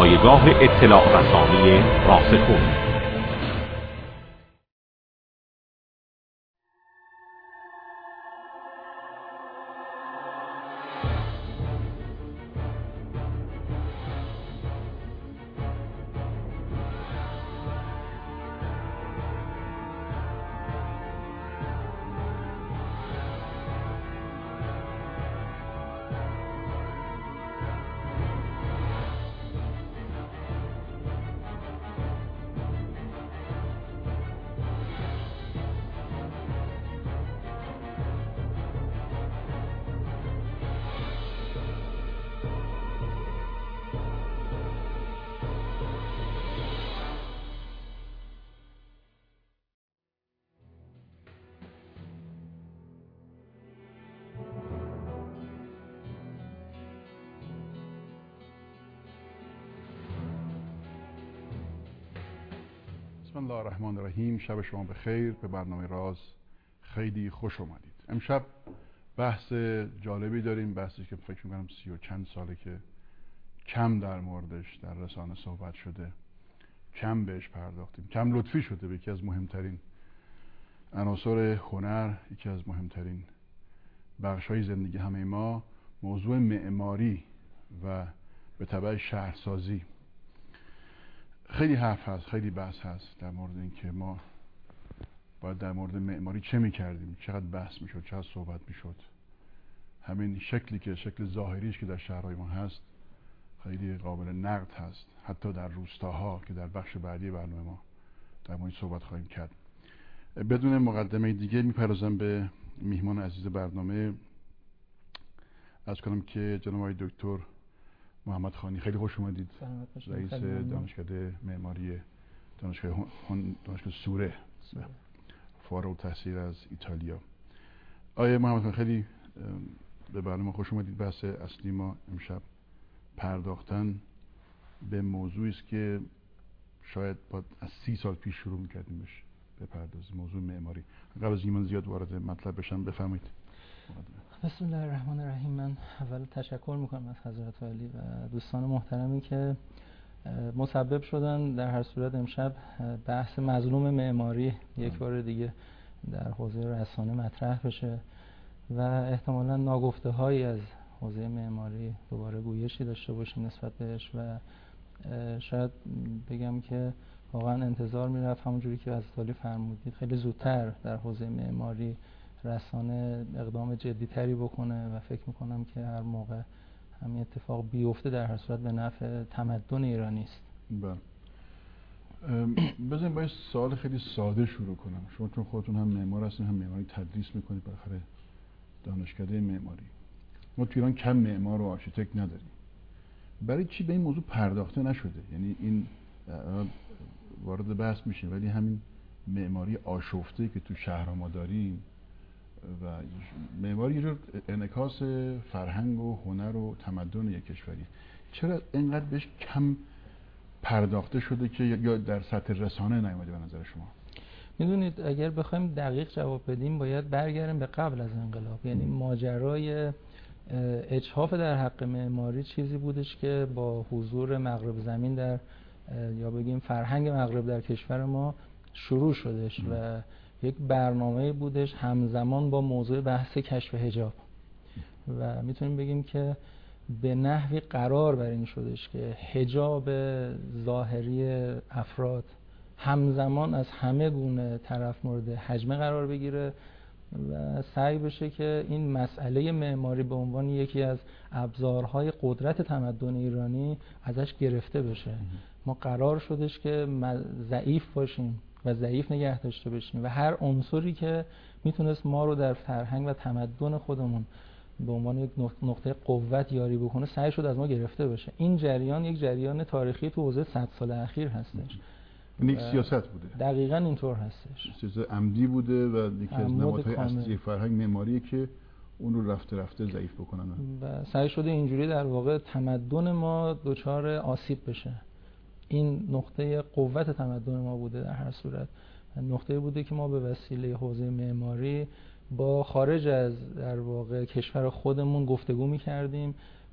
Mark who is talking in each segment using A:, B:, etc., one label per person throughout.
A: پایگاه اطلاع رسانی راسخون.
B: بسم الله الرحمن الرحیم. شب شما بخیر. به برنامه راز خیلی خوش اومدید. امشب بحث جالبی داریم، بحثی که فکر میکنم 30 و چند ساله که کم در موردش در رسانه صحبت شده، کم بهش پرداختیم، کم لطفی شده به یکی از مهمترین عناصر هنر، یکی از مهمترین بخش‌های زندگی همه ما، موضوع معماری و به تبع شهرسازی. خیلی حرف هست، خیلی بحث هست در مورد این که ما باید در مورد معماری چه میکردیم، چقدر بحث میشد، چقدر صحبت میشد. همین شکلی که شکل ظاهریش که در شهرهای ما هست خیلی قابل نقد هست، حتی در روستاها که در بخش بعدی برنامه ما در مورد صحبت خواهیم کرد. بدون مقدمه دیگه میپردازم به میهمان عزیز برنامه. از کنم که جناب آقای دکتر محمد خانی، خیلی خوش اومدید. رئیس دانشکده معماری دانشگاه سوره، فارغ التحصیل از ایتالیا. آقای محمد خانی، خیلی به برنامه خوش اومدید. بحث اصلی ما امشب پرداختن به موضوعی است که شاید باید از 30 سال پیش شروع می‌کردیم بهش بپردازیم، موضوع معماری. قبل از اینکه من زیاد وارد مطلب بشم بفرمایید.
C: بسم الله الرحمن الرحیم. من اول تشکر میکنم از حضرت عالی و دوستان محترمی که مسبب شدن در هر صورت امشب بحث مظلوم معماری یک بار دیگه در حوزه رسانه مطرح بشه و احتمالاً ناگفته هایی از حوزه معماری دوباره گویشی داشته باشیم نسبت بهش و شاید بگم که واقعا انتظار میرفت همونجوری که از عالی فرمودید خیلی زودتر در حوزه معماری رسانه اقدام جدی‌تری بکنه و فکر میکنم که هر موقع همین اتفاق بیفته در هر صورت به نفع تمدن ایرانی است.
B: بله. بذاریم با یه سوال خیلی ساده شروع کنم. شما چون خودتون هم معمار هستین، هم معماری تدریس میکنید بالاخره دانشکده معماری. ما تو ایران کم معمار و آرشیتکت نداریم. برای چی به این موضوع پرداخته نشده؟ یعنی این وارد بحث میشه، ولی همین معماری آشفته که تو شهر ما داریم و معماری یه جور انعکاس فرهنگ و هنر و تمدن یک کشوری، چرا اینقدر بهش کم پرداخته شده که یا در سطح رسانه نیامده به نظر شما؟
C: میدونید اگر بخوایم دقیق جواب بدیم باید برگردیم به قبل از انقلاب. یعنی ماجرای اجحاف در حق معماری چیزی بودش که با حضور مغرب زمین در یا بگیم فرهنگ مغرب در کشور ما شروع شدش و یک برنامه بودش همزمان با موضوع بحث کشف حجاب و میتونیم بگیم که به نحوی قرار بر این شدش که حجاب ظاهری افراد همزمان از همه گونه طرف مورد حجمه قرار بگیره و سعی بشه که این مسئله معماری به عنوان یکی از ابزارهای قدرت تمدن ایرانی ازش گرفته بشه. ما قرار شدش که ضعیف باشیم و ضعیف نگه داشته بشیم و هر عنصری که میتونست ما رو در فرهنگ و تمدن خودمون به عنوان یک نقطه قوت یاری بکنه سعی شد از ما گرفته بشه. این جریان یک جریان تاریخی تو حوزه 100 سال اخیر هستش.
B: یک سیاست بوده.
C: دقیقاً اینطور هستش.
B: سیاست عمدی بوده و یکی از نمادهای اصلی فرهنگ معماری که اون رو رفته رفته ضعیف بکنن
C: و سعی شده اینجوری در واقع تمدن ما دچار آسیب بشه. این نقطه قوت تمدن ما بوده در هر صورت. نقطه بوده که ما به وسیله حوزه معماری با خارج از در واقع کشور خودمون گفتگو می‌کردیم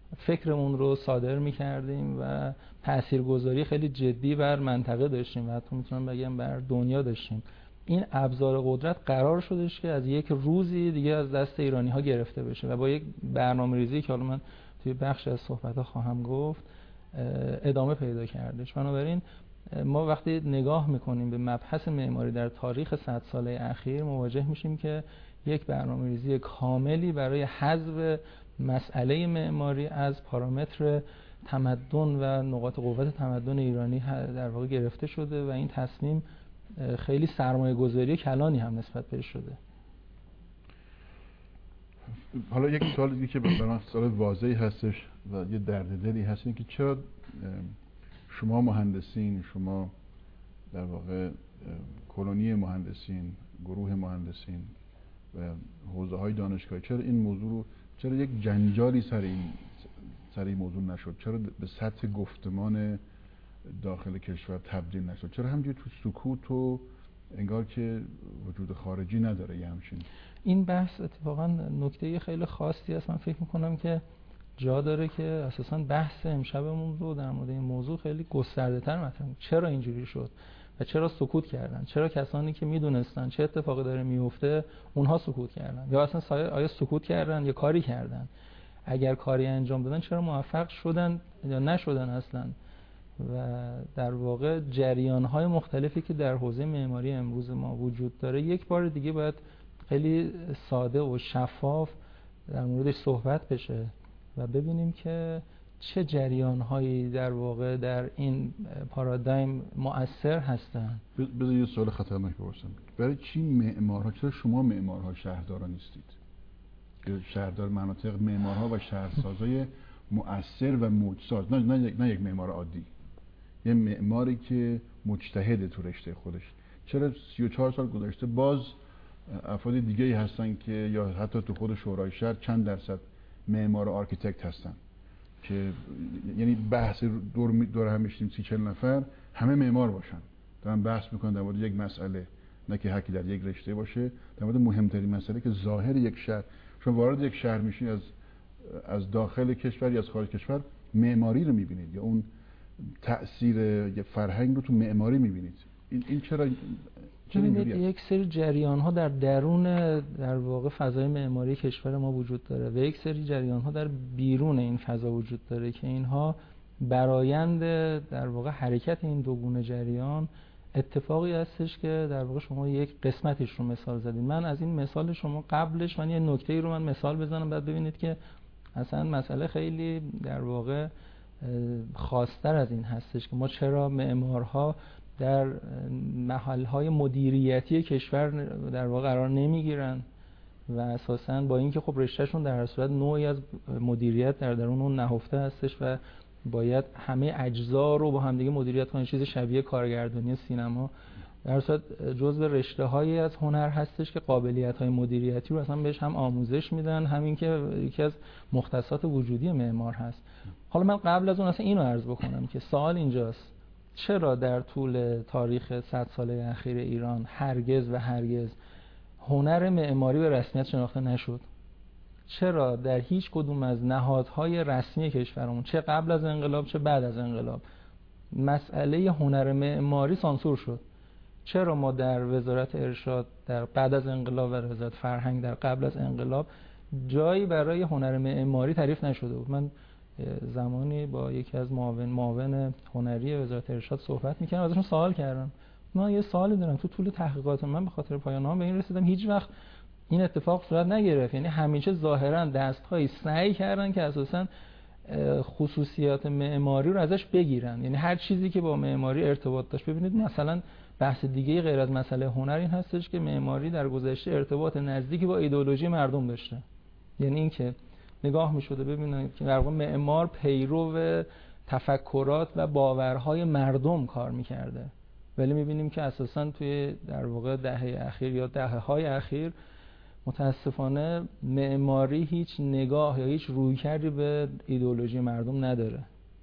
C: فکرمون رو صادر می‌کردیم و تاثیرگذاری خیلی جدی بر منطقه داشتیم و حتی میتونم بگم بر دنیا داشتیم. این ابزار قدرت قرار شدش که از یک روزی دیگه از دست ایرانی‌ها گرفته بشه و با یک برنامه‌ریزی که حالا من توی بخش از صحبت‌ها خواهم گفت ادامه پیدا کردش. بنابراین ما وقتی نگاه میکنیم به مبحث معماری در تاریخ 100 ساله اخیر مواجه میشیم که یک برنامه‌ریزی کاملی برای حذف مسئله معماری از پارامتر تمدن و نقاط قوت تمدن ایرانی در واقع گرفته شده و این تصمیم خیلی سرمایه‌گذاری کلانی هم نسبت بهش شده.
B: حالا یک سوال دیگه که برای من سوال واضحی هستش و یه درددلی هست، این که چرا شما مهندسین، شما در واقع کلونی مهندسین، گروه مهندسین و حوزه‌های دانشگاهی، چرا این موضوع رو، چرا یک جنجالی سر این موضوع نشد؟ چرا به سطح گفتمان داخل کشور تبدیل نشد؟ چرا همینجوری تو سکوت و انگار که وجود خارجی نداره یه همچین؟ این
C: بحث اتفاقا نکته خیلی خاصی است. من فکر میکنم که جا داره که اساساً بحث امشبمون رو در مورد این موضوع خیلی گسترده‌تر مطرح کنیم. چرا اینجوری شد و چرا سکوت کردن؟ چرا کسانی که میدونستن چه اتفاقی داره میفته اونها سکوت کردن؟ یا اصلا آیا سکوت کردن یا کاری کردن؟ اگر کاری انجام دادن چرا موفق شدن یا نشدن اصلا؟ و در واقع جریان‌های مختلفی که در حوزه معماری امروز ما وجود داره یک بار دیگه باید خیلی ساده و شفاف در موردش صحبت بشه و ببینیم که چه جریان‌هایی در واقع در این پارادایم مؤثر هستن.
B: بذار یه سوال خطرناک بپرسم. برای چی معمارها، چرا شما معمارها شهردارا نیستید؟ شهردار مناطق، معمارها و شهرسازای مؤثر و موجساز، نه یک معمار عادی، یه معماری که مجتهد تو رشته خودش. چرا 34 سال گذشته باز افراد دیگه‌ای هستن که یا حتی تو خود شورای شهر چند درصد معمار و آرکیتکت هستن که یعنی بحث دور هم میشیم 30-40 نفر همه معمار باشن، دارن بحث میکنن در مورد یک مسئله، نه که هر کی در یک رشته باشه، در مورد مهمترین مسئله که ظاهر یک شهر. شما وارد یک شهر میشین، از داخل کشور یا از خارج کشور معماری رو میبینید یا اون تأثیر یک فرهنگ رو تو معماری میبینید. این چرا
C: یک سری جریان ها در درون در واقع فضای معماری کشور ما وجود داره و یک سری جریان ها در بیرون این فضا وجود داره که اینها برآیند در واقع حرکت این دو گونه جریان اتفاقی هستش که در واقع شما یک قسمتش رو مثال زدید. من از این مثال شما قبلش یه نکته‌ای رو مثال بزنم بعد ببینید که اصلا مسئله خیلی در واقع خاص‌تر از این هستش که ما چرا معمارها در محل‌های مدیریتی کشور در واقع قرار نمیگیرن و اساساً با اینکه خب رشتهشون در هر صورت نوعی از مدیریت در درون اون نهفته هستش و باید همه اجزا رو با همدیگه مدیریت کنن، چیز شبیه کارگردانی سینما، در هر صورت جزء رشته‌هایی از هنر هستش که قابلیت‌های مدیریتی رو اصلا بهش هم آموزش میدن، همین که یکی از مختصات وجودی معمار هست. حالا من قبل از اون اصلا اینو عرض بکنم که سوال اینجاست: چرا در طول تاریخ 100 ساله اخیر ایران هرگز هنر معماری به رسمیت شناخته نشد؟ چرا در هیچ کدوم از نهادهای رسمی کشورمون، چه قبل از انقلاب چه بعد از انقلاب، مسئله هنر معماری سانسور شد؟ چرا ما در وزارت ارشاد در بعد از انقلاب و وزارت فرهنگ در قبل از انقلاب جایی برای هنر معماری تعریف نشده بود؟ من زمانی با یکی از معاون هنری وزارت ارشاد صحبت می‌کردم، ازشون سوال کردم. من یه سوالی دارم، تو طول تحقیقات من به خاطر پایان نامه به این رسیدم هیچ وقت این اتفاق صورت نگرفت. یعنی همیشه ظاهرا دست‌هایی سعی کردن که اساساً خصوصیات معماری رو ازش بگیرن، یعنی هر چیزی که با معماری ارتباط داشت. ببینید مثلا بحث دیگه غیر از مسئله هنر این هستش که معماری در گذشته ارتباط نزدیکی با ایدئولوژی مردم داشته. یعنی اینکه نگاه می‌شده ببینید که در واقع معمار پیرو تفکرات و باورهای مردم کار می‌کرده، ولی می‌بینیم که اساساً توی در واقع دهه اخیر یا دهه‌های اخیر متاسفانه معماری هیچ نگاه یا هیچ رویکردی به ایدئولوژی مردم نداره.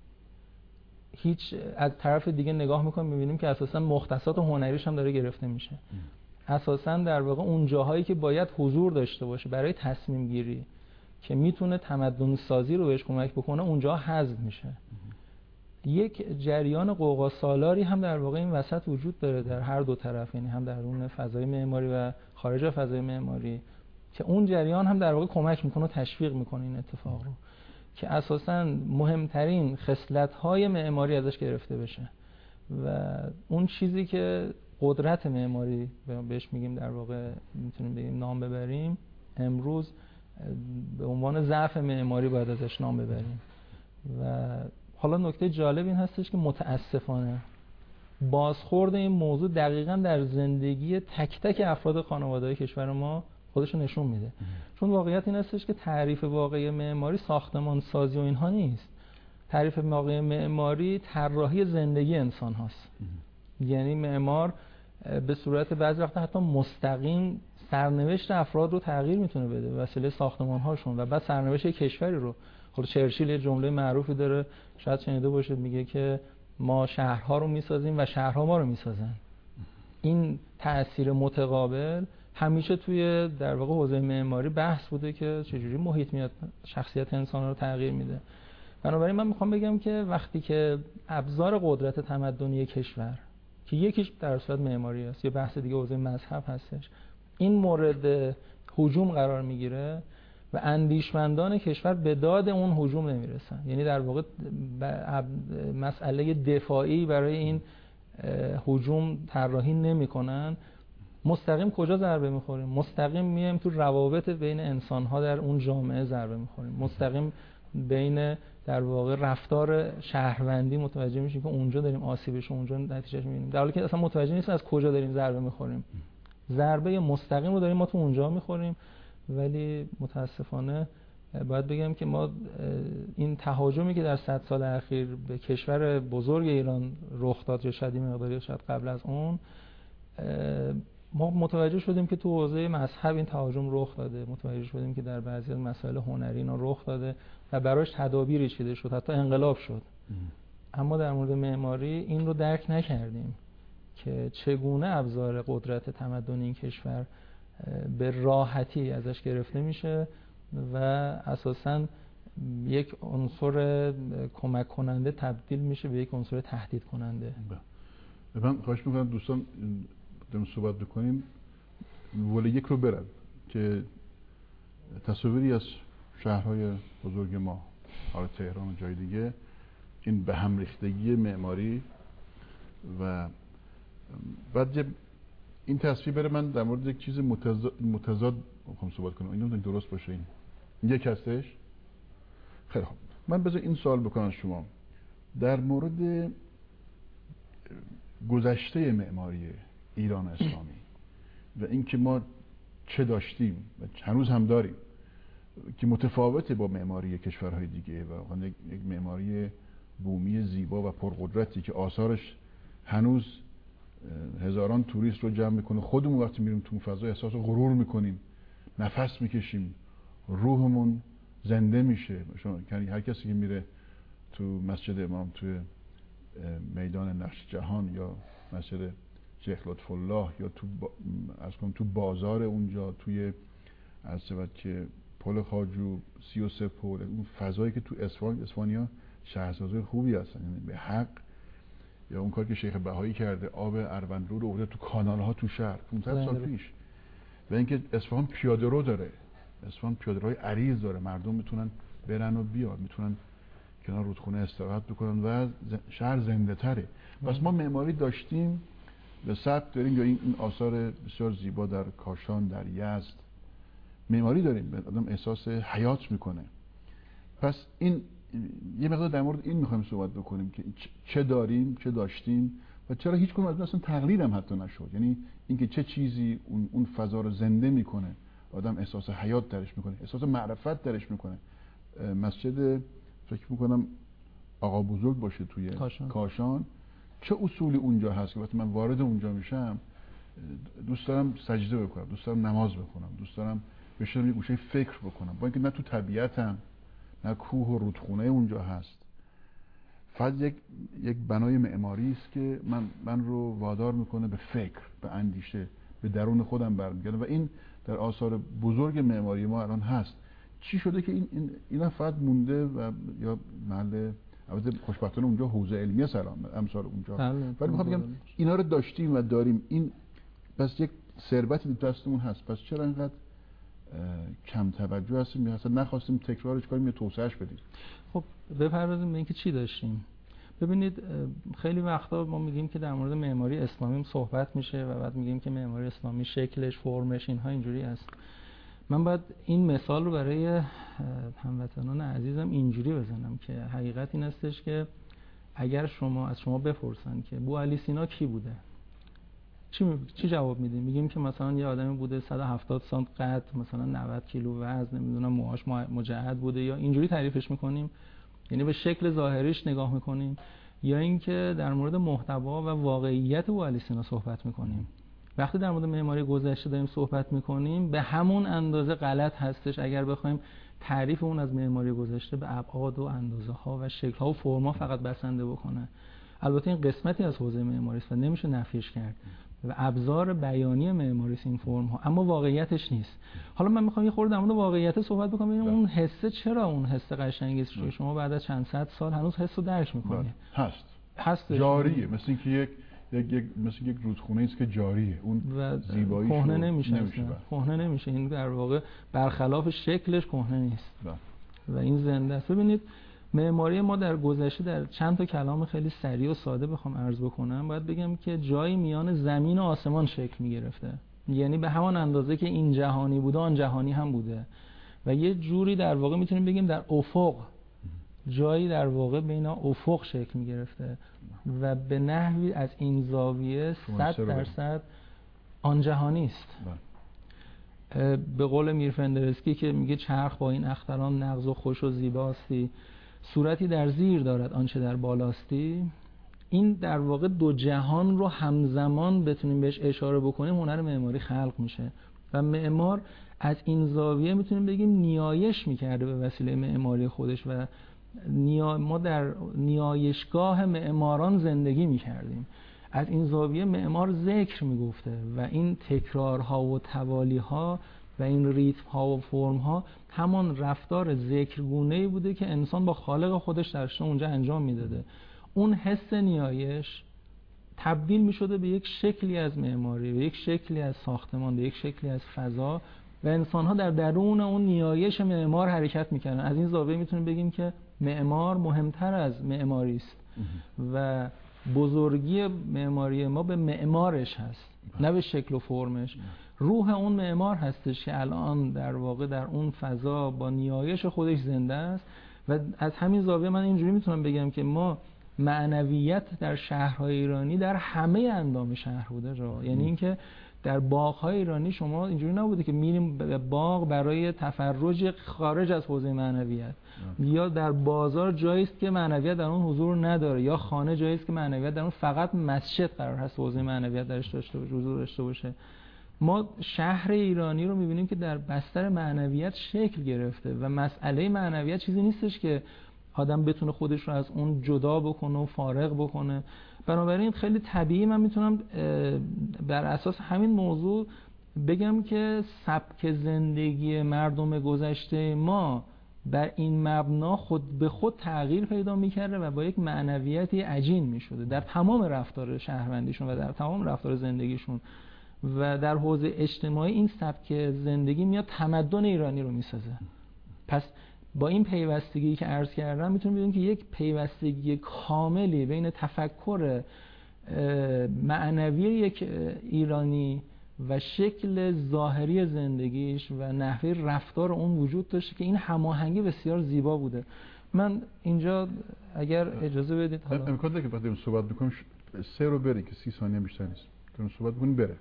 C: هیچ از طرف دیگه نگاه می‌کنیم می‌بینیم که اساساً مختصات هنریش هم داره گرفته میشه. اساساً در واقع اون جاهایی که باید حضور داشته باشه برای تصمیم گیری، که میتونه تمدن سازی رو بهش کمک بکنه اونجا حذف میشه. یک جریان قوقا سالاری هم در واقع این وسط وجود داره در هر دو طرف، یعنی هم درون فضای معماری و خارج فضای معماری، که اون جریان هم در واقع کمک میکنه و تشویق میکنه این اتفاق رو که اساساً مهمترین خصلت‌های معماری ازش گرفته بشه و اون چیزی که قدرت معماری بهش میگیم در واقع میتونیم بگیم نام ببریم، امروز به عنوان ضعف معماری باید ازش نام ببریم. و حالا نکته جالب این هستش که متاسفانه بازخورد این موضوع دقیقاً در زندگی تک تک افراد خانواده‌های کشور ما خودش رو نشون میده. چون واقعیت این هستش که تعریف واقعی معماری ساختمان سازی و اینها نیست. تعریف واقعی معماری طراحی زندگی انسان هاست. یعنی معمار به صورت بعضی وقتا حتی مستقیم سرنوشت افراد رو تغییر میتونه بده به وسیله ساختمان هاشون و بعد سرنوشت کشوری رو. خود چرچیل یه جمله معروفی داره، شاید شنیده باشید، میگه که ما شهرها رو میسازیم و شهرها ما رو میسازن. این تأثیر متقابل همیشه توی در واقع حوزه معماری بحث بوده که چجوری محیط میاد شخصیت انسان رو تغییر میده. بنابراین من میخوام بگم که وقتی که ابزار قدرت تمدنی کشور که یکیش در صورت معماری است، یه بحث دیگه حوزه مذهب هستش، این مورد هجوم قرار میگیره و اندیشمندان کشور به داد اون هجوم نمیرسن، یعنی در واقع مسئله دفاعی برای این هجوم طراحی نمیکنن، مستقیم کجا ضربه میخوریم؟ مستقیم میایم تو روابط بین انسان‌ها در اون جامعه ضربه میخوریم، مستقیم بین در واقع رفتار شهروندی متوجه میشیم که اونجا داریم آسیبش، اونجا نتیجهش میبینیم، در حالی که اصلا متوجه نیستیم از کجا داریم ضربه میخوریم. ضربه مستقیم رو داریم ما تو اونجا میخوریم. ولی متاسفانه باید بگم که ما این تهاجمی که در 100 سال اخیر به کشور بزرگ ایران رخ داد، یا شاید مقداری شاید قبل از اون، ما متوجه شدیم که تو حوزه مذهب این تهاجم رخ داده، متوجه شدیم که در بعضی از مسائل هنری اینا رخ داده و براش تدابیری چیده شد، حتی انقلاب شد. اما در مورد معماری این رو درک نکردیم که چگونه ابزار قدرت تمدن این کشور به راحتی ازش گرفته میشه و اساساً یک عنصر کمک کننده تبدیل میشه به یک عنصر تهدید کننده.
B: من خواهش میکنم دوستان داریم صحبت بکنیم ولی یک رو برن که تصویری از شهرهای بزرگ ما، حالا تهران و جای دیگه، این به هم ریختگی معماری و بعد این تصویر بره من در مورد یک چیز متضاد میخوام صحبت کنم. اینو درست باشه. این یک هستش. خیلی خوب، من بذار این سوال بکنم شما در مورد گذشته معماری ایران اسلامی و اینکه ما چه داشتیم و هنوز هم داریم که متفاوته با معماری کشورهای دیگه و یک معماری بومی زیبا و پرقدرتی که آثارش هنوز هزاران توریست رو جمع میکنه. خودمون وقتی میریم تو فضا احساس غرور میکنیم، نفس میکشیم، روحمون زنده میشه. هر کسی که میره تو مسجد امام، توی میدان نقش جهان یا مسجد شیخ لطف الله یا تو بازار اونجا، توی از شود که پل خواجو 33 پل، اون فضایی که تو اصفهانیا شهرسازی خوبی هستن، یعنی به حق. یا اون کاری که شیخ بهایی کرده، آب اروندرود رو آورده تو کانال‌ها تو شهر 500 سال پیش. و اینکه اصفهان پیاده رو داره، اصفهان پیاده روی عریض داره، مردم میتونن برن و بیان، میتونن کنار رودخونه استراحت بکنن و شهر زنده تره. پس ما معماری داشتیم به ثبت داریم، یا این آثار بسیار زیبا در کاشان، در یزد معماری داریم، آدم احساس حیات میکنه. پس این یه مقدار در مورد این میخوایم صحبت بکنیم که چه داریم، چه داشتیم و چرا هیچ کدوم از اصلا تقلید هم حتی نشد. یعنی اینکه چه چیزی اون فضا رو زنده میکنه، آدم احساس حیات درش میکنه، احساس معرفت درش میکنه. مسجد فکر میکنم آقا بزرگ باشه توی کاشان، چه اصولی اونجا هست که وقتی من وارد اونجا میشم دوست دارم سجده بکنم، دوست دارم نماز بخونم، دوست دارم بشینم یه گوشه فکر بکنم، با اینکه نه تو طبیعتم نه کوه و رودخونه اونجا هست. فقط یک بنای معماری است که من رو وادار میکنه به فکر، به اندیشه، به درون خودم برمیگرده و این در آثار بزرگ معماری ما الان هست. چی شده که اینا فقط مونده و یا محل، البته خوشبختانه اونجا حوزه علمیه سلام امثال اونجا، ولی میخوام بگم اینا رو داشتیم و داریم، این بس یک ثروتی دستمون هست، پس چرا اینقدر کم توجه هستیم، اصلا نخواستیم تکرارش کنیم یا توسعهش بدیم؟
C: خب بپردازیم به اینکه چی داشتیم. ببینید خیلی وقتا ما میگیم که در مورد معماری اسلامی صحبت میشه و بعد میگیم که معماری اسلامی شکلش، فرمش، اینها اینجوری است. من باید این مثال رو برای هموطنان عزیزم اینجوری بزنم که حقیقت این استش که اگر از شما بپرسن که بوعلی سینا کی بوده، چی جواب میدیم؟ میگیم که مثلا یه آدمی بوده 170 سانت قد، مثلا 90 کیلو وزن، نمیدونم موهاش مجعد بوده، یا اینجوری تعریفش میکنیم، یعنی به شکل ظاهریش نگاه میکنیم، یا اینکه در مورد محتوا و واقعیت بوعلی سینا صحبت میکنیم. وقتی در مورد معماری گذشته داریم صحبت میکنیم به همون اندازه غلط هستش اگر بخوایم تعریف اون از معماری گذشته به ابعاد و اندازه ها و شکل ها و فرم ها فقط بسنده بکنه. البته این قسمتی از حوزه معماری است و نمیشه نفیش کرد و ابزار بیانی معماری است این فرم ها، اما واقعیتش نیست. حالا من میخوام یه خورده در مورد واقعیت صحبت بکنم، ببینیم اون حسه چرا اون حس قشنگی است که شما بعد از چند صد سال هنوز حسو درک میکنید.
B: هست جاریه، مثل اینکه یک رودخونه است که جاریه، اون زیباییش
C: کهنه نمیشه. کهنه نمیشه، این در واقع برخلاف شکلش کهنه نیست و این زنده است. ببینید معماری ما در گذشته، در چند تا کلام خیلی سریع و ساده بخوام عرض بکنم، باید بگم که جایی میان زمین و آسمان شکل میگرفته، یعنی به همان اندازه که این جهانی بوده آن جهانی هم بوده و یه جوری در واقع میتونیم بگیم در افق، جایی در واقع بین افق شکل میگرفته و به نحوی از این زاویه 100% آن جهانی است. به قول میرفندرسکی که میگه چرخ با این اختران نغز و خوش و زیباستی، صورتی در زیر دارد آنچه در بالاستی. این در واقع دو جهان رو همزمان بتونیم بهش اشاره بکنیم هنر معماری خلق میشه و معمار از این زاویه میتونیم بگیم نیایش میکرده به وسیله معماری خودش و ما در نیایشگاه معماران زندگی میکردیم. از این زاویه معمار ذکر میگفته و این تکرارها و توالیها و این ریتم‌ها و فرم‌ها همان رفتار ذکرگونه‌ای بوده که انسان با خالق خودش درش اونجا انجام میداده. اون حس نیایش تبدیل میشده به یک شکلی از معماری، به یک شکلی از ساختمان، به یک شکلی از فضا و انسان‌ها در درون اون نیایش معمار حرکت میکنن. از این زاویه میتونیم بگیم که معمار مهمتر از معماری است و بزرگی معماری ما به معمارش هست، نه به شکل و فرمش. روح اون معمار هستش که الان در واقع در اون فضا با نیایش خودش زنده است و از همین زاویه من اینجوری میتونم بگم که ما معنویت در شهرهای ایرانی در همه اندام شهر بوده. یعنی اینکه در باغ‌های ایرانی شما اینجوری نبوده که میریم به باغ برای تفرج خارج از حوزه معنویت، یا در بازار جایی است که معنویت در اون حضور نداره، یا خانه جایی است که معنویت در اون فقط مسجد قرار هست حوزه معنویت درش داشته باشه، حضور داشته باشه. ما شهر ایرانی رو می‌بینیم که در بستر معنویت شکل گرفته و مسئله معنویت چیزی نیستش که آدم بتونه خودش رو از اون جدا بکنه و فارغ بکنه. بنابراین خیلی طبیعی من میتونم بر اساس همین موضوع بگم که سبک زندگی مردم گذشته ما بر این مبنا خود به خود تغییر پیدا میکرده و با یک معنویتی عجین میشده در تمام رفتار شهروندیشون و در تمام رفتار زندگیشون و در حوزه اجتماعی این سبک زندگی میاد تمدن ایرانی رو میسازه. پس با این پیوستگی که عرض کردم میتونیم بگیم که یک پیوستگی کاملی بین تفکر معنوی یک ایرانی و شکل ظاهری زندگیش و نحوه رفتار اون وجود داشته که این هماهنگی بسیار زیبا بوده. من اینجا اگر اجازه بدید حالا
B: امکان داره که بعد صحبت بکنیم 3 رو بره که 30 ثانیه بیشتر نیست، تو صحبت بکنیم بره.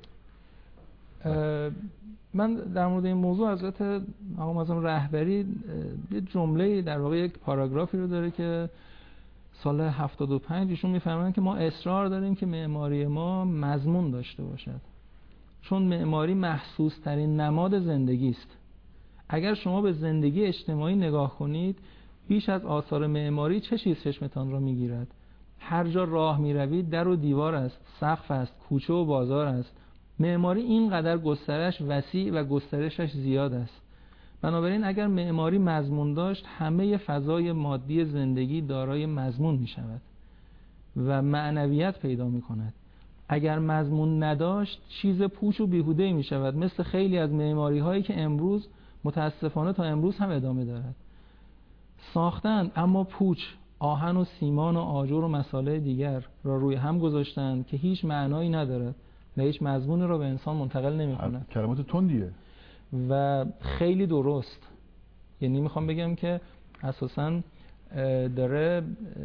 C: من در مورد این موضوع حضرت آقا معظم رهبری یه جمله در واقع یک پاراگرافی رو داره که سال 75 ایشون میفرمایند که ما اصرار داریم که معماری ما مضمون داشته باشد، چون معماری محسوس ترین نماد زندگی است. اگر شما به زندگی اجتماعی نگاه کنید بیش از آثار معماری چه چیز چشمتان را میگیرد؟ هر جا راه میروید در و دیوار است، سقف است، کوچه و بازار است. معماری اینقدر گسترش وسیع و گسترشش زیاد است بنابراین اگر معماری مضمون داشت، همه فضای مادی زندگی دارای مضمون می شود و معنویت پیدا می کند. اگر مضمون نداشت، چیز پوچ و بیهوده می شود، مثل خیلی از معماری هایی که امروز متاسفانه تا امروز هم ادامه دارد. ساختند اما پوچ، آهن و سیمان و آجر و مصالح دیگر را روی هم گذاشتند که هیچ معنایی ندارد و هیچ مضمونی را به انسان منتقل نمی کند.
B: کلمات تندیه
C: و خیلی درست. یعنی میخوام بگم که اساساً داره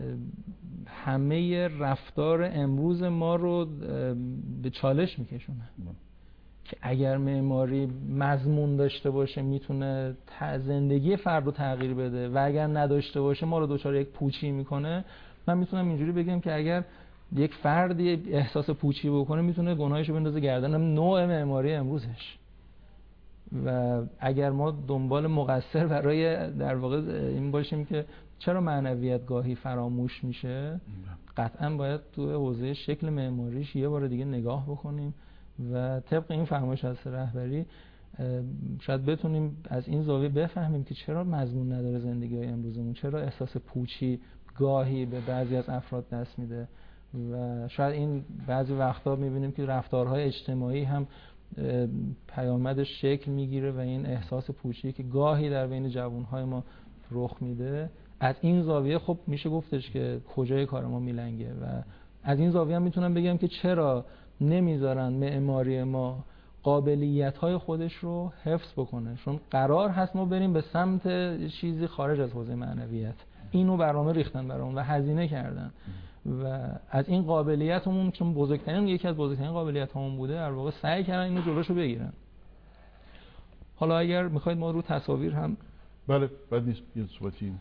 C: همه رفتار امروز ما رو به چالش میکشونه که اگر معماری مضمون داشته باشه میتونه زندگی فرد رو تغییر بده و اگر نداشته باشه ما رو دچار یک پوچی میکنه. من میتونم اینجوری بگم که اگر یک فردی احساس پوچی بکنه میتونه گناهشو بندازه گردن نوع معماری امروزش. و اگر ما دنبال مقصر برای در واقع این باشیم که چرا معنویت گاهی فراموش میشه، قطعا باید تو حوزه شکل معماریش یه بار دیگه نگاه بکنیم و طبق این فرمایش از رهبری شاید بتونیم از این زاویه بفهمیم که چرا مضمون نداره زندگی‌های امروزمون، چرا احساس پوچی گاهی به بعضی از افراد دست میده و شاید این بعضی وقتا میبینیم که رفتارهای اجتماعی هم پیامدش شکل میگیره و این احساس پوچی که گاهی در بین جوانهای ما رخ میده، از این زاویه خب میشه گفتش که کجای کار ما میلنگه. و از این زاویه هم میتونم بگم که چرا نمیذارن معماری ما قابلیت‌های خودش رو حفظ بکنه، چون قرار هست ما بریم به سمت چیزی خارج از حوزه معنویت. اینو برنامه ریختن برامون و هزینه کردن و از این قابلیتمون، چون یکی از بزرگترین قابلیت‌هامون بوده، در واقع سعی کردن اینو جلوشو بگیرن. حالا اگر میخواید ما رو تصاویر هم
B: بله بد نیست یه صحبتی.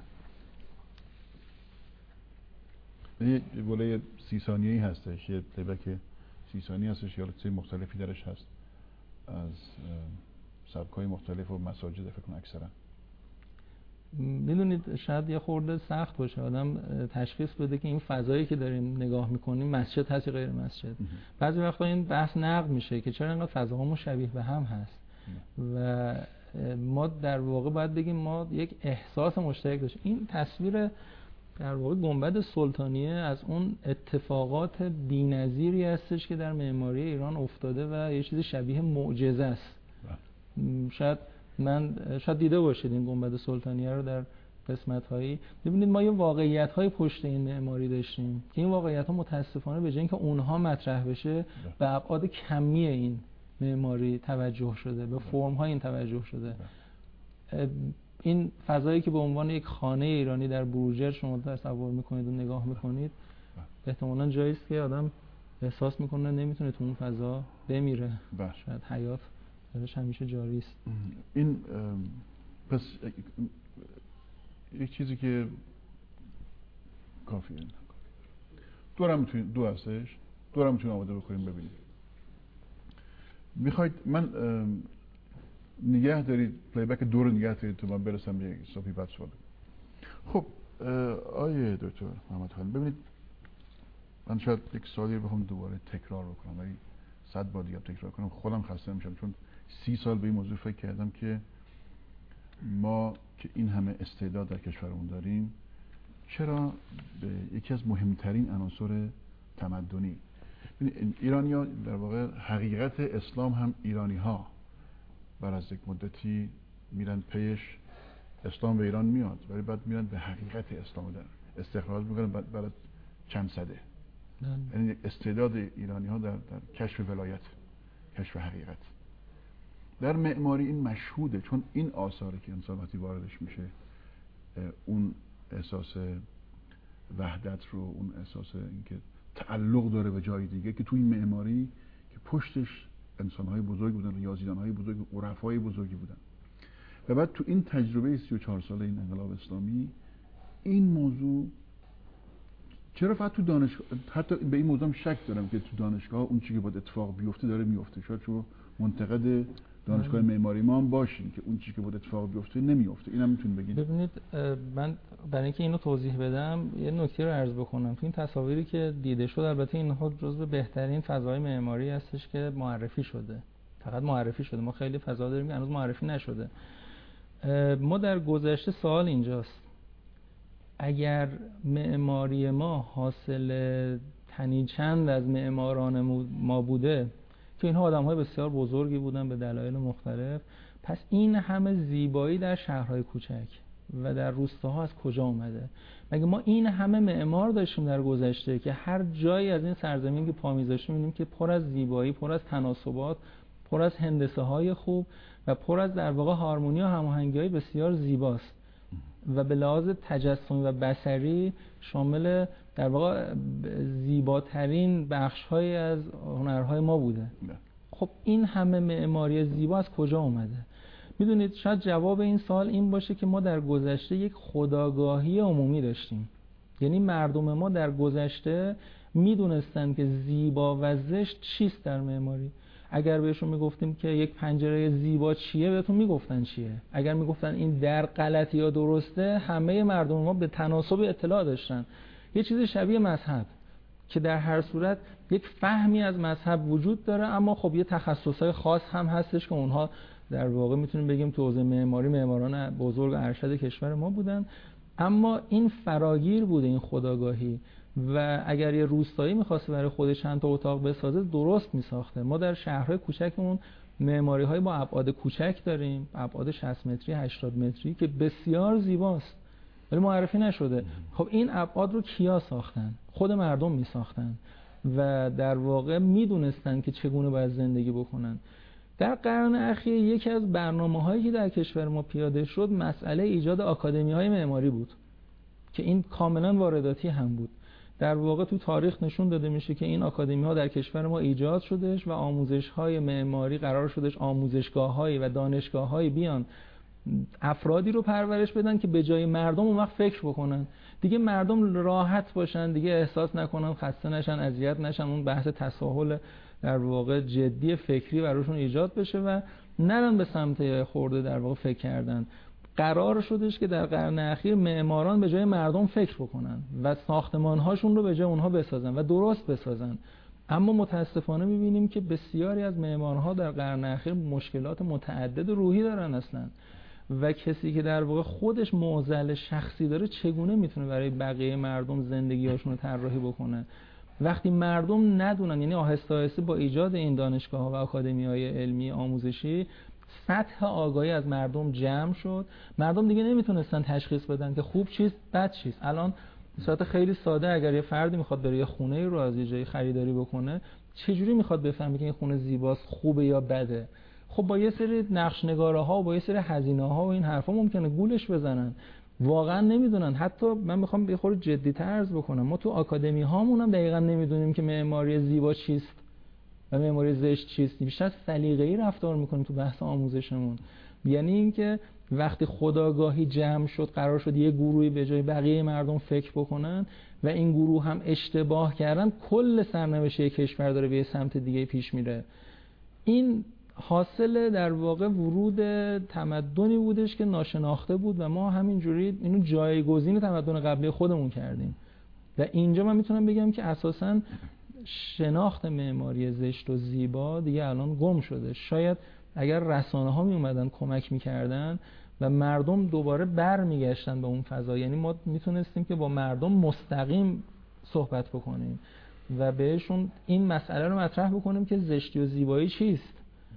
B: یه گله 30 ثانیه‌ای هستش، یه پلیبک 30 ثانیه‌ای هستش، یا چیز مختلفی درش هست از سبک‌های مختلف و مساجد فکر کنم اکثرا.
C: میدونید شاید یه خورده سخت باشه آدم تشخیص بده که این فضایی که داریم نگاه میکنیم مسجد هست یا غیر مسجد. بعضی وقتا این بحث نقد میشه که چرا اینقدر فضاهامون شبیه به هم هست و ما در واقع باید بگیم ما یک احساس مشترک داشتیم. این تصویر در واقع گنبد سلطانیه از اون اتفاقات بی‌نظیری هستش که در معماری ایران افتاده و یه چیز شبیه معجزه است. شاید دیده باشید این گنبد سلطانیه رو در قسمت‌هایی. ببینید ما یه واقعیت‌های پشت این معماری داشتیم که این واقعیت‌ها متأسفانه به جای اینکه اونها مطرح بشه به ابعاد کمی این معماری توجه شده، به فرم‌های این توجه شده. این فضایی که به عنوان یک خانه ایرانی در بروجرد شما تصور می‌کنید و نگاه می‌کنید، احتمالاً جایی است که آدم احساس می‌کنه نمی‌تونه تو اون فضا بمیره. شاید حیات درش همیشه جاری است.
B: این پس یک چیزی که کافیه. دورم میتونید دو هستش، دورم میتونید آماده بکنیم ببینید. میخواید من نگه دارید پلیبک دور نگه دارید تو من برسم به صحبی بعد سوال. خب آیه دکتر محمد خان ببینید، من شاید یک سوالی بخوام دوباره تکرار بکنم ولی 100 بار دیگه تکرار کنم خودم خسته میشم، چون 30 سال به این موضوع فکر کردم که ما که این همه استعداد در کشورمون داریم چرا به یکی از مهمترین عناصر تمدنی ایرانی‌ها در واقع حقیقت اسلام هم ایرانی‌ها بعد از یک مدتی میرن پیش، اسلام به ایران میاد ولی بعد میرن به حقیقت اسلام در استخراج میکنن بعد از چند سده. یعنی استعداد ایرانی‌ها در کشف ولایت، کشف حقیقت. در معماری این مشهوده، چون این آثاری که انسان وقتی واردش میشه اون احساس وحدت رو، اون احساس اینکه تعلق داره به جای دیگه، که توی این معماری که پشتش انسان‌های بزرگ بودن، ریاضیدان‌های بزرگ، عرفای بزرگی بودن. و بعد تو این تجربه 34 ساله این انقلاب اسلامی این موضوع چرا فقط تو دانشگاه، حتی به این موضوع شک دارم که تو دانشگاه اون چیزی که باید اتفاق بیفته داره میفته. شاید شما منتقد دانشگاه معماری ما هم باشین که اون چیزی که باید اتفاق بیفته نمیفته. اینم میتونید بگید.
C: ببینید من برای اینکه اینو توضیح بدم یه نکته رو عرض بکنم. تو این تصاویری که دیده شد البته اینها جزو بهترین فضای معماری هستش که معرفی شده. فقط معرفی شده. ما خیلی فضا داریم که هنوز معرفی نشده. ما در گذشته سوال اینجاست، اگر معماری ما حاصل تنیچند از معماران ما بوده که اینها آدم‌های بسیار بزرگی بودن به دلایل مختلف، پس این همه زیبایی در شهرهای کوچک و در روستاها از کجا اومده؟ مگه ما این همه معمار داشتیم در گذشته که هر جایی از این سرزمین که پا می‌ذاشتیم می‌بینیم که پر از زیبایی، پر از تناسبات، پر از هندسه‌های خوب و پر از در واقع هارمونی و هماهنگی‌های بسیار زیباست و به لحاظ تجسمی و بصری شامل در واقع زیباترین بخش‌های از هنرهای ما بوده. خب این همه معماری زیبا از کجا اومده؟ میدونید شاید جواب این سوال این باشه که ما در گذشته یک خودآگاهی عمومی داشتیم. یعنی مردم ما در گذشته میدونستن که زیبا و زشت چیست در معماری. اگر بهشون میگفتیم که یک پنجره زیبا چیه، بهتون میگفتن چیه. اگر میگفتن این در غلطی یا درسته، همه مردم ما به تناسب اطلاع داشتن. یه چیز شبیه مذهب که در هر صورت یک فهمی از مذهب وجود داره، اما خب یه تخصصهای خاص هم هستش که اونها در واقع میتونیم بگیم تو حوزه معماری معماران بزرگ ارشد کشور ما بودن، اما این فراگیر بوده این خودآگاهی و اگر یه روستایی می‌خواسته برای خودش چند تا اتاق بسازه درست می‌ساخته. ما در شهرهای کوچکمون معماری‌های با ابعاد کوچک داریم، ابعاد 60 متری 80 متری که بسیار زیباست ولی معرفی نشده. خب این ابعاد رو کیا ساختن؟ خود مردم می‌ساختن و در واقع میدونستن که چگونه باید زندگی بکنن. در قرن اخیر یکی از برنامه‌هایی که در کشور ما پیاده شد مسئله ایجاد آکادمی‌های معماری بود که این کاملا وارداتی هم بود. در واقع تو تاریخ نشون داده میشه که این آکادمی‌ها در کشور ما ایجاد شدش و آموزش‌های معماری قرار شدش آموزشگاه‌هایی و دانشگاه‌هایی بیان افرادی رو پرورش بدن که به جای مردم اون وقت فکر بکنن، دیگه مردم راحت باشن، دیگه احساس نکنن خسته نشن، اذیت نشن، اون بحث تساهل در واقع جدی فکری براشون ایجاد بشه و نرن به سمت خورده در واقع فکر کردن. قرار شدش که در قرن اخیر معماران به جای مردم فکر بکنن و ساختمان‌هاشون رو به جای اونها بسازن و درست بسازن. اما متاسفانه می‌بینیم که بسیاری از معمارها در قرن اخیر مشکلات متعدد روحی دارن اصلا و کسی که در واقع خودش معضل شخصی داره چگونه میتونه برای بقیه مردم زندگی‌هاشون رو طراحی بکنه؟ وقتی مردم ندونن، یعنی آهسته آهسته با ایجاد این دانشگاه‌ها و آکادمی‌های علمی آموزشی سطح آگاهی از مردم جمع شد، مردم دیگه نمیتونستن تشخیص بدن که خوب چیست بد چیست. الان به صورت خیلی ساده اگر یه فردی میخواد بره یه خونه رو از یه جایی خریداری بکنه، چجوری میخواد بفهمه که این خونه زیباست، خوبه یا بده؟ خب با یه سری نقش‌نگاره‌ها و با یه سری هزینه‌ها و این حرفا ممکنه گولش بزنن، واقعا نمیدونن. حتی من میخوام یه خورده جدی‌تر عرض بکنم، ما تو آکادمی هامون هم دقیقاً نمیدونیم که معماری زیبا چیست و معماری زشت چیست. بیشتر سلیقه‌ای رفتار میکنیم تو بحث آموزشمون. یعنی اینکه وقتی خودآگاهی جمع شد، قرار شد یه گروهی به جای بقیه مردم فکر بکنن و این گروه هم اشتباه کردن، کل سرنوشت کشور داره به یه سمت دیگه پیش میره. این حاصل در واقع ورود تمدنی بودش که ناشناخته بود و ما همینجوری اینو جایگزین تمدن قبلی خودمون کردیم و اینجا من میتونم بگم که اساساً شناخت معماری زشت و زیبا دیگه الان گم شده. شاید اگر رسانه‌ها می اومدن کمک میکردن و مردم دوباره برمیگشتن به اون فضا، یعنی ما میتونستیم که با مردم مستقیم صحبت بکنیم و بهشون این مسئله رو مطرح بکنیم که زشتی و زیبایی چیست،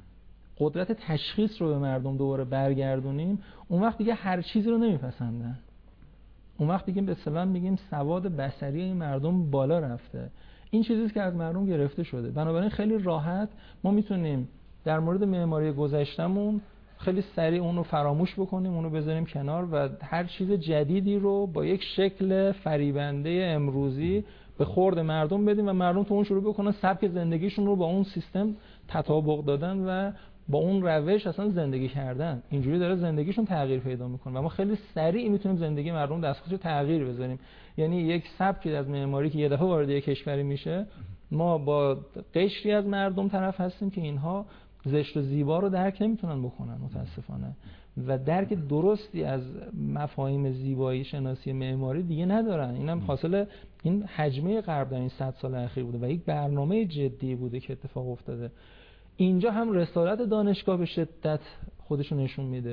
C: قدرت تشخیص رو به مردم دوباره برگردونیم. اون وقت دیگه هر چیزی رو نمیپسندن، اون وقت دیگه به اصطلاح میگیم سواد بصری این مردم بالا رفته. این چیزیست که از مردم گرفته شده. بنابراین خیلی راحت ما میتونیم در مورد معماری گذشتمون خیلی سریع اون رو فراموش بکنیم، اون رو بذاریم کنار و هر چیز جدیدی رو با یک شکل فریبنده امروزی به خورد مردم بدیم و مردم تو اون شروع بکنن سبک زندگیشون رو با اون سیستم تطابق دادن و با اون روش اصلا زندگی کردن. اینجوری داره زندگیشون تغییر پیدا میکنه و ما خیلی سریع میتونیم زندگی مردم دستخوش تغییر بذاریم. یعنی یک سبکی از معماری که یه دفعه وارد یک کشوری میشه، ما با قشری از مردم طرف هستیم که اینها زشت و زیبا رو درک نمیتونن بکنن متاسفانه و درک درستی از مفاهیم زیبایی شناسی معماری دیگه ندارن. اینم حاصل این حجمه غرب در این 100 سال اخیر بوده و یک برنامه جدی بوده که اتفاق افتاده. اینجا هم رسالت دانشگاه به شدت خودشو نشون میده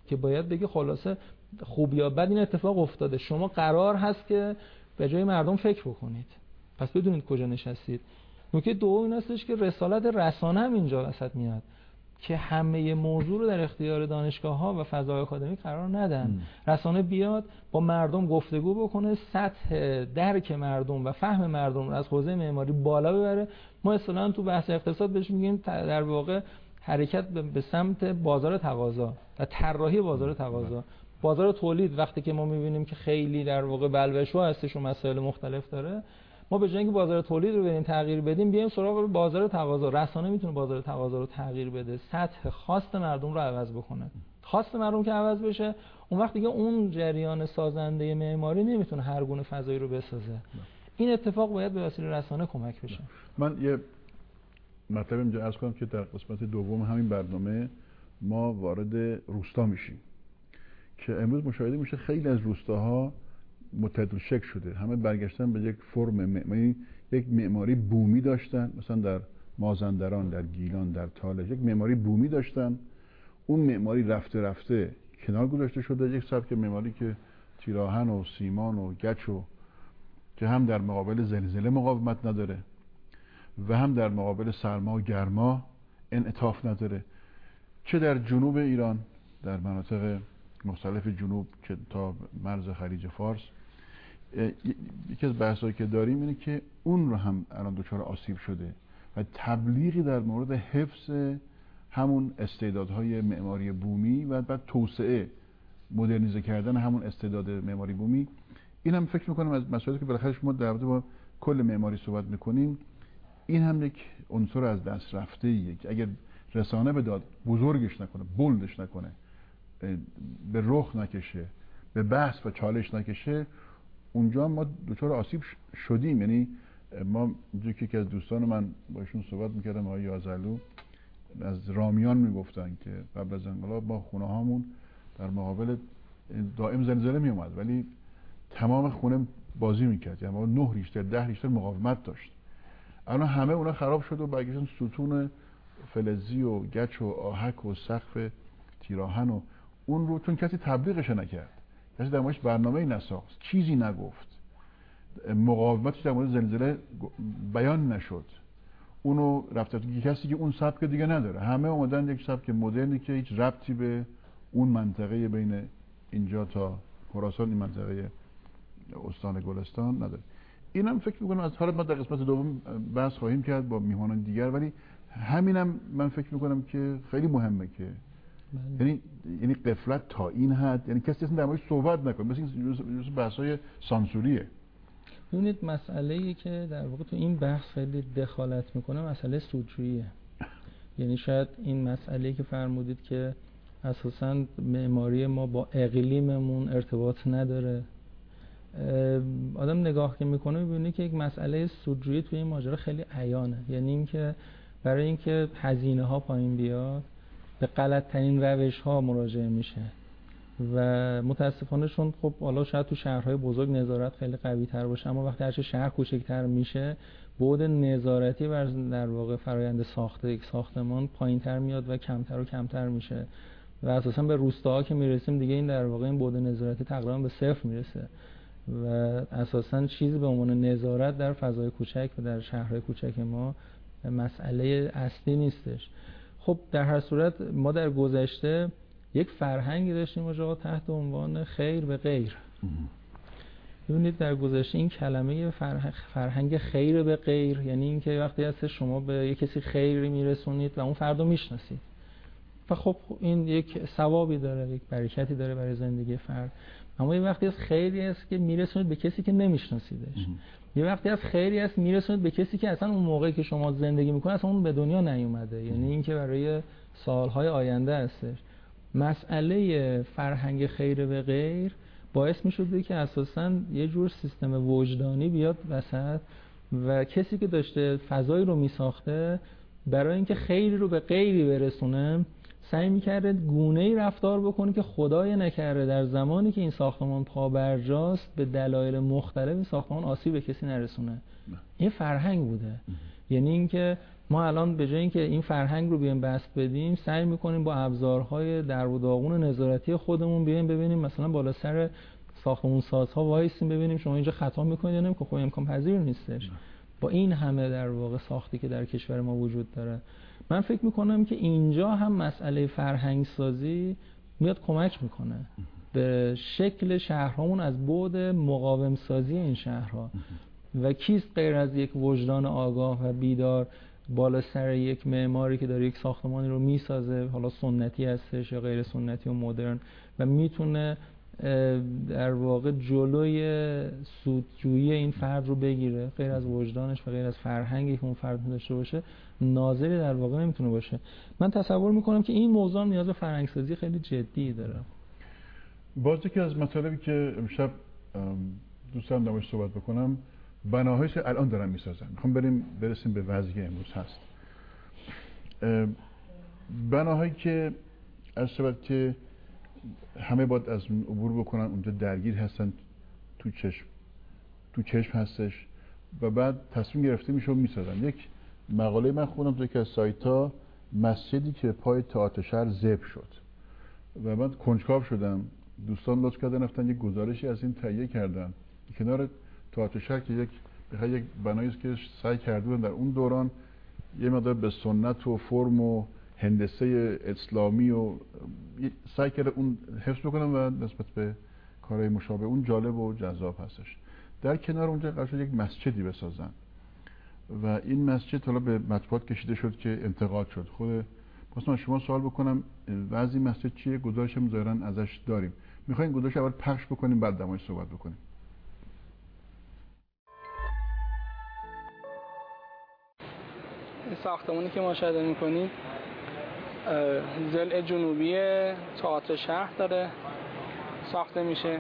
C: که باید بگه خلاصه خوب یا بد این اتفاق افتاده، شما قرار هست که به جای مردم فکر بکنید، پس بدونید کجا نشستید. نکته دوم این هستش که رسالت رسانه هم اینجا وسط میاد که همه موضوع رو در اختیار دانشگاه‌ها و فضای آکادمیک قرار ندن. رسانه بیاد با مردم گفتگو بکنه، سطح درک مردم و فهم مردم رو از حوزه معماری بالا ببره. ما اصلا تو بحث اقتصاد بهش میگیم در واقع حرکت به سمت بازار تقاضا و طراحی بازار تقاضا. بازار تولید وقتی که ما می‌بینیم که خیلی در واقع بلوش‌ها هستش و مسائل مختلف داره، ما به جای اینکه بازار تولید رو بریم تغییر بدیم، بیایم سراغ بازار تقاضا. رسانه میتونه بازار تقاضا رو تغییر بده، سطح خواست مردم رو عوض بکنه. خواست مردم که عوض بشه، اون وقت دیگه اون جریان سازنده معماری نمیتونه هر گونه فضایی رو بسازه. این اتفاق باید به وسیله رسانه کمک بشه.
B: من یه مطلب اینجا عرض کنم که در قسمت دوم همین برنامه ما وارد روستا میشیم که امروز مشاهده میشه خیلی از روستاها متعدل شکل شده، همه برگشتن به یک فرم معماری، یک معماری بومی داشتن، مثلا در مازندران، در گیلان، در تالش یک معماری بومی داشتن. اون معماری رفته رفته کنار گذاشته شده، یک سبک معماری که تیراهن و سیمان و گچ و که هم در مقابل زلزله مقاومت نداره و هم در مقابل سرما و گرما انعطاف نداره، چه در جنوب ایران در مناطق مختلف جنوب که تا مرز خلیج فارس. یکی از بحثایی که داریم اینه که اون رو هم الان دچار آسیب شده و تبلیغی در مورد حفظ همون استعدادهای معماری بومی و بعد توسعه مدرنیزه کردن همون استعداد معماری بومی. این هم فکر میکنم از مسائلی که بالاخره ما در رابطه با کل معماری صحبت میکنیم، این هم یک عنصر از دست رفته ایه که اگر رسانه به داد بزرگش نکنه، بلندش نکنه، به رخ نکشه، به بحث و چالش نکشه، اونجا ما دچار آسیب شدیم. یعنی ما اینجوری که از دوستان من با ایشون صحبت میکردم، آقای یازلو از رامیان میگفتن که قبل از انقلاب ما خونه هامون در مقابل دائم زلزله میومد ولی تمام خونه بازی میکرد، یعنی ما 9 ریشتر 10 ریشتر مقاومت داشت. الان همه اونا خراب شد و برگشتن ستون فلزی و گچ و آهک و سقف تیراهن و اون رو، چون کسی تبلیغش نکرد، کسی در موردش برنامه‌ای نساخت، چیزی نگفت، مقاومتش در مورد زلزله بیان نشد، اونو رفته تو کسی که اون سبک دیگه نداره. همه اومدن یک سبک مدرنی که هیچ ربطی به اون منطقه بین اینجا تا خراسان، این منطقه استان گلستان نداره. اینم فکر میکنم از حالا ما در قسمت دوم بحث خواهیم کرد با میهمانان دیگر، ولی همینم من فکر میکنم که خیلی مهمه که یعنی غفلت تا این حد، یعنی کسی اصلا در موردش صحبت نکنه، مثل بحث‌های سانسوریه.
C: ببینید مسئله‌ای که در واقع تو این بحث خیلی دخالت میکنه مسئله سودجوییه. یعنی شاید این مسئله‌ای که فرمودید که اساساً معماری ما با اقلیممون ارتباط نداره، آدم نگاه که میکنه میبینه که یک مسئله سودجویی توی این ماجرا خیلی عیانه. یعنی اینکه برای اینکه هزینه ها پایین بیاد به غلط ترین روش ها مراجعه میشه و متاسفانه چون خب حالا شاید تو شهرهای بزرگ نظارت خیلی قوی تر باشه، اما وقتی هرچه شهر کوچکتر میشه بعد نظارتی بر در واقع فرآیند ساخت یک ساختمان پایین تر میاد و کمتر و کمتر میشه و اساسا به روستاها که میرسیم دیگه این در واقع این بعد نظارتی تقریبا به صفر میرسه و اساسا چیزی به عنوان نظارت در فضای کوچک و در شهرهای کوچک ما مسئله اصلی نیستش. خب در هر صورت ما در گذشته یک فرهنگی داشتیم آقا تحت عنوان خیر به غیر. ببینید در گذشته این کلمه فرهنگ خیر به غیر یعنی اینکه وقتی هست شما به یک کسی خیری میرسونید و اون فرد رو میشناسید و خب این یک ثوابی داره، یک برکتی داره برای زندگی فرد. اما یه وقتی از خیری است که میرسونید به کسی که نمیشناسیدش، یه وقتی از خیری است میرسونید به کسی که اصلا اون موقعی که شما زندگی میکنه اصلا اون به دنیا نیومده، یعنی اینکه برای سالهای آینده هستش. مسئله فرهنگ خیر به غیر باعث میشده که اساساً یه جور سیستم وجدانی بیاد وسط و کسی که داشته فضایی رو میساخته برای اینکه خیری رو به غیری برسونه سعی میکرده گونه‌ای رفتار بکنه که خدای نکرده در زمانی که این ساختمان پابرجاست به دلایل مختلف این ساختمان آسیب به کسی نرسونه. این فرهنگ بوده. یعنی اینکه ما الان به جای اینکه این فرهنگ رو بیایم بست بدیم، سعی میکنیم با ابزارهای در و داغون نظارتی خودمون بیایم ببینیم مثلا بالا سر ساختمون سازها وایسیم ببینیم شما اینجا خطا میکنید یا نمیکنید، خب امکان پذیر نیستش با این همه در واقع ساختی که در کشور ما وجود داره. من فکر میکنم که اینجا هم مسئله فرهنگ سازی میاد کمک میکنه به شکل شهرهامون از بعد مقاوم سازی این شهرها. و کیست غیر از یک وجدان آگاه و بیدار بالا سر یک معماری که داره یک ساختمانی رو میسازه، حالا سنتی هستش یا غیر سنتی و مدرن، و میتونه در واقع جلوی سودجویی این فرد رو بگیره، غیر از وجدانش و غیر از فرهنگی که اون فرد داشته باشه ناظری در واقع نمیتونه باشه. من تصور میکنم که این موضوع نیاز به فرهنگسازی خیلی جدی داره.
B: باز یکی از مطالبی که امشب دوست دارم دربارش صحبت بکنم، بناهایی که الان دارن میسازن. میخوام برسیم به وضعی امروز هست. بناهایی که از شبت که همه باید از عبور بکنن، اونجا درگیر هستن، تو چشم هستش و بعد تصمیم گرفته میشه و میسازن. یک مقاله من خوندم تو یکی از سایت‌ها، مسجدی که پای تئاتر شهر ذبح شد و من کنجکاو شدم. دوستان لطف کردن رفتن یک گزارشی از این تهیه کردن کنار تئاتر شهر که یک بنایی است که سعی کردن در اون دوران یه مقدار به سنت و فرم و هندسه اسلامی و سعی کرده اون حفظ بکنم و نسبت به کارهای مشابه اون جالب و جذاب هستش. در کنار اونجا قرار شد یک مسجدی بسازن و این مسجد حالا به مطبوعات کشیده شد که انتقاد شد. خود من شما سوال بکنم وضعی مسجد چیه؟ گزارش هم ظاهرا ازش داریم. میخوایم گزارش اول پخش بکنیم بعد در موردش صحبت بکنیم.
D: ساختمانی که مشاهده میکنید ضلع جنوبی تئاتر شهر داره ساخته میشه.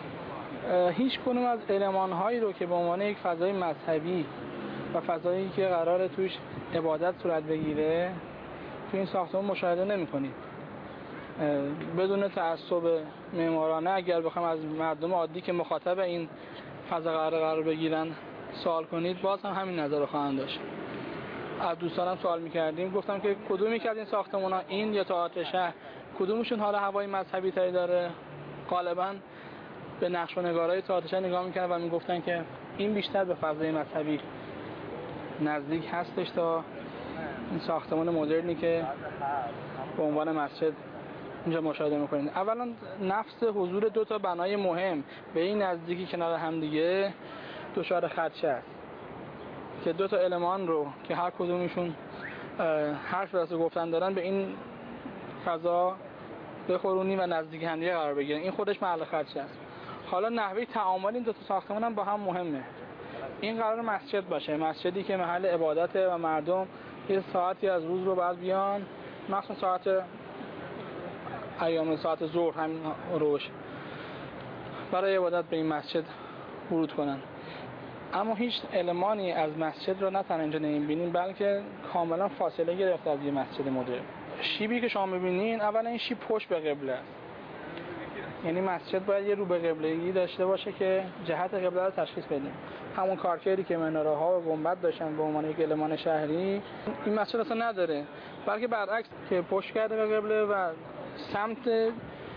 D: هیچ کنون از المان‌هایی رو که به عنوان یک فضای مذهبی و فضایی که قراره توش عبادت صورت بگیره تو این ساختمان مشاهده نمی‌کنید. بدون تعصب معمارانه اگر بخوام از مردم عادی که مخاطب این فضا قرار بگیرن سوال کنید باز هم همین نظر رو خواهند داشت. از دوستانم سوال می‌کردیم، گفتم که کدومی که از این ساختمان‌ها، این یا تئاتر شهر، کدومشون حالا هوای مذهبی تری داره؟ غالباً به نقش و نگارهای تئاتر شهر نگاه می‌کردن و میگفتن که این بیشتر به فضای مذهبی نزدیک هستش تا این ساختمان مدرنی که به عنوان مسجد اینجا مشاهده می‌کنید. اولا نفس حضور دو تا بنای مهم به این نزدیکی کنار هم دیگه دچار خدشه است که دو تا المان رو که هر کدومشون حرف واسه گفتن دارن به این فضا بخورونی و نزدیک هم دیگه قرار بگیرن، این خودش محل خدشه است. حالا نحوه تعامل این دو تا ساختمان هم با هم مهمه. این قرار مسجد باشه، مسجدی که محل عبادته و مردم یه ساعتی از روز رو بعد بیان، مثلا ساعت ایام ساعت ظهر همین روش برای عبادت به این مسجد ورود کنن. اما هیچ المانی از مسجد رو نه تنها اینجا نمی‌بینیم بلکه کاملا فاصله گرفته از یه مسجد مدرن. شیبی که شما می‌بینین اولا این شیب پشت به قبله است، یعنی مسجد باید یه رو به قبله‌ای داشته باشه که جهت قبله رو تشخیص بدیم. همون کارکردی که مناره‌ها و گنبد داشتن به عنوان یک المان شهری این مسجد اصلا نداره، بلکه برعکس که پشت کرده به قبله و سمت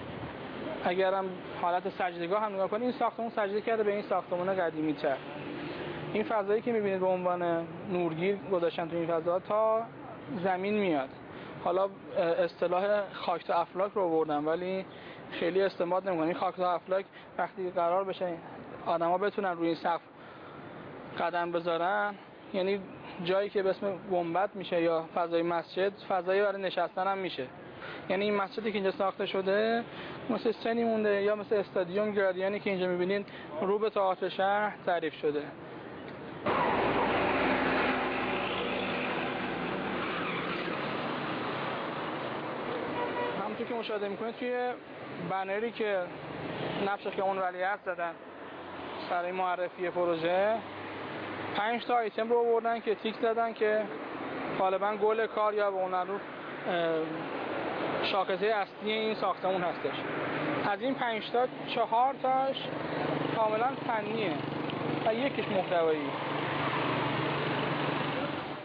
D: اگرم حالت سجدگاه هم نگاه کنید این ساختمون سجده کرده به این ساختمان قدیمی‌تر. این فضایی که می‌بینید به عنوان نورگیر گذاشتن تو این فضا تا زمین میاد. حالا اصطلاح خاک تا افلاک رو آوردن ولی خیلی استنباط نمی‌کنن. این خاک تا افلاک وقتی قرار بشه آدما بتونن روی این سقف قدم بذارن، یعنی جایی که به اسم گنبد میشه یا فضای مسجد، فضایی برای نشستن هم میشه. یعنی این مسجدی که اینجا ساخته شده مثل سنی مونده یا مثل استادیوم گرادیانی که اینجا می‌بینید رو به تئاتر شهر تعریف شده. همونطور که مشاهده میکنید توی بنری که نقش خیابان ولیعصر زدن برای معرفی پروژه 5 تا آیتم رو آوردن که تیک زدن که غالبا گل کار یا به اون رو شاخصه اصلی این ساختمون هستش. از این 5 تا 4 تاش کاملا فنیه و یکیش محتوایی.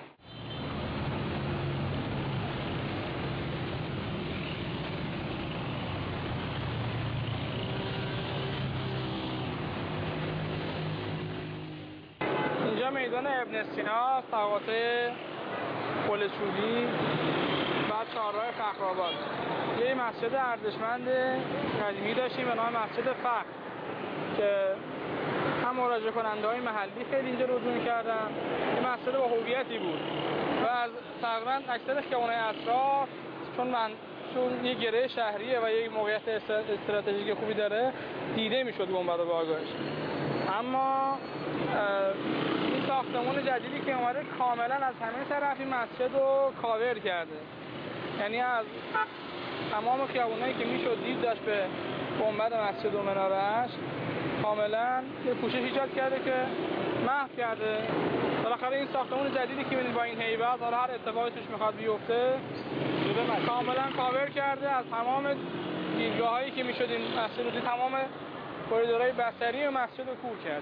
D: میدان ابن سینا، تقاطع پل چوبی، بعد چهارراه فخرآباد. یه مسجد ارزشمند قدیمی داشتیم به نام مسجد فخر که هم مراجعه کننده‌های محلی خیلی اینجا رجوع می‌کردن. این مسجد با هویتی بود و از تقریباً اکثر خیابان‌های اطراف چون یه گره شهریه و یه موقعیت استراتژیک خوبی داره دیده میشد گنبد و بارگاهش. اما این ساختمان جدیدی که اومده کاملا از همه طرف این مسجد رو کاور کرده، یعنی از تمام خیابونایی که میشد دید داشت به گنبد مسجد و مناره‌اش کاملا یه پوشش ایجاد کرده که محو کرده. بالاخره این ساختمان جدیدی که می‌بینید با این هیبت، حالا هر اتفاقی توش میخواد بیفته، کاملا کاور کرده از تمام دیدگاه‌هایی که میشد این مسجد رو، تمام کوریدورهای بصری و مسجد رو کور کرده.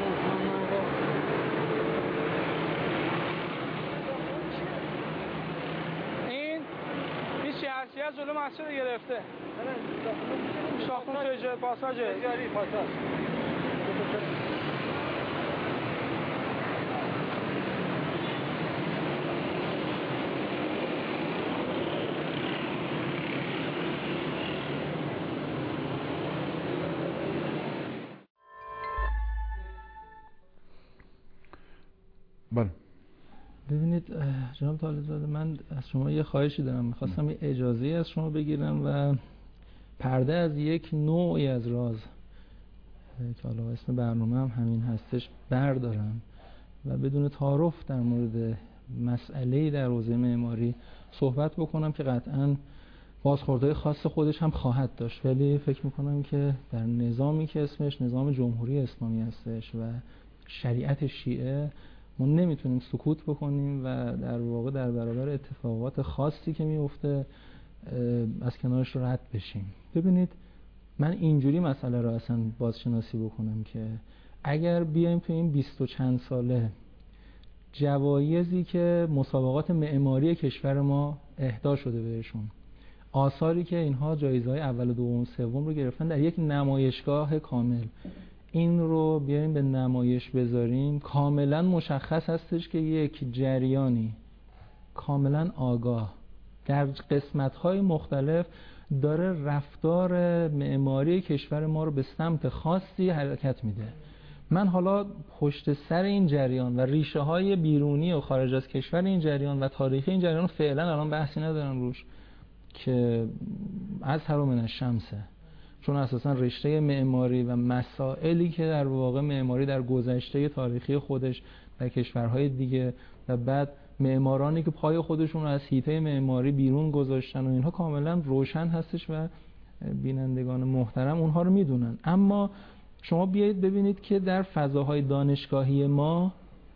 D: این 20 هرچی از جلو مسجد رو گرفته. ساختمون توی پاساژ تجاری پاساژ.
B: بله.
C: ببینید جناب طالب‌زاده، من از شما یه خواهشی دارم. میخواستم یه اجازه از شما بگیرم و پرده از یک نوعی از راز که حالا اسم برنامه هم همین هستش بردارم و بدون تعارف در مورد مسئله‌ای در حوزه معماری صحبت بکنم که قطعاً بازخوردهای خاص خودش هم خواهد داشت، ولی فکر میکنم که در نظامی که اسمش نظام جمهوری اسلامی هستش و شریعت شیعه ما نمیتونیم سکوت بکنیم و در واقع در برابر اتفاقات خاصی که میفته از کنارش رد بشیم. ببینید من اینجوری مسئله رو اصلا بازشناسی بکنم که اگر بیایم تو این 20 و چند ساله جوایزی که مسابقات معماری کشور ما اهدا شده بهشون، آثاری که اینها جایزه‌های اول و دوم و سوم رو گرفتن در یک نمایشگاه کامل، این رو بیایم به نمایش بذاریم، کاملا مشخص هستش که یک جریانی کاملا آگاه در قسمت‌های مختلف داره رفتار معماری کشور ما رو به سمت خاصی حرکت میده. من حالا پشت سر این جریان و ریشه‌های بیرونی و خارج از کشور این جریان و تاریخ این جریان فعلا الان بحثی ندارم روش که ازهر من الشمسه، چون اساسا رشته معماری و مسائلی که در واقع معماری در گذشته تاریخی خودش در کشورهای دیگه و بعد معمارانی که پای خودشون رو از حیطه معماری بیرون گذاشتن و اینها کاملا روشن هستش و بینندگان محترم اونها رو میدونن. اما شما بیایید ببینید که در فضاهای دانشگاهی ما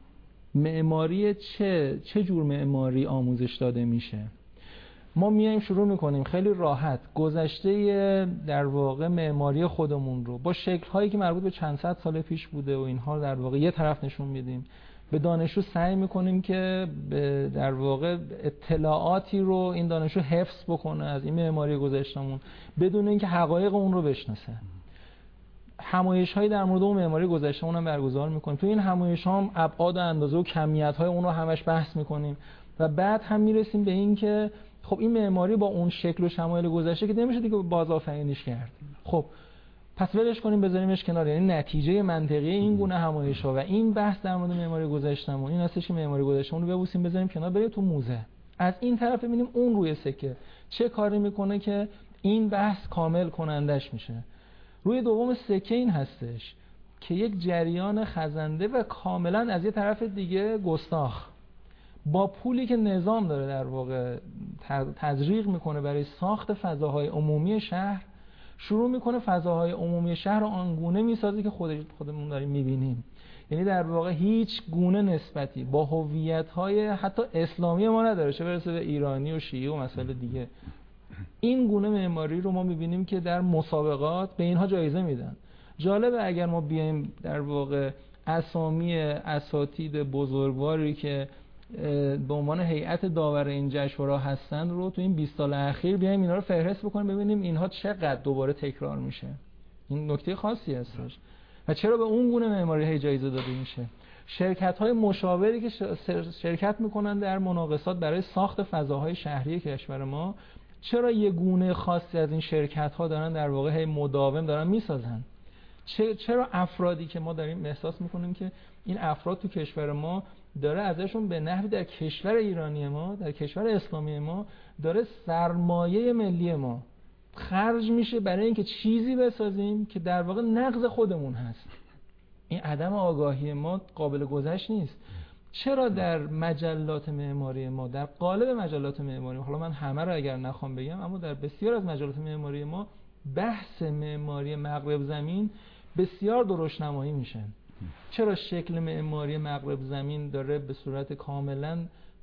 C: معماری چه جور معماری آموزش داده میشه. ما میایم شروع میکنیم خیلی راحت گذشته در واقع معماری خودمون رو با شکل‌هایی که مربوط به چند صد سال پیش بوده و اینها در واقع یه طرف نشون میدیم. به دانشجو سعی میکنیم که در واقع اطلاعاتی رو این دانشجو حفظ بکنه از این معماری گذشتمون بدون اینکه حقایق اون رو بشناسه. همایش‌هایی در مورد اون معماری گذشتمون هم برگزار میکنیم. تو این همایش‌ها هم ابعاد و اندازه و کمیت‌های اون رو همش بحث میکنیم و بعد هم میرسیم به این که خب این معماری با اون شکل و شمایل گذشته که نمیشه دیگه بازآفرینیش کرد. خب پس ولش کنیم بذاریمش کنار. یعنی نتیجه منطقی این گونه همایش‌ها و این بحث در مورد معماری گذشتمون این هستش که معماری گذشتمون رو ببوسیم بذاریم کنار، بریم تو موزه. از این طرف ببینیم اون روی سکه چه کاری میکنه که این بحث کامل کنندش میشه. روی دوم سکه این هستش که یک جریان خزنده و کاملا از یه طرف دیگه گستاخ با پولی که نظام داره در واقع تزریق میکنه برای ساخت فضاهای عمومی شهر، شروع میکنه فضاهای عمومی شهر رو آنگونه میسازه که خودمون داریم میبینیم. یعنی در واقع هیچ گونه نسبتی با هویت‌های حتی اسلامی ما نداره، چه برسه به ایرانی و شیعی و مسائل دیگه. این گونه معماری رو ما میبینیم که در مسابقات به اینها جایزه میدن. جالبه اگر ما بیایم در واقع اسامی اساتید بزرگواری که به عنوان هیئت داور این جشنواره هستن رو تو این 20 سال اخیر بیایم اینا رو فهرست بکنیم ببینیم اینها چقدر دوباره تکرار میشه. این نکته خاصی هستش. و چرا به اون گونه معماری جایزه داده میشه. شرکت‌های مشاوری که شرکت میکنن در مناقصات برای ساخت فضاهای شهری کشور ما، چرا یه گونه خاصی از این شرکت‌ها دارن در واقع مداوم دارن میسازن؟ چرا افرادی که ما داریم احساس میکنیم که این افراد تو کشور ما داره ازشون به نحوی در کشور ایرانی ما، در کشور اسلامی ما داره سرمایه ملی ما خرج میشه برای اینکه چیزی بسازیم که در واقع نقض خودمون هست. این عدم آگاهی ما قابل گذشت نیست. چرا در مجلات معماری ما، در قالب مجلات معماری ما، حالا من همه رو اگر نخوام بگم، اما در بسیار از مجلات معماری ما بحث معماری مغرب زمین بسیار درشت‌نمایی میشه؟ چرا شکل معماری مغرب زمین داره به صورت کاملا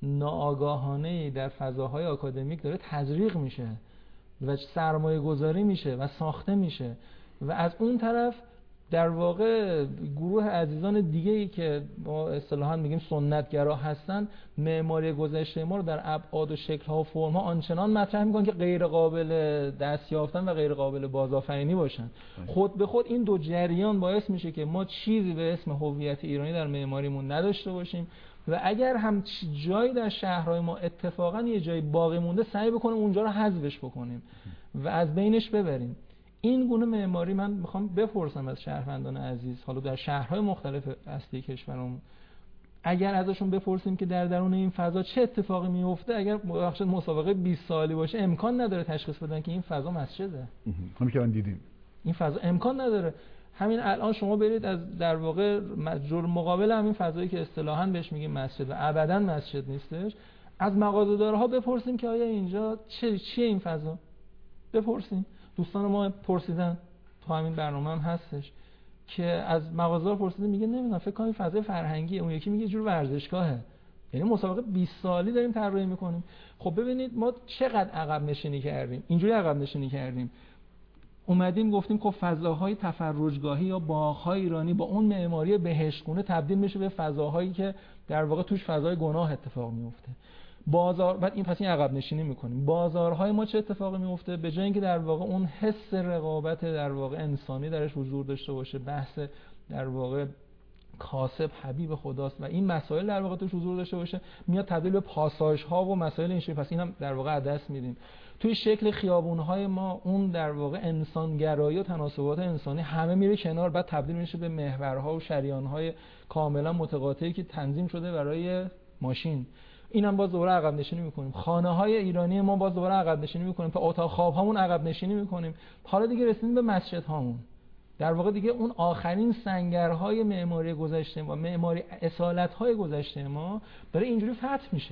C: ناآگاهانه در فضاهای آکادمیک داره تزریق میشه و سرمایه گذاری میشه و ساخته میشه، و از اون طرف در واقع گروه عزیزان دیگه‌ای که ما اصطلاحاً میگیم سنتگرا هستن، معماری گذشته ما رو در ابعاد و شکل‌ها و فرم‌ها آنچنان مطرح می‌کنن که غیر قابل دست یافتن و غیر قابل بازآفرینی باشن. خود به خود این دو جریان باعث میشه که ما چیزی به اسم هویت ایرانی در معماریمون نداشته باشیم و اگر هم جایی در شهرهای ما اتفاقاً یه جایی باقی مونده سعی بکنیم اونجا رو حذفش بکنیم و از بینش ببریم. این گونه معماری من میخوام بپرسم از شهروندان عزیز، حالا در شهرهای مختلف اصلی کشورمون، اگر ازشون بپرسیم که در درون این فضا چه اتفاقی میفته، اگر مسابقه 20 سالی باشه امکان نداره تشخیص بدن که این فضا مسجده.
B: همین که الان دیدیم این
C: فضا امکان نداره. همین الان شما برید از در واقع مقابل همین فضایی که اصطلاحاً بهش میگیم مسجد و ابداً مسجد نیستش، از مغازه‌دارها بپرسیم که آیا اینجا چیه این فضا؟ بپرسیم. دوستان ما پرسیدن، تو همین برنامه هم هستش که از مغازه‌دار پرسیدن، میگه نمیدونم فکر کنم فضای فرهنگی، اون یکی میگه یه جور ورزشگاهه. یعنی مسابقه 20 سالی داریم طراحی میکنیم. خب ببینید ما چقدر عقب نشینی کردیم. اینجوری عقب نشینی کردیم، اومدیم گفتیم خب فضاهای تفرجگاهی یا باغ‌های ایرانی با اون معماری بهشتگونه تبدیل میشه به فضاهایی که در واقع توش فضای گناه اتفاق میفته. بازار بعد این پس این عقب نشینی میکنیم. بازارهای ما چه اتفاقی میفته؟ به جای اینکه در واقع اون حس رقابت در واقع انسانی درش حضور داشته باشه، بحث در واقع کاسب حبیب خداست و این مسائل در واقع توش حضور داشته باشه، میاد تبدیل به پاساژها و مسائل این شکلی. پس اینم در واقع از دست میدیم. توی شکل خیابون‌های ما اون در واقع انسانگرایی و تناسبات انسانی همه میره کنار، بعد تبدیل میشه به محورها و شریان‌های کاملا متقاطعی که تنظیم شده برای ماشین. اینم باز دوباره عقب نشینی میکنیم. خانه‌های ایرانی ما باز دوباره عقب نشینی میکنیم. تا اتاق خواب‌هامون عقب نشینی میکنیم. حالا دیگه رسیدیم به مسجدهامون. در واقع دیگه اون آخرین سنگرهای معماری گذشته ما، معماری اصالت‌های گذشته ما داره اینجوری فتح میشه.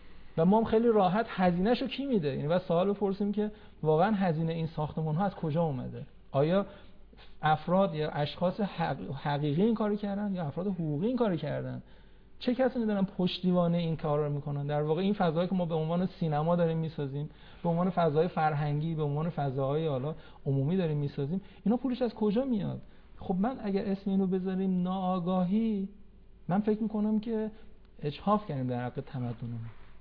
C: و ما هم خیلی راحت هزینه‌شو کی میده؟ یعنی بعد سوال بپرسیم که واقعا هزینه این ساختمان‌ها از کجا اومده؟ آیا افراد یا اشخاص حقیقی این کارو کردن یا افراد حقوقی این کارو کردن؟ چه کسانی دارن پشتیبان این کار رو میکنن؟ در واقع این فضایی که ما به عنوان سینما داریم میسازیم، به عنوان فضای فرهنگی، به عنوان فضاهای حالا عمومی داریم میسازیم، اینا پولش از کجا میاد؟ خب من اگر اسم اینو بذاریم ناآگاهی، من فکر میکنم که اجحاف کردیم در حق تمدنمون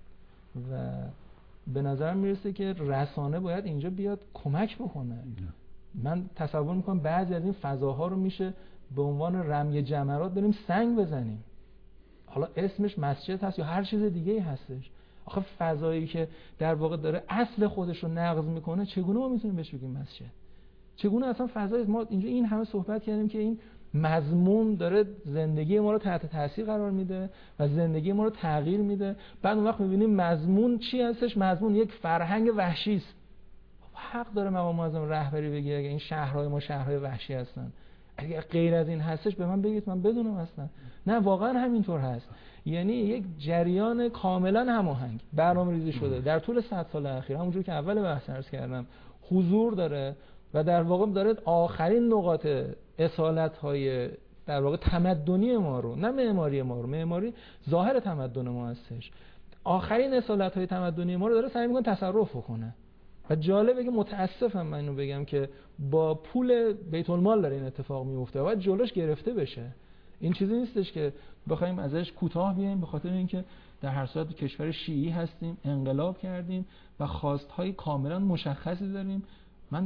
C: و به نظرم میرسه که رسانه باید اینجا بیاد کمک بکنه. من تصور میکنم بعضی از این فضاها رو میشه به عنوان رمی جمرات بریم سنگ بزنیم. حالا اسمش مسجد هست یا هر چیز دیگه‌ای هستش. آخه فضایی که در واقع داره اصل خودش رو نقض میکنه، چگونه ما میتونیم بهش بگیم مسجد؟ چگونه اصلا فضای ما اینجا این همه صحبت کردیم که این مضمون داره زندگی ما رو تحت تاثیر قرار میده و زندگی ما رو تغییر میده. بعد اون وقت میبینیم مضمون چی هستش؟ مضمون یک فرهنگ وحشی است. حق داره مقام معظم رهبری بگه اگه این شهرهای ما شهرهای وحشی هستن. اگه غیر از این هستش به من بگید من بدونم اصلا. نه واقعا همینطور هست. یعنی یک جریان کاملا هماهنگ برنامه‌ریزی شده در طول 100 سال اخیر، همونجور که اول بحث عرض کردم، حضور داره و در واقع داره آخرین نقاط اصالت‌های در واقع تمدنی ما رو، نه معماری ما رو، معماری ظاهر تمدن ما هستش، آخرین اصالت‌های تمدنی ما رو داره سعی می‌کنه تصرف بکنه. و جالبه که متاسفم من اینو بگم که با پول بیت المال داره این اتفاق میفته و جلوش گرفته بشه. این چیزی نیستش که بخوایم ازش کوتاه بیایم، به خاطر اینکه در هر صورت کشور شیعی هستیم، انقلاب کردیم و خواست‌های کاملا مشخصی داریم. من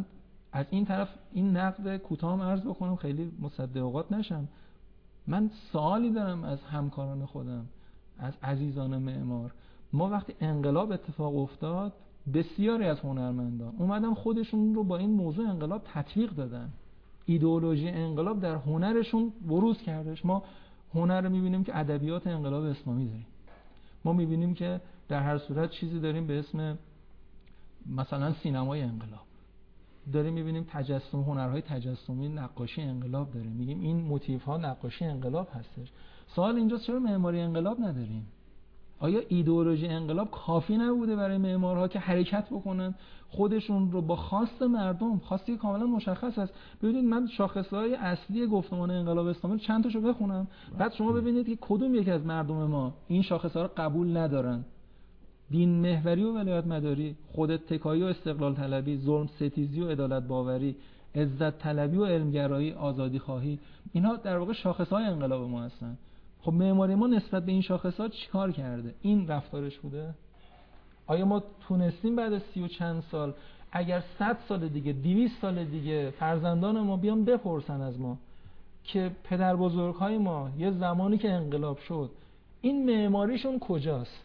C: از این طرف این نقد کوتاه عرض بکنم خیلی مصدق اوقات نشم. من سوالی دارم از همکاران خودم، از عزیزان معمار. ما وقتی انقلاب اتفاق افتاد بسیاری از هنرمندان اومدن خودشون رو با این موضوع انقلاب تطبیق دادن. ایدئولوژی انقلاب در هنرشون بروز کردش. ما هنر رو می‌بینیم که ادبیات انقلاب اسلامی داریم. ما می‌بینیم که در هر صورت چیزی داریم به اسم مثلا سینمای انقلاب. داریم می‌بینیم تجسم، هنرهای تجسمی، نقاشی انقلاب داریم. میگیم این موتیف‌ها نقاشی انقلاب هستش. سوال اینجاست چرا معماری انقلاب نداریم؟ آیا ایدئولوژی انقلاب کافی نبوده برای معمارها که حرکت بکنن خودشون رو با خواست مردم، خواستی کاملا مشخص است. ببینید من شاخصه‌های اصلی گفتمان انقلاب اسلامی رو چند تاشو بخونم، بعد شما ببینید که کدوم یکی از مردم ما این شاخصه‌ها رو قبول ندارن. دین محوری و ولایت مداری، خودت تکایی و استقلال طلبی، ظلم ستیزی و عدالت باوری، عزت طلبی و علمگرایی، آزادی خواهی، اینا در واقع شاخص‌های انقلاب ما هستن. خب معماری ما نسبت به این شاخص‌ها چیکار کرده؟ این رفتارش بوده؟ آیا ما تونستیم بعد از 30 و چند سال، اگر 100 سال دیگه، 200 سال دیگه فرزندان ما بیان بپرسن از ما که پدر بزرگ‌های ما یه زمانی که انقلاب شد این معماریشون کجاست؟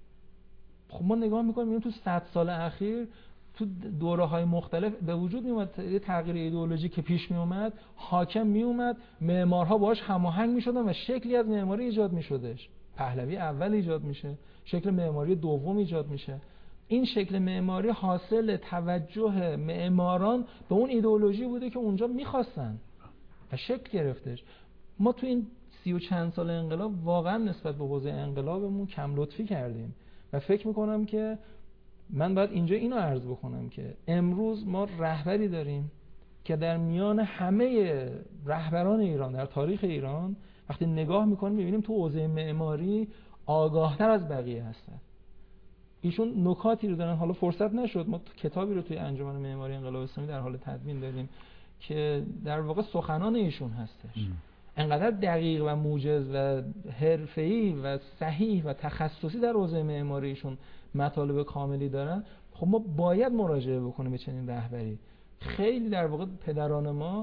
C: خب ما نگاه می‌کنیم تو 100 سال اخیر تو دوره‌های مختلف به وجود میومد یه تغییر ایدئولوژی که پیش میومد، حاکم میومد، معمارها باهاش هماهنگ میشدن و شکلی از معماری ایجاد میشدش. پهلوی اول ایجاد میشه، شکل معماری دوم ایجاد میشه. این شکل معماری حاصل توجه معماران به اون ایدئولوژی بوده که اونجا میخواستن و شکل گرفتش. ما تو این 30 و چند سال انقلاب واقعا نسبت به حوزه انقلابمون کم لطفی کردیم و فکر میکنم که من باید اینجا اینو عرض بکنم که امروز ما رهبری داریم که در میان همه رهبران ایران در تاریخ ایران وقتی نگاه میکنیم میبینیم تو حوزه معماری آگاهتر از بقیه هستن. ایشون نکاتی رو دارن، حالا فرصت نشد، ما کتابی رو توی انجمن معماری انقلاب اسلامی در حال تدوین داریم که در واقع سخنان ایشون هستش. انقدر دقیق و موجز و حرفه‌ای و صحیح و تخصصی در حوزه معماریشون مطالب کاملی دارن. خب ما باید مراجعه بکنیم به چنین رهبری. خیلی در واقع پدران ما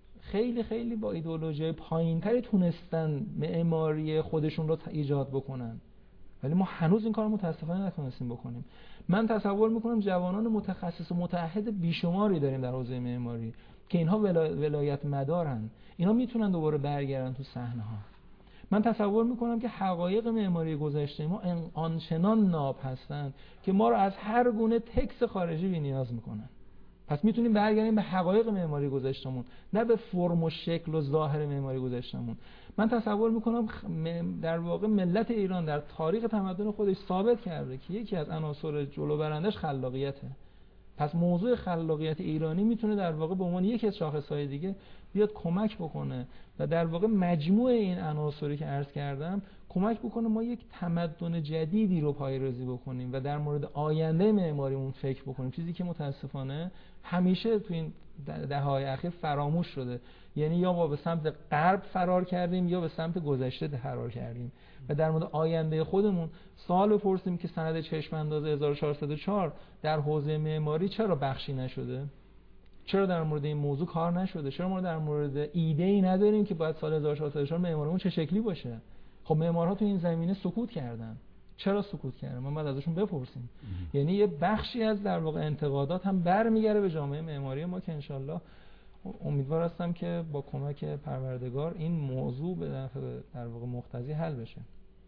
C: خیلی با ایدئولوژی پایین‌تری تونستن معماری خودشون رو ایجاد بکنن، ولی ما هنوز این کار متاسفانه نتونستیم بکنیم. من تصور میکنم جوانان متخصص و متعهد بیشماری داریم در حوزه معماری که اینها ولایت مدارن، اینا میتونن دوباره برگردن تو صحنه ها. من تصور میکنم که حقایق معماری گذشته ما آنچنان ناب هستند که ما رو از هر گونه تکس خارجی بی‌نیاز میکنن. پس میتونیم برگردیم به حقایق معماری گذشتمون، نه به فرم و شکل و ظاهر معماری گذشتمون. من تصور میکنم در واقع ملت ایران در تاریخ تمدن خودش ثابت کرده که یکی از عناصر جلو برندش خلاقیته. پس موضوع خلاقیت ایرانی میتونه در واقع به عنوان یکی از شاخصهای دیگه بیاد کمک بکنه و در واقع مجموع این عناصری که عرض کردم کمک بکنه ما یک تمدن جدیدی رو پایه‌ریزی بکنیم و در مورد آینده معماریمون فکر بکنیم، چیزی که متاسفانه همیشه تو این دهه‌های اخیر فراموش شده. یعنی یا ما به سمت غرب فرار کردیم یا به سمت گذشته فرار کردیم و در مورد آینده خودمون سوال بپرسیم که سند چشم انداز 1404 در حوزه معماری چرا بخشی نشده؟ چرا در مورد این موضوع کار نشده؟ چرا ما در مورد ایده‌ای نداریم که باید سال 1404 معماریمون چه شکلی باشه؟ خب معمارها تو این زمینه سکوت کردن. چرا سکوت کردن؟ ما باید ازشون بپرسیم. یعنی یه بخشی از در واقع انتقادات هم برمیگره به جامعه معماری ما که انشالله امیدوار هستم که با کمک پروردگار این موضوع به در واقع مقتضی حل بشه.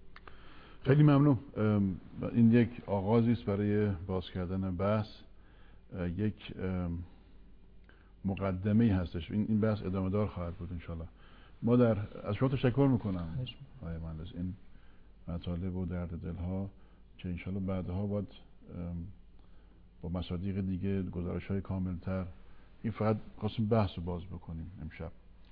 B: خیلی ممنون. این یک آغازی است برای باز کردن بحث، یک مقدمه‌ای هستش. این بحث ادامه دار خواهد بود انشالله. ما از شما تشکر میکنم آقای مهندس، این مطالب و درد دلها که انشالله بعدها باید با مصادیق دیگه گزارش‌های کاملتر، این فقط خواستیم بحث رو باز بکنیم امشب.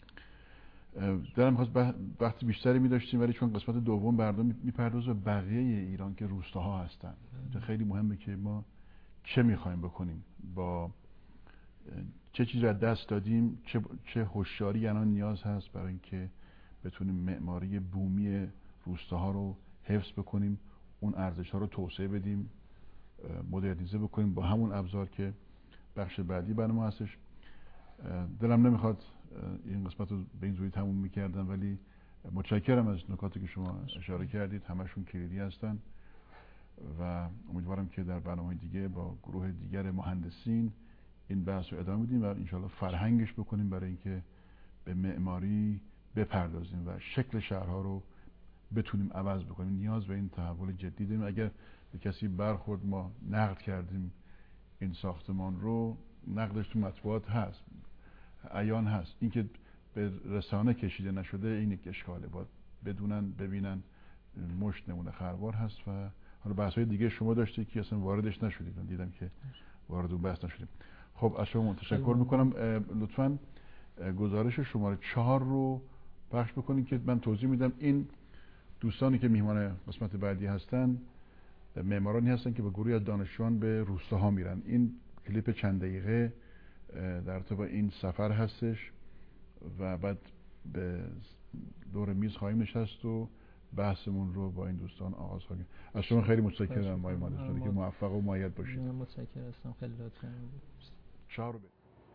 B: دلم خواست وقتی بیشتری می‌داشتیم، ولی چون قسمت دوم برنامه میپردازه به بقیه ایران که روستاها هستن، خیلی مهمه که ما چه می‌خوایم بکنیم، با چه چیزی رو دست دادیم، چه هوشیاری الان نیاز هست برای اینکه بتونیم معماری بومی روستاها رو حفظ بکنیم، اون ارزش‌ها رو توسعه بدیم، مدرنیزه بکنیم با همون ابزار که بخش بعدی برنامه هستش. دلم نمیخواد این قسمت رو به این زودی تموم میکردم، ولی متشکرم از نکاتی که شما اشاره کردید، همشون کلیدی هستن و امیدوارم که در برنامه‌های دیگه با گروه دیگر مهندسین این بحث رو ادامه بدیم و انشالله فرهنگش بکنیم برای اینکه به معماری بپردازیم و شکل شهرها رو بتونیم عوض بکنیم. نیاز به این تحول جدی داریم. اگر به کسی برخورد ما نقد کردیم این ساختمان رو، نقدش تو مطبوعات هست، عیان هست. اینکه به رسانه کشیده نشده این یک اشکاله، باید بدونن ببینن مشت نمونه خروار هست. و حالا بحث‌های دیگه شما داشتید که اصلا واردش نشدید، من دیدم که وارد اون بحث نشدید. خب از شما تشکر میکنم. لطفاً گزارش شماره 4 رو پخش بکنید که من توضیح میدم. این دوستانی که میهمان قسمت بعدی هستن معمارانی هستن که با گروهی از دانشجویان به روستاها میرن. این کلیپ چند دقیقه در ارتباط این سفر هستش و بعد به دور میز خواهیم نشست و بحثمون رو با این دوستان آغاز خواهیم. از شما خیلی متشکرم آقای مهندس که موفق و مؤید باشید.
C: متشکرم هستم، خیلی لطف کردید.
B: شعار بده.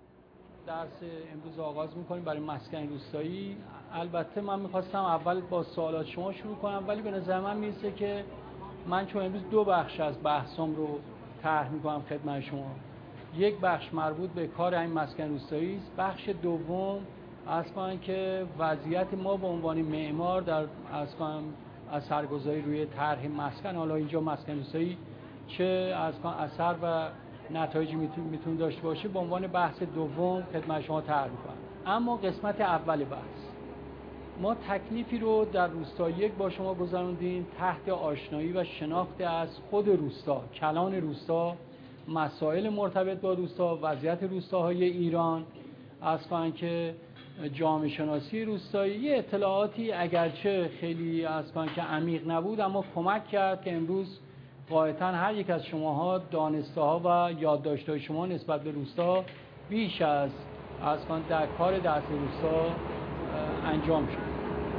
E: درس امروز آغاز میکنیم برای مسکن روستایی. البته من میخواستم اول با سوالات شما شروع کنم، ولی به نظر من میرسه که من چون امروز 2 بخش از بحثم رو طرح میکنم خدمت شما. یک بخش مربوط به کار این مسکن روستایی است. بخش دوم اصلا که وضعیت ما به عنوان معمار در از سرگذاری روی طرح مسکن، حالا اینجا مسکن روستایی چه اثر و نتایجی میتونه داشته باشه، به عنوان بحث دوم خدمت شما طرح می‌کنم. اما قسمت اول بحث ما تکلیفی رو در روستا 1 با شما گذروندیم تحت آشنایی و شناخت از خود روستا، کلان روستا، مسائل مرتبط با روستا، وضعیت روستاهای ایران، اصلا که جامعه شناسی روستایی، یه اطلاعاتی اگرچه خیلی اصلا که عمیق نبود اما کمک کرد که امروز غایتاً هر یک از شماها دانسته‌ها و یادداشت‌های شما نسبت به روستا بیش از اصلا در کار دست روستا انجام شد.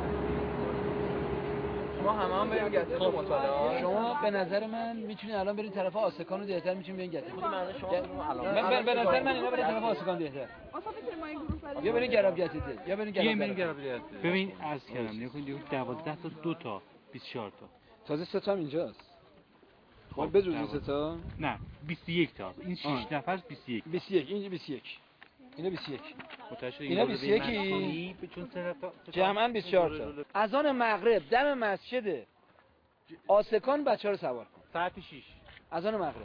F: شما هم بریم گته رو مطالعه. شما به نظر من میتونید الان برید طرف آسکان رو دیرتر میتونید برید گته. به نظر من اینا برید طرف آسکان دیرتر. یا برید گراب گته یا برید گراب گته.
G: ببین عرض کردم نکنید 12 تا 2 تا 24 تا.
F: تازه 3 تا هم اینجاست. ما بجز 3 تا؟
G: نه 21 تا. این 6 نفر 21.
F: 21 این 21. اینا 21.
G: اینا
F: 21 چون جمعاً 24 تا. اذان مغرب دم مسجد آسکان بچه‌ها رو سوار کن.
G: ساعت 6
F: اذان مغرب.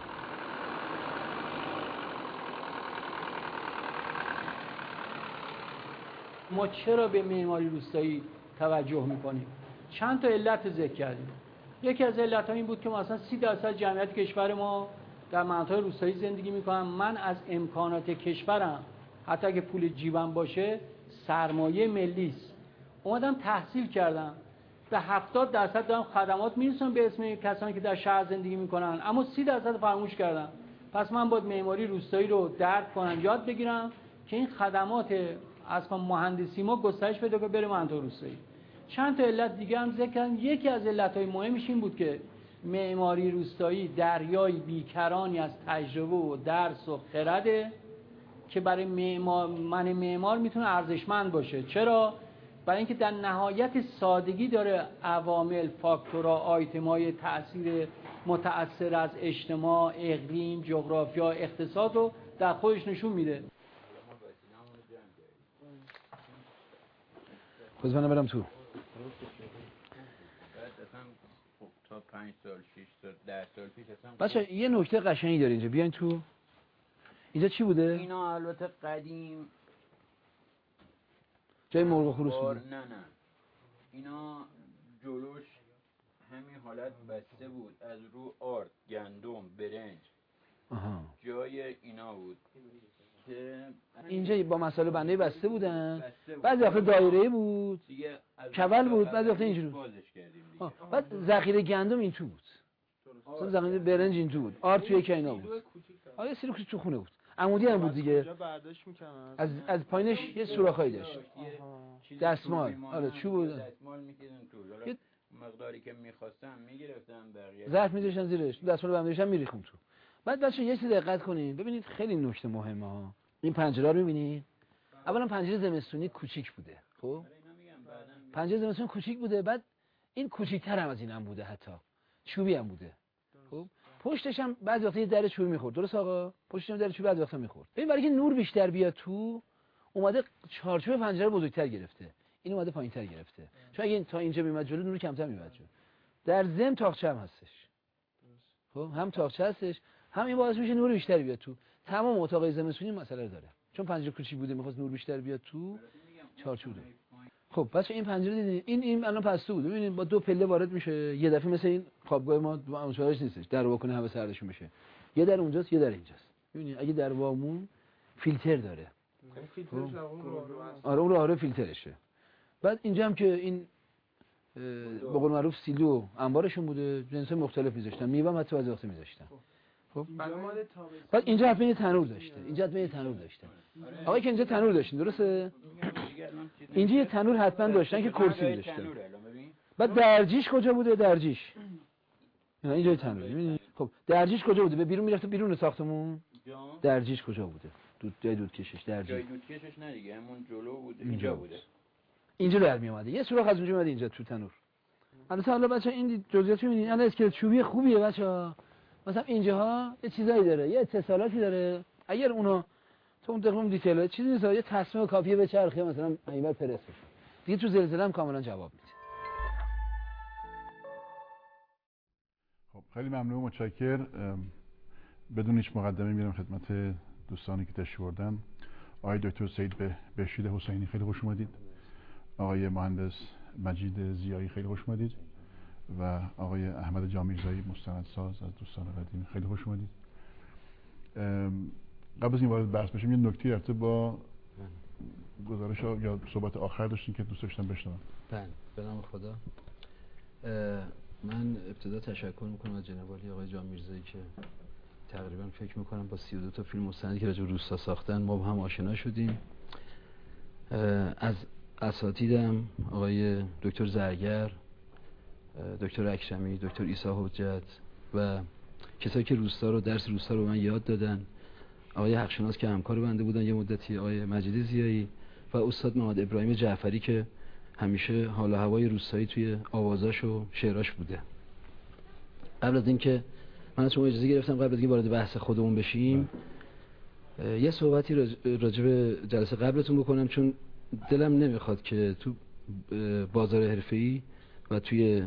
E: ما چرا به معماری روستایی توجه می‌کنیم؟ چند تا علت ذکر کردیم. یکی از علت‌ها این بود که مثلا 30% جمعیت کشور ما در مناطق روستایی زندگی می‌کنن. من از امکانات کشورم حتی اگه پول جیبم باشه سرمایه ملی است. اومدم تحصیل کردم، به 70% دارم خدمات میرسونم به اسم کسانی که در شهر زندگی می‌کنن، اما 30% فراموش کردم. پس من باید معماری روستایی رو درک کنم، یاد بگیرم که این خدمات اصلا مهندسی ما گسترش پیدا کنه بره مناطق روستایی. چند تا علت دیگه هم ذکر کردم. یکی از علت‌های مهمش این بود که معماری روستایی دریای بیکرانی از تجربه و درس و خرده که برای من معمار میتونه ارزشمند باشه. چرا؟ برای اینکه در نهایت سادگی داره عوامل، فاکتورها، آیتم‌های تأثیر متأثر از اجتماع، اقلیم، جغرافیا، اقتصاد رو در خودش نشون میده.
F: باز من برم تو.
H: تا 5 سال 6 سال 10 سال پیش اصلا
F: بچه یه نکته قشنگی داره اینجا، بیاین تو. اینجا چی بوده؟
H: اینا البته قدیم
F: جای مرغ خروس بود.
H: نه اینا جلوش همین حالت بسته بود، از رو آرد، گندم، برنج جای اینا بود که
F: اینجا با مسائل بنده بسته بودن. بعضی وقت دایره‌ای بود، کول بود، بعضی وقت اینجوری
H: بازش کردیم دیگه.
F: بعد ذخیره گندم این تو بود، ذخیره برنج این تو بود، آرد توی کینا بود. آره سری کوچیک تو خونه بود، عمودی هم بود دیگه، از پایینش یه سوراخایی داشت. دستمال، آره چوب بود،
H: دستمال می‌کردن تو، یه مقداری که می‌خواستم می‌گرفتم، بقیه
F: ظرف می‌ذاشتن زیرش، دستمال بهم می‌ریختم تو. بعد بچه‌ها یه چیز دقت کنین، ببینید خیلی نکته مهمه ها. این پنجره رو می‌بینید؟ اولا پنجره زمستونی کوچیک بوده. خب پنجره زمستونی کوچیک بوده، بعد این کوچیک‌تر هم از اینم بوده، حتی چوبی هم بوده. خب پشتش هم بعضی وقتا یه در چوبی می‌خورد. درست آقا؟ پشتش هم در چوبی بعضی وقتا می‌خورد. ببین برای اینکه نور بیشتر بیاد تو، اومده چارچوب پنجره بزرگتر گرفته. این اومده پایین‌تر گرفته. چون اگه تا اینجا میومد جلو، نور کمتر میومد جلو. در ضمن تاقچه هم هستش. خب هم تاقچه هستش، هم این باعث میشه نور بیشتری بیاد تو. تمام اتاقای زمستونی مسئله داره. چون پنجره کوچیک بوده، می‌خواست نور بیشتر بیاد تو، چارچوب داره. خب بچه این پنجره دیدید، این الان پستو بود. ببینید با 2 پله وارد میشه. یه دفعه مثل این خوابگاه ما اونجاش نیستش، در وا کنه هوا سردشون بشه. یه در اونجاست، یه در اینجاست. ببینید اگه در وامون فیلتر داره. فیلترش اون رو فیلترشه. بعد اینجا هم که این به قول معروف سیلو انبارشون بوده، جنسای مختلف میذاشتن، میوه هم حتی بعضی وقت میذاشتن. خب بعد اینجا حتما یه تنور داشته. اینجا حتما یه تنور داشته. آقای که اینجا تنور داشتین، درسته؟ اینجا یه تنور حتما داشتن که کرسی میذاشتن. بعد درجیش کجا بوده؟ درجیش نه اینجا تنور. ببینید خب درجیش کجا بوده؟ به بیرون میرفته، بیرون ساختمون. درجیش کجا بوده؟ دود کشش. درجی
H: جای دود کشش نه دیگه، همون جلو بوده، اینجا بوده.
F: اینجا در می اومده، یه سوراخ از اونجا اومده اینجا تو تنور. البته حالا بچا این جزئیات می‌بینید، الان اسکلت چوبی خوبیه بچا. مثلا اینجاها یه چیزایی داره، یه اتصالاتی داره. اگر اونو تو اون دقیقاً دیتیل چیزی نیست، یه تصمیم کافیه به چرخه مثلا اینور پرس بشه. دیگه تو زلزله هم کاملا جواب میده.
B: خب خیلی ممنون، متشکرم. بدون هیچ مقدمه میرم خدمت دوستانی که تشریف بردن. آقای دکتر سید بهشید حسینی خیلی خوش اومدید. آقای مهندس مجید زیایی خیلی خوش اومدید و آقای احمد جامیرزایی مستندساز از دوستان قدیمی خیلی خوش اومدید. قبل از این وارد بحث بشیم یه نکته رابطه با گزارش یا صحبت آخر داشتین که دوست داشتم بشنوم.
F: بله، به نام خدا. من ابتدا تشکر میکنم از جناب عالی آقای جامیرزایی که تقریبا فکر میکنم با 32 تا فیلم مستندی که راجع به روستا ساختن ما با هم آشنا شدیم. از اساتیدم آقای دکتر زرگر، دکتر اکرمی، دکتر عیسی حجت و کسایی که روستا رو درس روستا رو من یاد دادن، آقای حقشناس که همکار بنده بودن یه مدتی، آقای مجید زیایی و استاد محمد ابراهیم جعفری که همیشه حال و هوای روستایی توی آوازاش و شعراش بوده. قبل از اینکه من از شما اجازه گرفتم قبل از اینکه وارد بحث خودمون بشیم یه صحبتی راجع به جلسه قبلتون بکنم، چون دلم نمیخواد که تو بازار حرفه‌ای و توی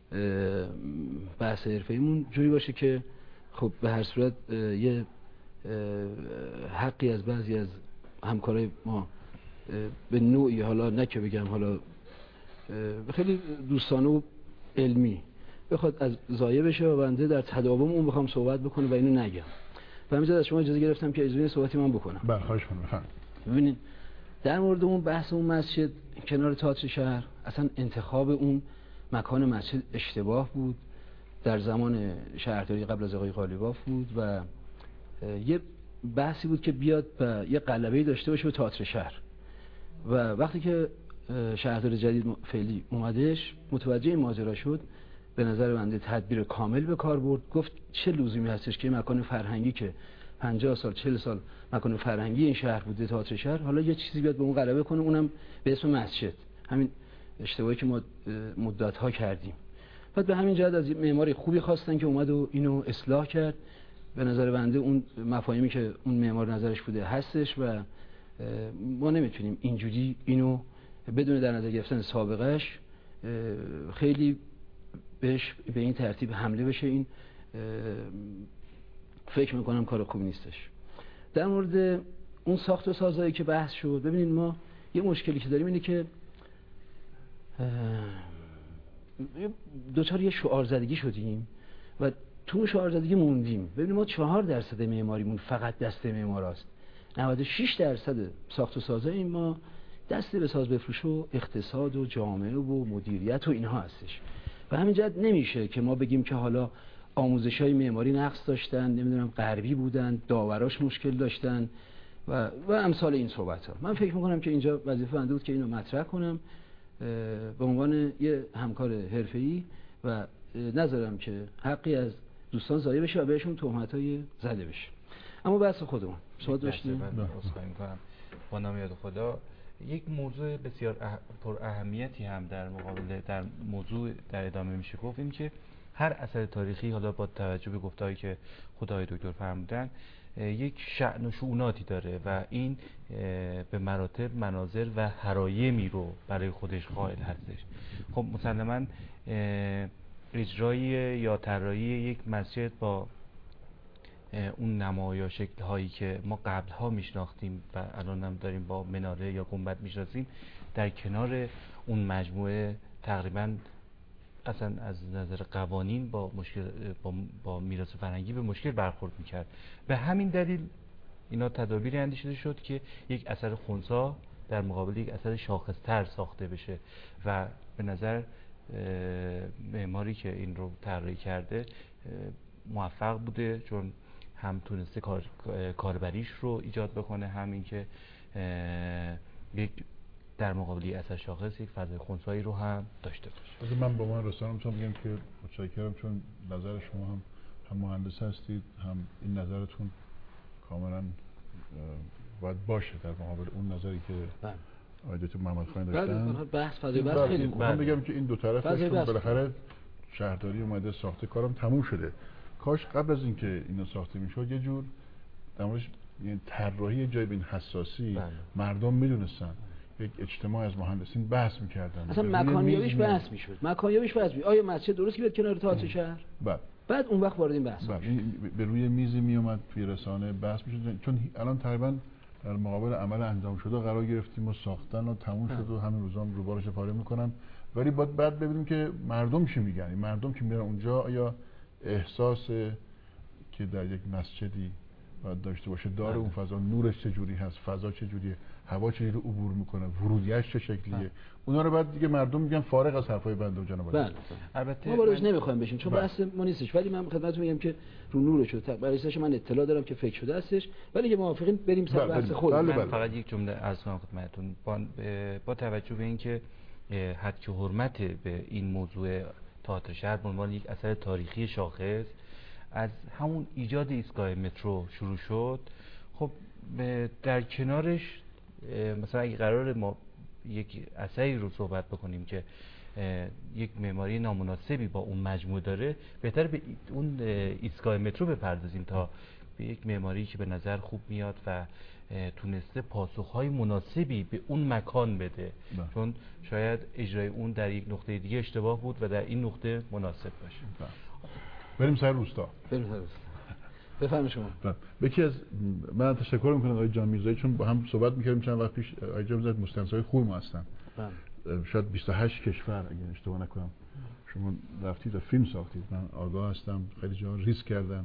F: بحث حرفه‌ایمون جوری باشه که خب به هر صورت یه حقی از بعضی از همکارای ما به نوعی، حالا نه که بگم حالا خیلی دوستانه و علمی بخواد از ضایع بشه و بنده در تداوم اون بخوام صحبت بکنم و اینو نگم. و همینجا از شما اجازه گرفتم که اجازه صحبتی من بکنم.
B: بله خواهش می‌کنم.
F: ببینید در مورد اون بحث اون مسجد کنار تئاتر شهر، اصلا انتخاب اون مکان مسجد اشتباه بود، در زمان شهرداری قبل از آقای قالیباف بود و یه بحثی بود که بیاد و یه قلبه‌ای داشته باشه به تئاتر شهر و وقتی که شهردار جدید فعلی اومدش متوجه این ماجرا شد، به نظر بنده تدبیر کامل به کار برد. گفت چه لزومی هستش که مکان فرهنگی که 50 سال 40 سال مکان فرهنگی این شهر بوده تئاتر شهر، حالا یه چیزی بیاد به اون غلبه کنه، اونم به اسم مسجد. همین اشتباهی که ما مدت‌ها کردیم. بعد به همین جهت از معماری خوبی خواستن که اومد و اینو اصلاح کرد. به نظر بنده اون مفاهیمی که اون معمار نظرش بوده هستش و ما نمیتونیم اینجوری اینو بدون در نظر گرفتن سابقهش خیلی بهش به این ترتیب حمله بشه. این فکر میکنم کار خوبی نیستش. در مورد اون ساخت و سازایی که بحث شد، ببینید ما یه مشکلی که داریم اینه که دوچار یه شعار زدگی شدیم و تو شعار زدگی موندیم. ببینید ما 4% معماریمون فقط دست معماراست. 96% ساخت و سازای ما دست به ساز بفروش و اقتصاد و جامعه و مدیریت و اینها هستش. و همین جهت نمیشه که ما بگیم که حالا آموزش‌های معماری نقص داشتن، نمیدونم غربی بودن، داوراش مشکل داشتن و امثال این صحبت‌ها. من فکر می‌کنم که اینجا وظیفه بنده بود که اینو مطرح کنم به عنوان یه همکار حرفه‌ای و نذارم که حقی از دوستان ضایع بشه و بهشون تهمت‌های زده بشه. اما بحث خودمون، شما داشتین؟
G: عذرخواهی می‌کنم با نام یاد خدا. یک موضوع بسیار پر اهمیتی هم در مقابل در موضوع در ادامه میشه گفت این که هر اثر تاریخی حالا با توجه به گفتهایی که خدای دکتر فرمودن یک شأن و شؤوناتی داره و این به مراتب مناظر و حرایمی رو برای خودش قائل هستش. خب مسلماً اجرای یا طراحی یک مسجد با اون نما یا شکل هایی که ما قبلها میشناختیم و الان هم داریم با مناره یا گنبد میشناسیم در کنار اون مجموعه تقریباً اصلا از نظر قوانین با مشکل با میراث فرهنگی به مشکل برخورد میکرد. به همین دلیل اینا تدابیری اندیشیده شد که یک اثر خنثی در مقابل یک اثر شاخص‌تر ساخته بشه و به نظر معماری که این رو طراحی کرده موفق بوده، چون هم تونسته کاربریش رو ایجاد بکنه، هم این که یک در مقابل اثر شاخص یک فضای خنثی رو هم داشته باشه.
B: من با من رسانم میتونم بگم که متشکرم، چون نظر شما هم مهندس هستید، هم این نظرتون کاملا باید باشه در مقابل اون نظری که آقای دکتر محمد خانی داشتن.
F: بحث فضای بحث خیلی خوبه.
B: من بگم که این دو طرفشون بالاخره شهرداری اومده ساخته، کارم تموم شده. کاش قبل از اینکه اینا ساخته میشد یه جور در موردش یعنی طراحی جای به این حساسی مردم میدونستن، یک اجتماع از مهندسین بحث میکردن،
F: اصلا مکانیابیش بحث میشد. آیا مسجد درست بیاد کنار تئاتر شهر؟ بعد اون وقت وارد این بحث
B: به روی میزی میومد توی رسانه بحث میشد، چون الان تقریبا در مقابل عمل انجام شده قرار گرفتیم و ساختن و تموم شد و همین روزا رو بارش پاره میکنن، ولی بعد ببینیم که مردم چی میگن. مردم که میرن اونجا آیا احساس که در یک مسجدی باید داشته باشه داره اون فضا، نورش چجوری هست، فضا چجوریه، هوا چجوری عبور میکنه، ورودیش چه شکلیه، اونا رو بعد دیگه مردم میگن فارغ از حرفای بنده و جناب.
F: البته ما باروش نمیخوایم بشیم چون بحث ما نیستش، ولی من خدمتتون میگم که رو نورش رو برایش من اطلاع دارم که فکر شده هستش، ولی اگه موافقین بریم سر بحث خود.
G: من فقط یک جمله عرض کنم خدمتتون با توجه به اینکه حد که حرمت به این موضوع تئاتر شهر به عنوان یک اثر تاریخی شاخص از همون ایجاد ایستگاه مترو شروع شد. خب در کنارش مثلا اگه قرار ما یک اثری رو صحبت بکنیم که یک معماری نامناسبی با اون مجموعه داره، بهتر به اون ایستگاه مترو بپردازیم تا به یک معماری که به نظر خوب میاد و تونسته پاسخهای مناسبی به اون مکان بده، چون شاید اجرای اون در یک نقطه دیگه اشتباه بود و در این نقطه مناسب باشه.
B: بریم سر روستا.
F: بفرمایید شما.
B: یکی از من تشکر میکنم آقای جان میرزایی، چون با هم صحبت میکردیم چند وقت پیش. آقای جان میرزایی مستندسازهای خوب ما هستن. شاید 28 کشور اگه اشتباه نکنم شما رفتید و فیلم ساختید. من آگاه هستم خیلی جا ریسک کردم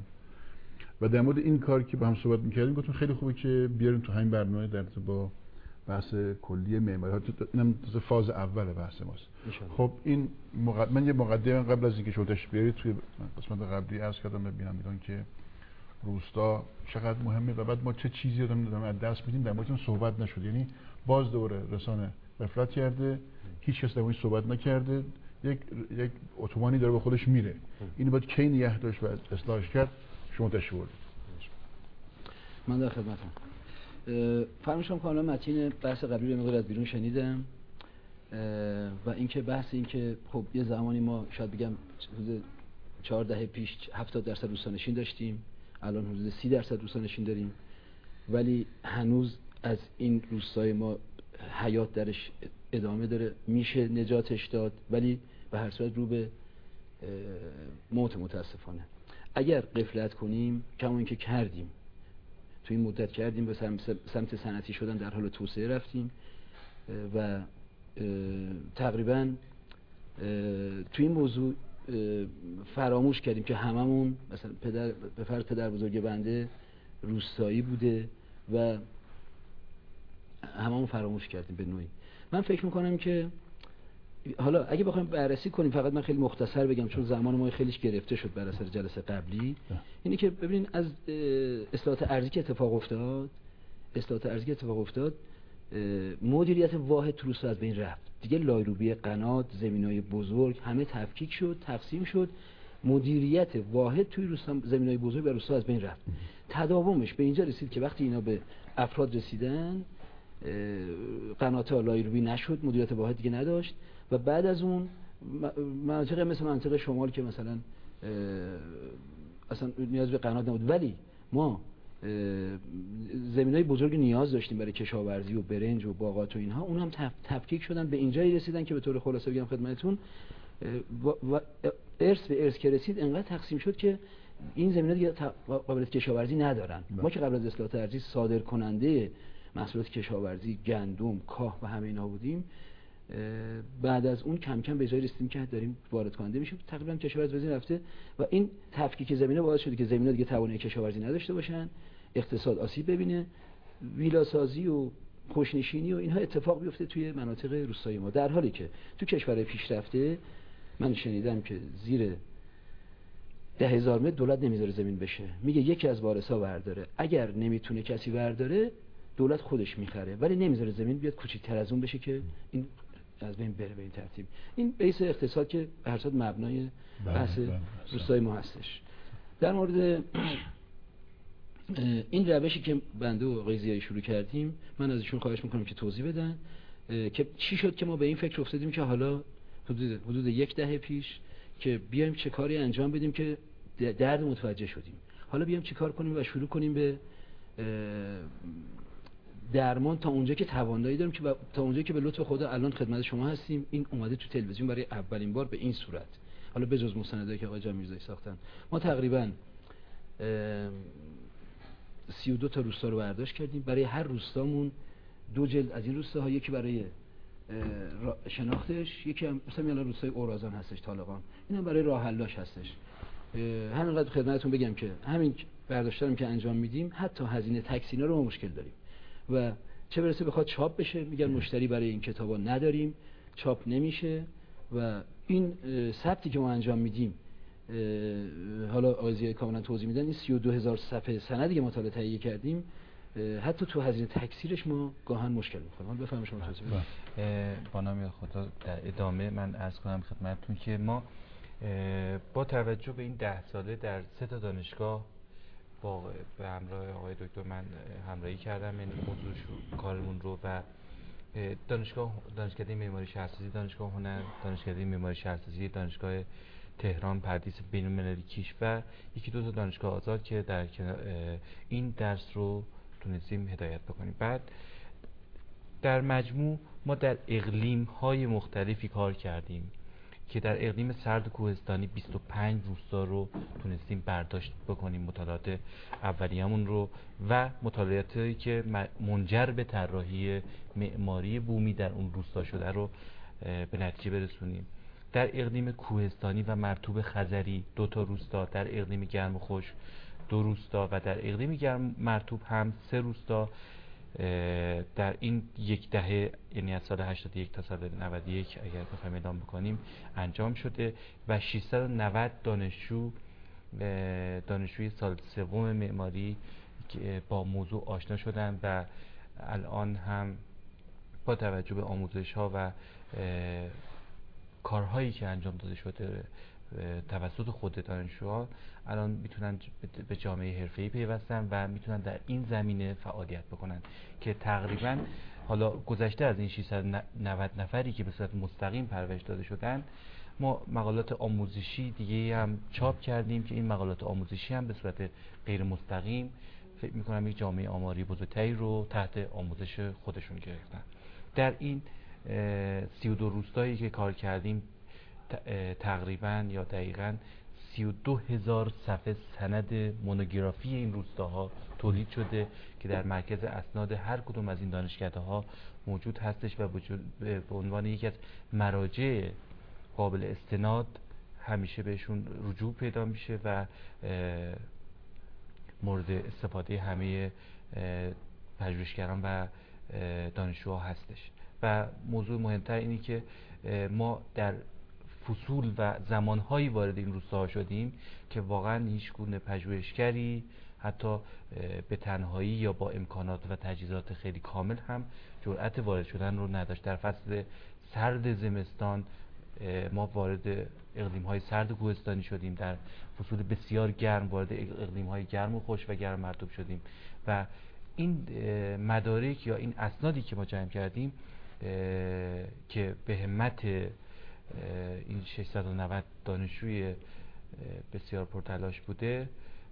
B: و در مورد این کار که با هم صحبت میکردیم گفتم خیلی خوبه که بیاریم تو همین برنامه در با بحث کلی معماری. اینم فاز اول بحث ماست. خب این من یه مقدمه قبل از اینکه شما تشریف بیارید توی قسمت قبلی عرض کردم به بینندگان که روستا چقدر مهمه و بعد ما چه چیزی رو داریم از دست میدیم در موردش صحبت نشد. یعنی باز دوباره رسانه غفلت کرده، هیچ کس در موردش صحبت نکرده، یک اتوبانی داره به خودش میره. اینو باید کی نگه داشت و اصلاحش کرد. شما تشریف بیارید.
F: من در خدمتم. فرمایشم کاملا متین بحث قبلی رو مقدار از بیرون شنیدم و اینکه بحث اینکه خب یه زمانی ما شاید بگم حدود 4 دهه پیش 70% روستانشین داشتیم، الان حدود 30% روستانشین داریم، ولی هنوز از این روستای ما حیات درش ادامه داره، میشه نجاتش داد، ولی به هر صورت رو به موت متاسفانه. اگر غفلت کنیم کما اینکه کردیم تو این مدت کردیم به سمت صنعتی شدن در حال توسعه رفتیم و تقریبا تو این موضوع فراموش کردیم که هممون مثلا به فرض پدر بزرگ بنده روستایی بوده و هممون فراموش کردیم به نوعی. من فکر میکنم که حالا اگه بخوایم بررسی کنیم، فقط من خیلی مختصر بگم چون زمان ما خیلیش گرفته شد بر اثر جلسه قبلی، اینی که ببینین از اصلاحات ارضی که اتفاق افتاد مدیریت واحد تو روستا از بین رفت دیگه. لایروبی قنات، زمینای بزرگ همه تفکیک شد، تقسیم شد مدیریت واحد توی روستا، زمینای بزرگ و روستا از بین رفت. تداومش به اینجا رسید که وقتی اینا به افراد رسیدن، قناطه لایروبی نشد، مدیریت واحد دیگه نداشت و بعد از اون مناطق مثل منطقه شمال که مثلا اصلا نیاز به قنات نبود، ولی ما زمینای بزرگ نیاز داشتیم برای کشاورزی و برنج و باغات و اینها، اون هم تفکیک شدن، به اینجایی رسیدن که به طور خلاصه بگم خدمتتون و ارث به ارث که رسید انقدر تقسیم شد که این زمین‌ها دیگه قابلیت کشاورزی ندارن. ما که قبل از اصلاحات ارضی صادر کننده محصولات کشاورزی، گندم، کاه و همه اینا بودیم، بعد از اون کم کم به جای رسیدیم که داریم وارد کننده میشیم، تقریبا کشاورزی بزین رفته و این تفکیک زمینه باعث شده که زمین‌ها دیگه توانایی کشاورزی نداشته باشن، اقتصاد آسیب ببینه، ویلاسازی و کوچ‌نشینی و اینها اتفاق بیفته توی مناطق روستایی ما، در حالی که تو کشورهای پیشرفته من شنیدم که زیر 10,000 متر دولت نمیذاره زمین بشه، میگه یکی از وارثا برداره، اگر نمیتونه کسی برداره دولت خودش میخره، ولی نمیذاره زمین بیاد کوچیک‌تر از اون بشه که این از بین بره به این ترتیب. این بیس اقتصاد که به هر صورت مبنای بحث روستای ما هستش. در مورد این روشی که بنده و قیزیایی شروع کردیم، من ازشون خواهش میکنم که توضیح بدن که چی شد که ما به این فکر افتادیم که حالا حدود 10 دهه پیش که بیایم چه کاری انجام بدیم که درد متوجه شدیم، حالا بیایم چه کار کنیم و شروع کنیم به درمان تا اونجا که توانایی داریم، که تا اونجا که به لطف خدا الان خدمت شما هستیم. این اومده تو تلویزیون برای اولین بار به این صورت، حالا به جز مستندایی که آقای جان میرزایی ساختن. ما تقریبا 32 تا روستا رو برداشت کردیم، برای هر روستامون 2 جلد از این روستاها، یکی برای شناختش، یکی هم مثلا الان روستای اورازان هستش، طالقان، این هم برای راه حلاش هستش. همینقدر خدمتتون بگم که همین برداشتارم که انجام میدیم، حتی هزینه تکسینا رو ما مشکل داریم و چه برسه بخواد چاپ بشه، میگن مشتری برای این کتابا نداریم، چاپ نمیشه. و این ثبتی که ما انجام میدیم، حالا آقای ضیایی کاملا توضیح میدن، این 32,000 صفحه سندی که مطالعه تهیه کردیم، حتی تو هزینه تکثیرش ما گاهن مشکل می‌خوریم. حالا بفرمایید شما توضیح بدید.
G: با نام خدا در ادامه من عرض کنم خدمتتون که ما با توجه به این 10 ساله در 3 تا دانشگاه به همراه آقای دکتر من همراهی کردم، یعنی موضوع کارمون رو، و دانشکده معماری شهرسازی دانشگاه هنر، دانشکده معماری شهرسازی دانشگاه تهران پردیس بین‌المللی کیش و 1-2 تا دانشگاه آزاد که در این درس رو تونستیم هدایت بکنیم. بعد در مجموع ما در اقلیم‌های مختلفی کار کردیم که در اقلیم سرد کوهستانی 25 روستا رو تونستیم برداشت بکنیم، مطالعات اولیه‌مون رو و مطالعاتی که منجر به طراحی معماری بومی در اون روستا شده رو به نتیجه برسونیم. در اقلیم کوهستانی و مرطوب خزری 2 تا روستا، در اقلیم گرم و خشک 2 روستا و در اقلیم گرم مرطوب هم 3 روستا در این 10 دهه، یعنی از سال 81 تا سال 91 اگر بخوایم اعلام بکنیم انجام شده و 690 دانشجوی سال سوم معماری که با موضوع آشنا شدن و الان هم با توجه به آموزش ها و کارهایی که انجام داده شده توسط خود دانشجوها الان میتونن به جامعه حرفه‌ای پیوستن و میتونن در این زمینه فعالیت بکنن که تقریبا حالا گذشته از این 690 نفری که به صورت مستقیم پرورش داده شدن، ما مقالات آموزشی دیگه هم چاپ کردیم که این مقالات آموزشی هم به صورت غیر مستقیم فکر میکنم یک جامعه آماری بزرگتری رو تحت آموزش خودشون گرفتن. در این 32 روستایی که کار کردیم تقریبا یا دقیقاً 32,000 صفحه سند مونوگرافی این روستاها تولید شده که در مرکز اسناد هر کدوم از این دانشکده‌ها موجود هستش و به عنوان یکی از مراجع قابل استناد همیشه بهشون رجوع پیدا میشه و مورد استفاده همه پژوهشگران و دانشجوها هستش. و موضوع مهمتر اینی که ما در فصول و زمانهایی وارد این روستاها شدیم که واقعا هیچ گونه پژوهشگری حتی به تنهایی یا با امکانات و تجهیزات خیلی کامل هم جرأت وارد شدن رو نداشت. در فصل سرد زمستان ما وارد اقلیم‌های سرد کوهستانی شدیم، در فصول بسیار گرم وارد اقلیم‌های گرم و خشک و گرم مرطوب شدیم و این مدارک یا این اسنادی که ما جمع کردیم که به همت این 690 دانشجوی بسیار پرتلاش بوده،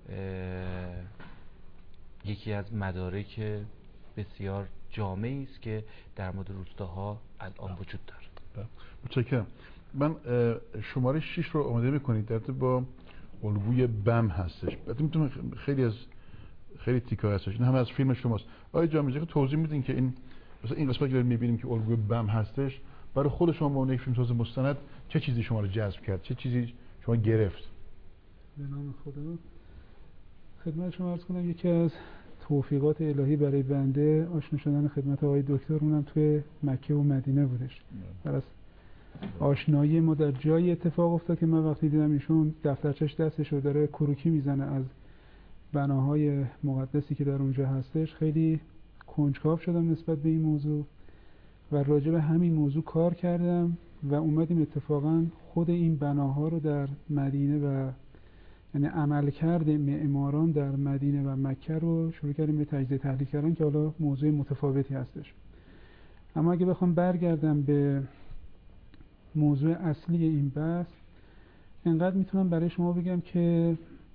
G: یکی از مدارک بسیار جامعی است که در مورد روستاها الان وجود داره.
B: متشکرم. من شماره 6 رو آماده می‌کنید در با الگوی بم هستش. بعد میتونم خیلی تیکا هستش. این همه از فیلم شماست. آقای جامیزی توضیح میدین که این مثلا این قسمتی که می‌بینیم که الگوی بم هستش برای خود شما به عنوان یک فیلمساز مستند چه چیزی شما رو جذب کرد؟ چه چیزی شما گرفت؟
I: به نام خدا خدمت شما عرض کنم یکی از توفیقات الهی برای بنده آشنا شدن خدمت آقای دکتر، اونم توی مکه و مدینه بودش. از آشنایی ما در جایی اتفاق افتاد که من وقتی دیدم ایشون دفترچش دستش رو داره کروکی میزنه از بناهای مقدسی که در اونجا هستش، خیلی کنجکاو شدم نسبت به این موضوع و راجع به همین موضوع کار کردم و اومدیم اتفاقا خود این بناها رو در مدینه و یعنی عملکرد معماران در مدینه و مکه رو شروع کردیم به تجزیه تحلیل کردن که حالا موضوع متفاوتی هستش. اما اگه بخوام برگردم به موضوع اصلی این بحث، اینقدر میتونم برای شما بگم که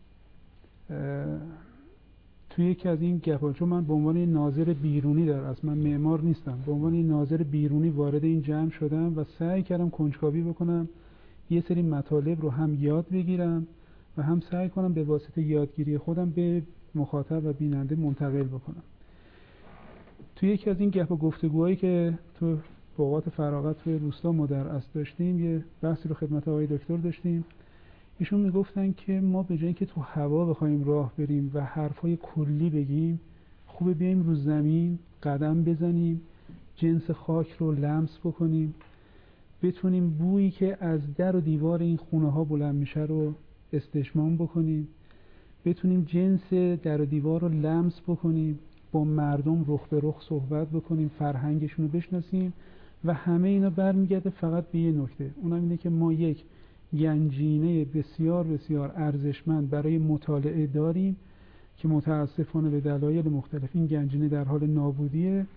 I: توی یکی از این گپ‌ها، چون من به عنوان ناظر بیرونی در اصل من معمار نیستم، به عنوان ناظر بیرونی وارد این جمع شدم و سعی کردم کنجکاوی بکنم یه سری مطالب رو هم یاد بگیرم و هم سعی کنم به واسطه یادگیری خودم به مخاطب و بیننده منتقل بکنم. توی یکی از این گپ و گفتگوهایی که تو اوقات فراغت توی روستا ما در اصل داشتیم، یه بحثی رو خدمت آقای دکتر داشتیم. ایشون میگفتن که ما به جای اینکه تو هوا بخوایم راه بریم و حرفای کلی بگیم، خوبه بیایم رو زمین قدم بزنیم، جنس خاک رو لمس بکنیم، بتونیم بویی که از در و دیوار این خونه ها بلند میشه رو استشمام بکنیم، بتونیم جنس در و دیوار رو لمس بکنیم، با مردم رخ به رخ صحبت بکنیم، فرهنگشون رو بشناسیم و همه اینا برمیگرده فقط به یه نکته، اونم اینه که ما یک گنجینه بسیار بسیار ارزشمند برای مطالعه داریم که متاسفانه به دلایل مختلف این گنجینه در حال نابودیه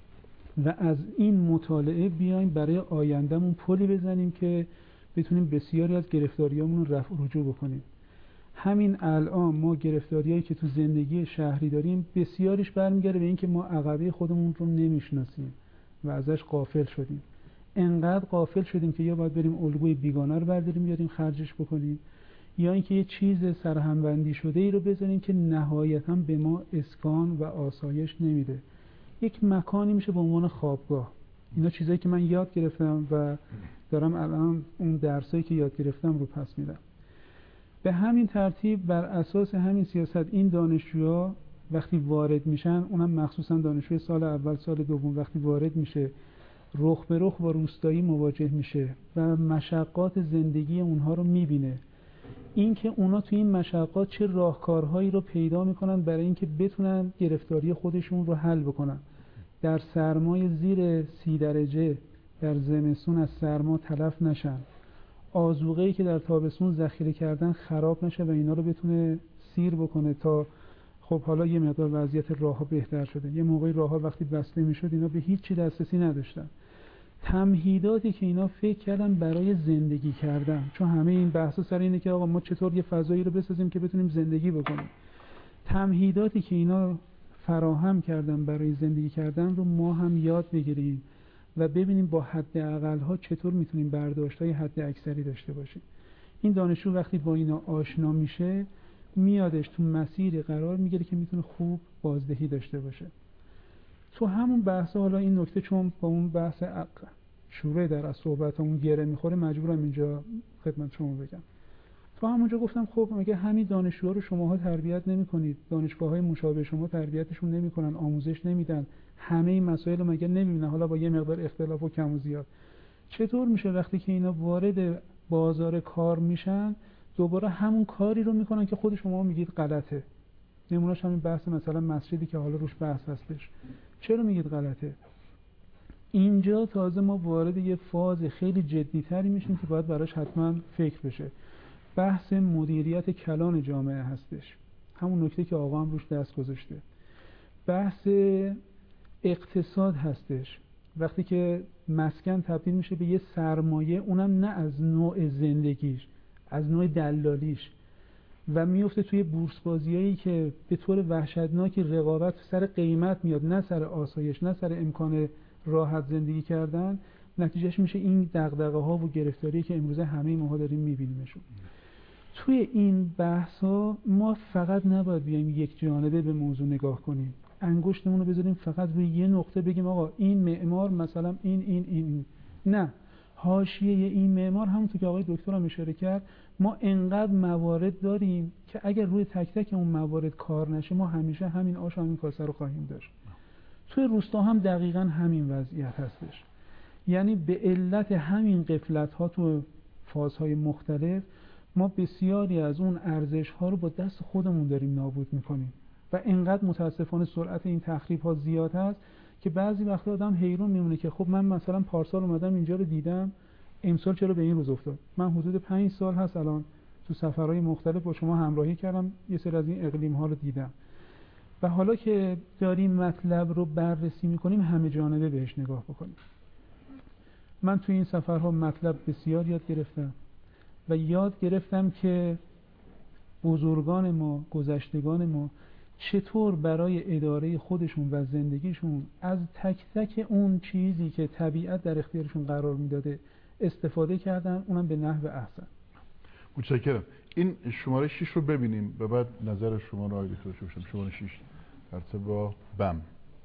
I: و از این مطالعه بیایم برای آیندهمون پلی بزنیم که بتونیم بسیاری از گرفتاریامون رو رفع رجوع بکنیم. همین الان ما گرفتاریایی که تو زندگی شهری داریم بسیاریش برمیگرده به این که ما عقبه خودمون رو نمیشناسیم و ازش غافل شدیم. انقدر غافل شدیم که یا باید بریم الگوی بیگانه رو برداریم بیاریم خرجش بکنیم، یا اینکه یه چیز سرهمبندی شده ای رو بزنیم که نهایتاً به ما اسکان و آسایش نمیده. یک مکانی میشه به عنوان خوابگاه. اینا چیزایی که من یاد گرفتم و دارم الان اون درسایی که یاد گرفتم رو پس میدم. به همین ترتیب بر اساس همین سیاست این دانشجوها وقتی وارد میشن، اونم مخصوصا دانشجوی سال اول سال دوم وقتی وارد میشه، رخ به رخ با روستایی مواجه میشه و مشقات زندگی اونها رو میبینه. این که اونا توی این مشقات چه راهکارهایی رو پیدا میکنن برای اینکه بتونن گرفتاری خودشون رو حل بکنن. در سرمای زیر 30 درجه در زمستون از سرما تلف نشن، آذوقه‌ای که در تابستون ذخیره کردن خراب نشه و اینا رو بتونه سیر بکنه تا خب حالا یه مقدار وضعیت راه‌ها بهتر شده. یه موقعی راه‌ها وقتی بسته میشد اینا به هیچ چی دسترسی نداشتن. تمهیداتی که اینا فکر کردن برای زندگی کردن، چون همه این بحثا سر اینه که آقا ما چطور یه فضایی رو بسازیم که بتونیم زندگی بکنیم. تمهیداتی که اینا فراهم کردن برای زندگی کردن رو ما هم یاد بگیریم و ببینیم با حداقل‌ها چطور میتونیم برداشت‌های حد اکثری داشته باشیم. این دانشجو وقتی با اینا آشنا میشه، میادش تو مسیری قرار میگیره که میتونه خوب بازدهی داشته باشه. تو همون بحث حالا این نکته چون با اون بحث شروع در از صحبتمون گره میخوره، مجبورم اینجا خدمت شما بگم. تو همونجا گفتم خب مگه همین دانشجوها رو شماها تربیت نمی‌کنید؟ دانشگاه‌های مشابه شما تربیتشون نمی‌کنن، آموزش نمیدن، همه این مسائل رو مگه نمی‌بینن؟ حالا با یه مقدار اختلاف و کم و زیاد. چطور میشه وقتی که اینا وارد بازار کار میشن دوباره همون کاری رو میکنن که خود شما میگید غلطه؟ نمونهش همین بحث مثلا مسجدی که حالا روش بحث هستش. چرا میگید غلطه؟ اینجا تازه ما وارد یه فاز خیلی جدی‌تری میشیم که باید براش حتما فکر بشه. بحث مدیریت کلان جامعه هستش، همون نکته که آقا هم روش دست گذاشته. بحث اقتصاد هستش، وقتی که مسکن تبدیل میشه به یه سرمایه، اونم نه از نوع زندگیش، از نوع دلالیش، و میفته توی بورس بازیایی که به طور وحشتناکی رقابت سر قیمت میاد، نه سر آسایش، نه سر امکان راحت زندگی کردن. نتیجهش میشه این دغدغه ها و گرفتاری که امروزه همه ما داریم میبینیمشون. توی این بحث ها ما فقط نباید بیایم یک جانبه به موضوع نگاه کنیم، انگشتمون رو بذاریم فقط روی یه نقطه بگیم آقا این معمار مثلا این. نه، حاشیه این معمار همونطور که آقای دکتر هم اشاره کرد، ما انقدر موارد داریم که اگر روی تک تک اون موارد کار نشه ما همیشه همین آش و همین کاسه رو خواهیم داشت. توی روستا هم دقیقاً همین وضعیت هستش. یعنی به علت همین غفلت ها تو فازهای مختلف ما بسیاری از اون ارزش ها رو با دست خودمون داریم نابود میکنیم و انقدر متاسفانه سرعت این تخریب ها زیاد هست که بعضی وقتا آدم حیرون میمونه که خب من مثلا پارسال اومدم اینجا رو دیدم، امسال چرا به این روز افتاد؟ من حدود 5 سال هست الان تو سفرهای مختلف با شما همراهی کردم، یه سری از این اقلیم ها رو دیدم و حالا که داریم مطلب رو بررسی میکنیم همه جانبه بهش نگاه بکنیم. من تو این سفرها مطلب بسیار یاد گرفتم و یاد گرفتم که بزرگان ما، گذشتگان ما چطور برای اداره خودشون و زندگیشون از تک تک اون چیزی که طبیعت در اختیارشون قرار میداده استفاده کردن، اونم به نحو احسن.
B: متشکرم. این شماره 6 رو ببینیم و بعد نظر شما رو آیدی تو بشم. شماره 6 رابطه با بم.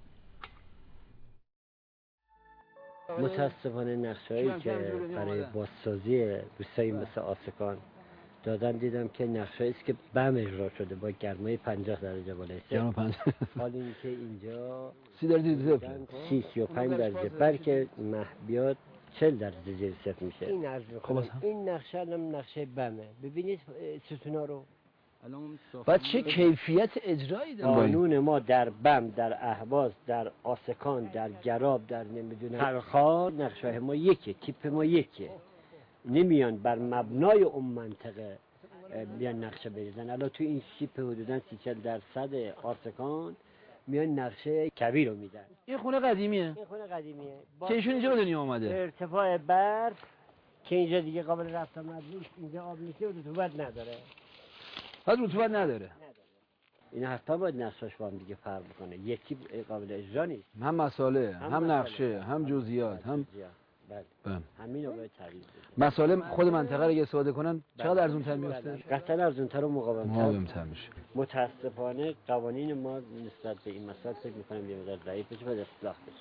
J: متاسفانه نقشه‌ای که برای بازسازی روستایی مثل آسکان دادن دیدم که نقشه‌ای است که بم اجرا شده با گرمای 50 درجه بالای
F: گرما 50.
J: حال اینکه اینجا
F: 30 درجه صفر،
J: 35 درجه، بلکه محبیات 40 درجه زیر صفر میشه. این عرض می‌کنم این نقشه هم نقشه بمه. ببینید ستونا رو.
F: بعد چه کیفیت اجرایی داره.
J: قانون ما در بم، در اهواز، در آسکان، در گراب، در نمیدونم هرخا نقشه ما یکه، تیپ ما یکه. نمیان بر مبنای اون منطقه بیان نقشه بریزن. الان تو این تیپ حدوداً 30-40% آسکان میان نقشه کبیر رو میدن.
F: این خونه قدیمیه.
J: این خونه قدیمیه.
F: که ایشون اینجا به دنیا آمده.
J: ارتفاع برف که اینجا دیگه قابل رفت آمد نیست، اینجا آب نیست و رطوبت نداره.
F: بعد رطوبت نداره.
J: این حتما باید نقشش با هم دیگه فرق بکنه. یکی قابل اجرا نیست.
F: هم مساله، هم نقشه، هم جزئیات، هم
J: بله. همین رو باید تغییر بده.
F: مساله خود منطقه رو استفاده کنن چقدر ارزان‌تر میفته؟
J: قطعاً ارزان‌تر و
F: مقاوم‌تر میشه.
J: متأسفانه قوانین ما نسبت به این مسائل فکر می‌کنم یه مقدار ضعیف بشه و اصلاح بشه.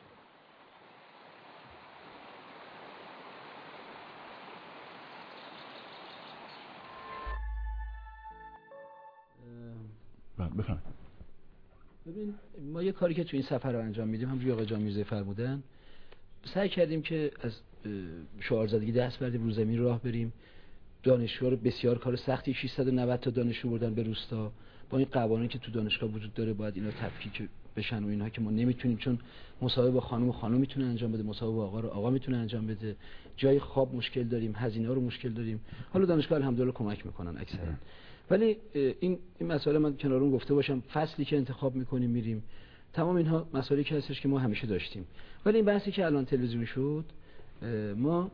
B: بفهم.
F: ببین ما یه کاری که تو این سفر رو انجام میدیم، هم روی آقای جان میرزایی فرمودن، سعی کردیم که از شعارزدگی دست بردیم، رو زمین راه بریم. دانشگاه رو بسیار کار سختی، 690 تا دانشجو بردن به روستا. با این قوانینی که تو دانشگاه وجود داره باید اینا تفکیک بشن و اینها که ما نمیتونیم، چون مصاحبه با خانم میتونه انجام بده، مصاحبه با آقا رو آقا میتونه انجام بده، جای خواب مشکل داریم، هزینه ها رو مشکل داریم. حالا دانشگاه الحمدلله کمک میکنن اکثرا. ولی این مسئله من کنار اون گفته باشم، فصلی که انتخاب میکنیم میریم، تمام اینها مسائلی که هستش که ما همیشه داشتیم. ولی این بحثی که الان تلویزیون شد، ما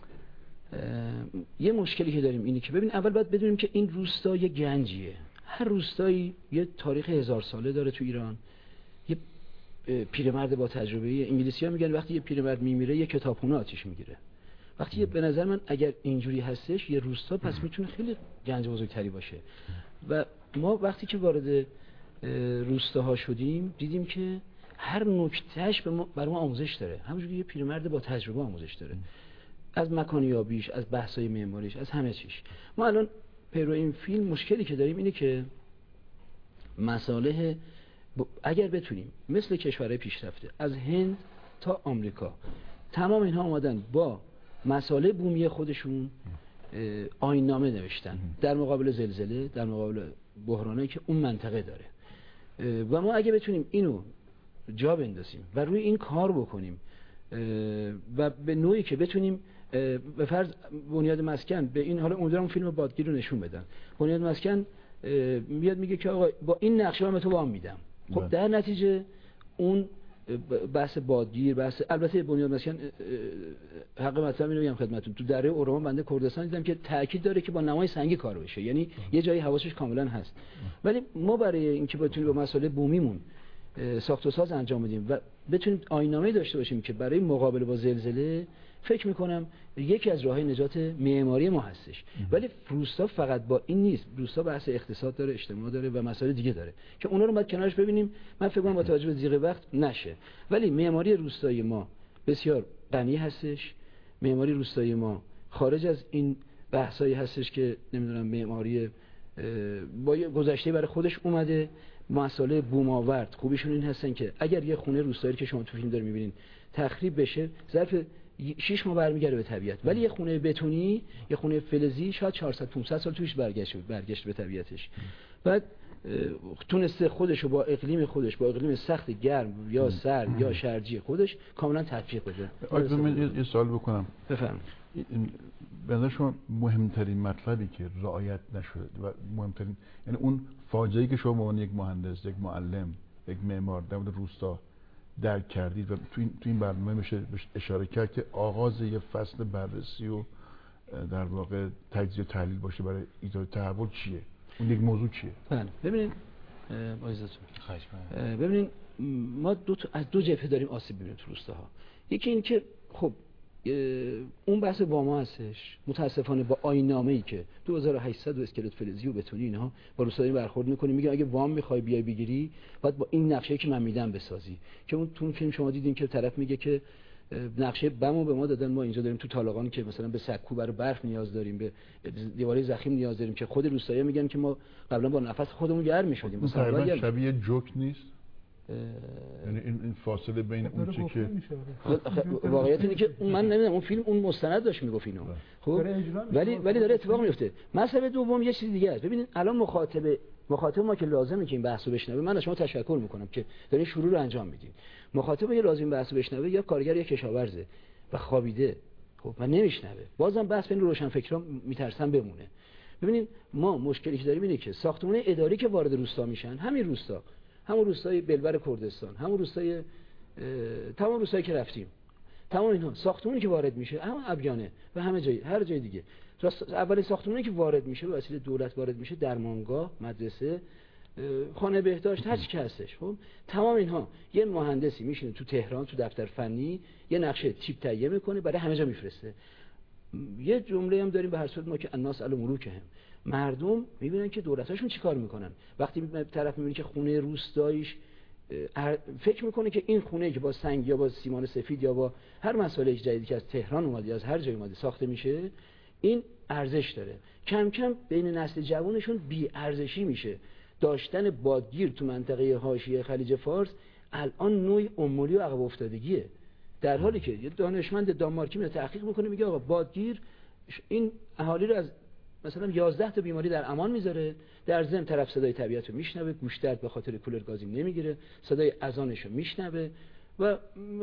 F: یه مشکلی که داریم اینه که ببین اول باید بدونیم که این روستا یه گنجیه. هر روستایی یه تاریخ 1000 ساله داره تو ایران. یه پیرمرد با تجربه، انگلیسی‌ها میگن وقتی یه پیرمرد میمیره یه کتابخونه آتیش میگیره. وقتی به نظر من اگر اینجوری هستش یه روستا، پس میتونه خیلی گنج بزرگتری باشه. و ما وقتی که وارد روستاها شدیم دیدیم که هر نکتهش برای ما آموزش داره. همونجوری یه پیرمرد با تجربه آموزش داره، از مکانیابیش، از بحث‌های معماریش، از همه چیش. ما الان پیرو این فیلم مشکلی که داریم اینه که مصالح اگر بتونیم مثل کشورهای پیشرفته از هند تا آمریکا تمام اینها اومدن با مسائل بومی خودشون آیین‌نامه نوشتن در مقابل زلزله، در مقابل بحرانایی که اون منطقه داره، و ما اگه بتونیم اینو جا بندازیم و روی این کار بکنیم و به نوعی که بتونیم به فرض بنیاد مسکن به این حالا امیدوارم فیلم بادگیر رو نشون بدن. بنیاد مسکن میاد میگه که آقا با این نقشه من به تو وام میدم. خب در نتیجه اون بحث بادگیر، بحث البته بنیاد مسکن حق مطلب اینو میگم خدمتتون، تو دره اورمان بنده کردستان دیدم که تاکید داره که با نمای سنگی کار بشه، یعنی یه جایی حواسش کاملا هست. ولی ما برای اینکه بتونیم با مسئله بومیمون ساخت و ساز انجام بدیم و بتونیم آیین‌نامه‌ای داشته باشیم که برای مقابله با زلزله، فکر میکنم یکی از راههای نجات معماری ما هستش. ولی روستا فقط با این نیست، روستا بحث اقتصاد داره، اجتماع داره و مسائل دیگه داره که اونا رو باید کنارش ببینیم. من فکر کنم با توجه به ضیق وقت نشه، ولی معماری روستایی ما بسیار غنی هستش. معماری روستایی ما خارج از این بحثایی هستش که نمیدونم معماری با گذشته برای خودش اومده. مسائل بوم آورد خوبیشون این هستن که اگر یه خونه روستایی که شما تو فیلم دارین می‌بینین تخریب بشه، ظرف 6 ماه برمیگرده به طبیعت. ولی یه خونه بتونی، یه خونه فلزی شاید 400 500 سال توش برگشت به طبیعتش. بعد تونسته خودشو با اقلیم خودش، با اقلیم سخت گرم یا سرد یا شرجی خودش کاملا تطبیق بده.
B: آقا من یه سوال بکنم.
F: بفرمایید.
B: به نظر شما مهمترین مطلبی که رعایت نشده و مهمترین، یعنی اون فاجعه‌ای که شما به عنوان یک مهندس، یک معلم، یک معمار در مورد روستا درک کردید و تو این برنامه میشه اشاره کرد که آغاز یه فصل بررسی و در واقع تجزیه و تحلیل باشه برای ایجاد تحول چیه؟ اون یک موضوع چیه؟
F: بله ببینید با اجازهتون ببینید ما از دو جبهه داریم آسیب می‌بینیم تو روستاها. یکی این که خب اون بحث واما هستش، متاسفانه با آیین‌نامه‌ای که 2800 اسکلت فلزی و بتونی اینها با روستایی برخورد می‌کنی، میگه اگه وام می‌خوای بیای بگیری باید با این نقشه‌ای که من میدم بسازی. که اون تو فیلم شما دیدین که طرف میگه که نقشه بمو به ما دادن، ما اینجا داریم تو طالقان که مثلا به سکو برای برف نیاز داریم، به دیواره ضخیم نیاز داریم، که خود روستایی میگن که ما قبلا با نفس خودمون گرم می‌شدیم.
B: مثلا شبیه جوک نیست؟ یعنی این فاصله بین اون چه که
F: واقعیت اینه که من نمیدونم اون فیلم اون مستند داشت میگفت اینو. خب ولی داره اتفاق میفته. مسئله دوم یه چیز دیگه است. ببینید الان مخاطب ما که لازمه که این بحثو بشنوه، من از شما تشکر میکنم که دارین شروع رو انجام میدین. مخاطب یه لازم بحثو بشنوه، یا کارگر یا کشاورزه و خوابیده، خب من نمیشنوه. بازم بحث بین روشنفکران میترسن بمونه. ببینید ما مشکلی که داریم اینه که ساختمان اداری که وارد روستا میشن، همین روستا، همون روستای بلبر کردستان، همون روستای تمام روستایی که رفتیم، تمام اینها ساختمانی که وارد میشه، همون ابیانه و همه جای هر جای دیگه، اولین ساختمانی که وارد میشه به وسیله دولت وارد میشه، درمانگاه، مدرسه، خانه بهداشت، هر چی که هستش. خب تمام اینها یه مهندسی میشینه تو تهران تو دفتر فنی یه نقشه تیپ تهیه میکنه برای همه جا میفرسته. یه جمله هم داریم به هر صورت ما که الناس علی ملوکهم، مردم میبینن که دولتاشون چیکار میکنن. وقتی طرف میبینه که خونه روستاییش فکر میکنه که این خونه که با سنگ یا با سیمان سفید یا با هر مسئله جدیدی که از تهران اومده یا از هر جای اومده ساخته میشه، این ارزش داره. کم کم بین نسل جوانشون بی ارزشی میشه. داشتن بادگیر تو منطقه حاشیه خلیج فارس الان نوعی امولی و عقب افتادگیه، در حالی که یه دانشمند دانمارکی میاد تحقیق میکنه میگه آقا بادگیر این اهالی رو از مثلا 11 تا بیماری در امان میذاره، در ضمن طرف صدای طبیعت رو میشنوه، گوش‌درد به خاطر کولر گازی نمیگیره، صدای اذانش رو میشنوه و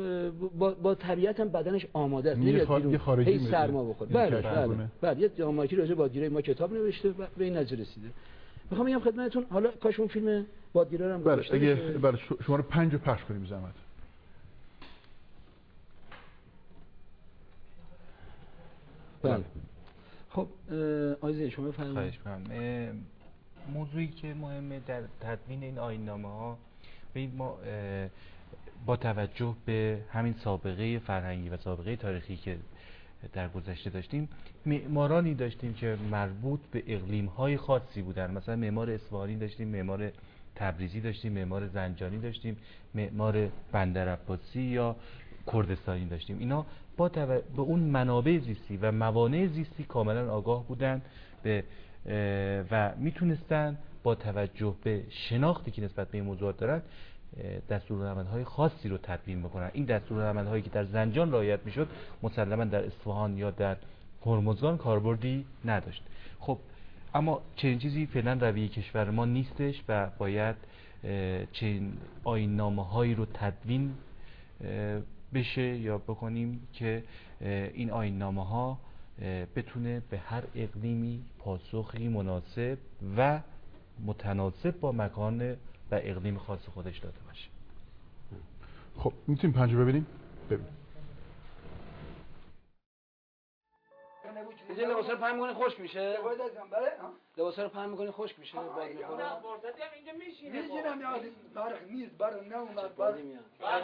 F: با طبیعت هم بدنش آماده است، نمیاد بیرون هی سرما بخوره. بله یه دانمارکی راجع به بادگیری ما کتاب نوشته و به این نتیجه رسیده. میخوام بگم خدمتتون حالا کاش اون فیلم بادگیرا رو هم
B: گذاشته. بله شما رو 5 پخش کنیم زحمت.
F: بله خب آیزه شما بفرمایید.
G: موضوعی که مهمه در تدوین این آیین‌نامه‌ها، ما با توجه به همین سابقه فرهنگی و سابقه تاریخی که در گذشته داشتیم، معمارانی داشتیم که مربوط به اقلیم‌های خاصی بودن. مثلا معمار اصفهانی داشتیم، معمار تبریزی داشتیم، معمار زنجانی داشتیم، معمار بندرعباسی یا کردستانی داشتیم. اینا به اون منابع زیستی و موانع زیستی کاملا آگاه بودن و میتونستن با توجه به شناختی که نسبت به این موضوعات دارن دستورالعمل‌های خاصی رو تدوین بکنن. این دستورالعمل‌هایی که در زنجان رعایت میشد مسلماً در اصفهان یا در هرمزگان کاربردی نداشت. خب اما چنین چیزی فعلا رویه کشور ما نیستش و باید چنین آیین‌نامه‌هایی رو تدوین بشه یا بکنیم که این آیین‌نامه ها بتونه به هر اقلیمی پاسخی مناسب و متناسب با مکان و اقلیم خاص خودش داده باشه.
B: خب میتونیم پنجه ببینیم؟
F: اینجا لباسا رو پهن می‌کنی خشک میشه؟ لباسا رو پهن می‌کنی خشک میشه؟ باد می‌خوره؟
K: اینجا میشینم یاد برق نیست برق نه اومد
F: باد میاد.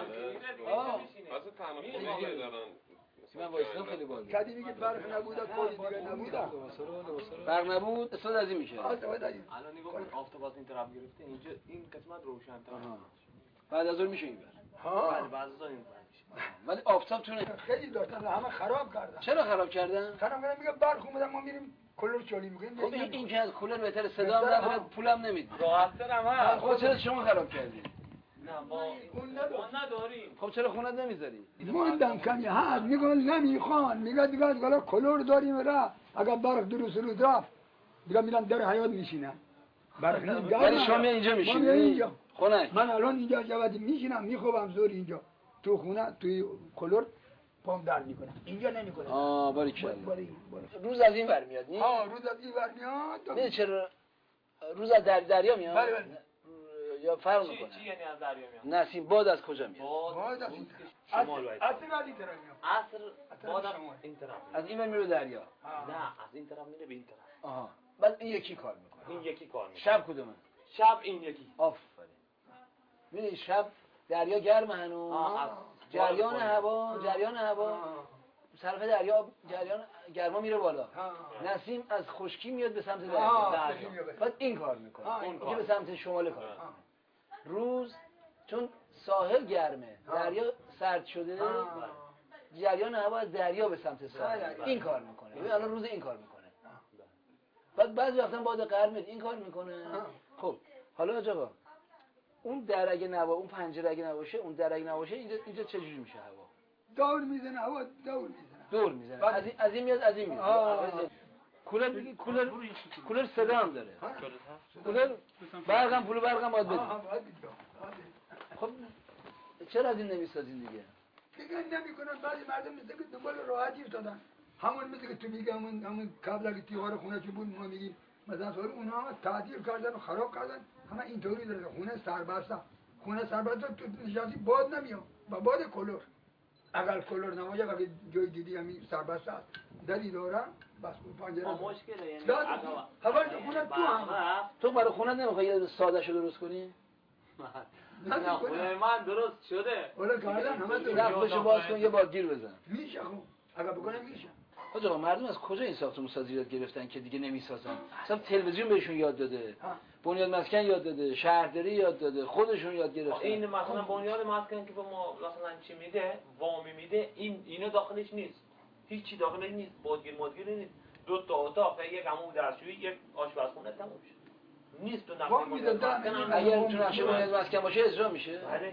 L: واسه تنها دارن.
F: من وایسادم خیلی باد.
K: کدی میگه برق نبود کلی دیگه نبود.
F: برق نبود استفاده از این میشه.
K: الان
H: نگاه کن آفتاب از این طرف گرفته اینجا این قسمت روشن‌تر.
F: بعد از اون میشه این بر.
H: بله بعد از اون این بر میشه.
F: ولی آفتاب تونه
K: خیلی داشتن همه خراب کردن.
F: چرا خراب کردن؟
K: خراب کردن میگه برق اومدن ما میریم کولر چالی میکنیم.
F: خب این که از کولر بهتره صدا هم نداره پولم نمیده.
H: راحت‌تر هم
F: خب چرا شما خراب کردید؟
H: نه ما نداریم.
F: خب چرا خونت نمیذاری؟
K: موندم کمی هست میگن نمیخوان میگه دیگه حالا کولر داریم را اگر برق درست رو رفت دیگه میرن در حیاط میشینن. برق نیست.
F: ولی شما اینجا میشینید.
K: اینجا.
F: خونه.
K: من الان اینجا جوادی میشینم میخوابم زور اینجا. تو خونه توی کولر پام در میکنم. اینجا نمیکنم.
F: باریکلا. روز از این ور میاد نی؟
K: روز از این ور میاد.
F: نه چرا روز از دریا میاد؟
K: بله.
F: یا فرق میکنه؟
H: چی یعنی از دریا میاد؟
F: نسیم باد از کجا میاد؟
H: باد از
K: این
H: شمال باید.
K: از این طرف میاد.
H: عصر باد این طرف.
F: از این ور میره دریا.
H: نه از این طرف میره به این طرف.
F: بعد این یکی کار میکنه.
H: این یکی کار میکنه.
F: شب کدومه؟
H: شب این یکی.
F: آفرین. ببین شب دریا گرم هنوز. جریان هوا طرف دریا جریان گرما میره بالا. نسیم از خشکی میاد به سمت دریا. بعد این کار میکنه. این به سمت شمال کار میکنه. روز چون ساحل گرمه دریا سرد شده جریان هوا از دریا به سمت ساحل این کار میکنه. ببین الان روز این کار میکنه. بعد بعضی وقتا باد قرم میاد این کار میکنه. خب حالا آقا اون در اگه اون پنجره اگه نباشه اون در اگه نباشه اینجا چه جوری میشه هوا؟
K: دور میزنه هوا
F: دور میزنه. از این میاد از این میاد. کولر صدا هم داره. کولر برقم پول برقم باید بدیم. خب چرا از این نمیسازین دیگه؟
K: دیگه نمیکنن. بعضی مردم مثل که دنبال راحتی افتادن. همون مثل که تو میگی همون قبل اگه تیوار خونه چی بود ما میگیم مثلا سوال اونها تعطیل کردن و خراب کردن. همه اینطوری داره. خونه سربسته تو نشستی باد نمیاد. با باد کولر. اگر کولر نباشه اگه جای دیدی همین سربسته است دری داره بس اون پنجره
H: مشکله یعنی
K: هوا خونه تو هم
F: تو برای خونه نمیخوای یه ساده شو درست کنی؟
H: نه خونه من درست شده.
K: ولی کردن همه درست.
F: رفتشو باز کن یه بادگیر بزن.
K: میشه خب اگر بکنه میشه.
F: آقا مردم از کجا این ساختمون سازی یاد گرفتن که دیگه نمیسازن؟ مثلا تلویزیون بهشون یاد داده، بنیاد مسکن یاد داده، شهرداری یاد داده، خودشون یاد گرفتن.
H: این مثلا بنیاد مسکن که به ما مثلا چی میده؟ وامی میده، اینو داخلش نیست. هیچی داخلش نیست. بادگیر نیست. 2 تا اتاق، یک عمود دستشویی، یک آشپزخونه تموم شد. نیست تو نقشه.
F: اگر تو نقشه بنیاد مسکن باشه اجرا میشه؟
H: بله.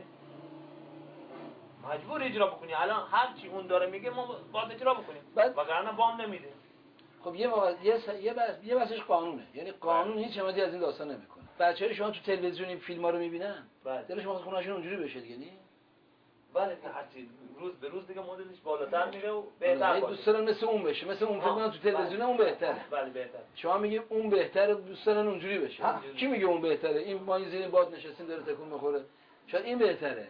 H: مجبور اجرا بکنی. الان هر چی اون داره میگه ما باید اجرا بکنیم. وگرنه وام نمیده.
F: خب یه بحثش قانونه. یعنی قانون هیچ حمایتی از این داستان نمیکنه. بچه‌ها شما تو تلویزیون این فیلم‌ها رو میبینن. دلش میخواد خونه‌شون اونجوری بشه دیگه نه؟
H: بله هرچی روز به روز دیگه مدلش بالاتر میره و بهتر
F: باشه. دوست دارن مثل اون بشه. مثل اون فیلم‌ها تو تلویزیون اون بهتره.
H: بله بهتره.
F: شما میگید اون بهتره دوست دارن اونجوری بشه. کی میگه اون بهتره؟ این ما این زیر باد نشستیم داره تکون میخوره. شاید این بهتره.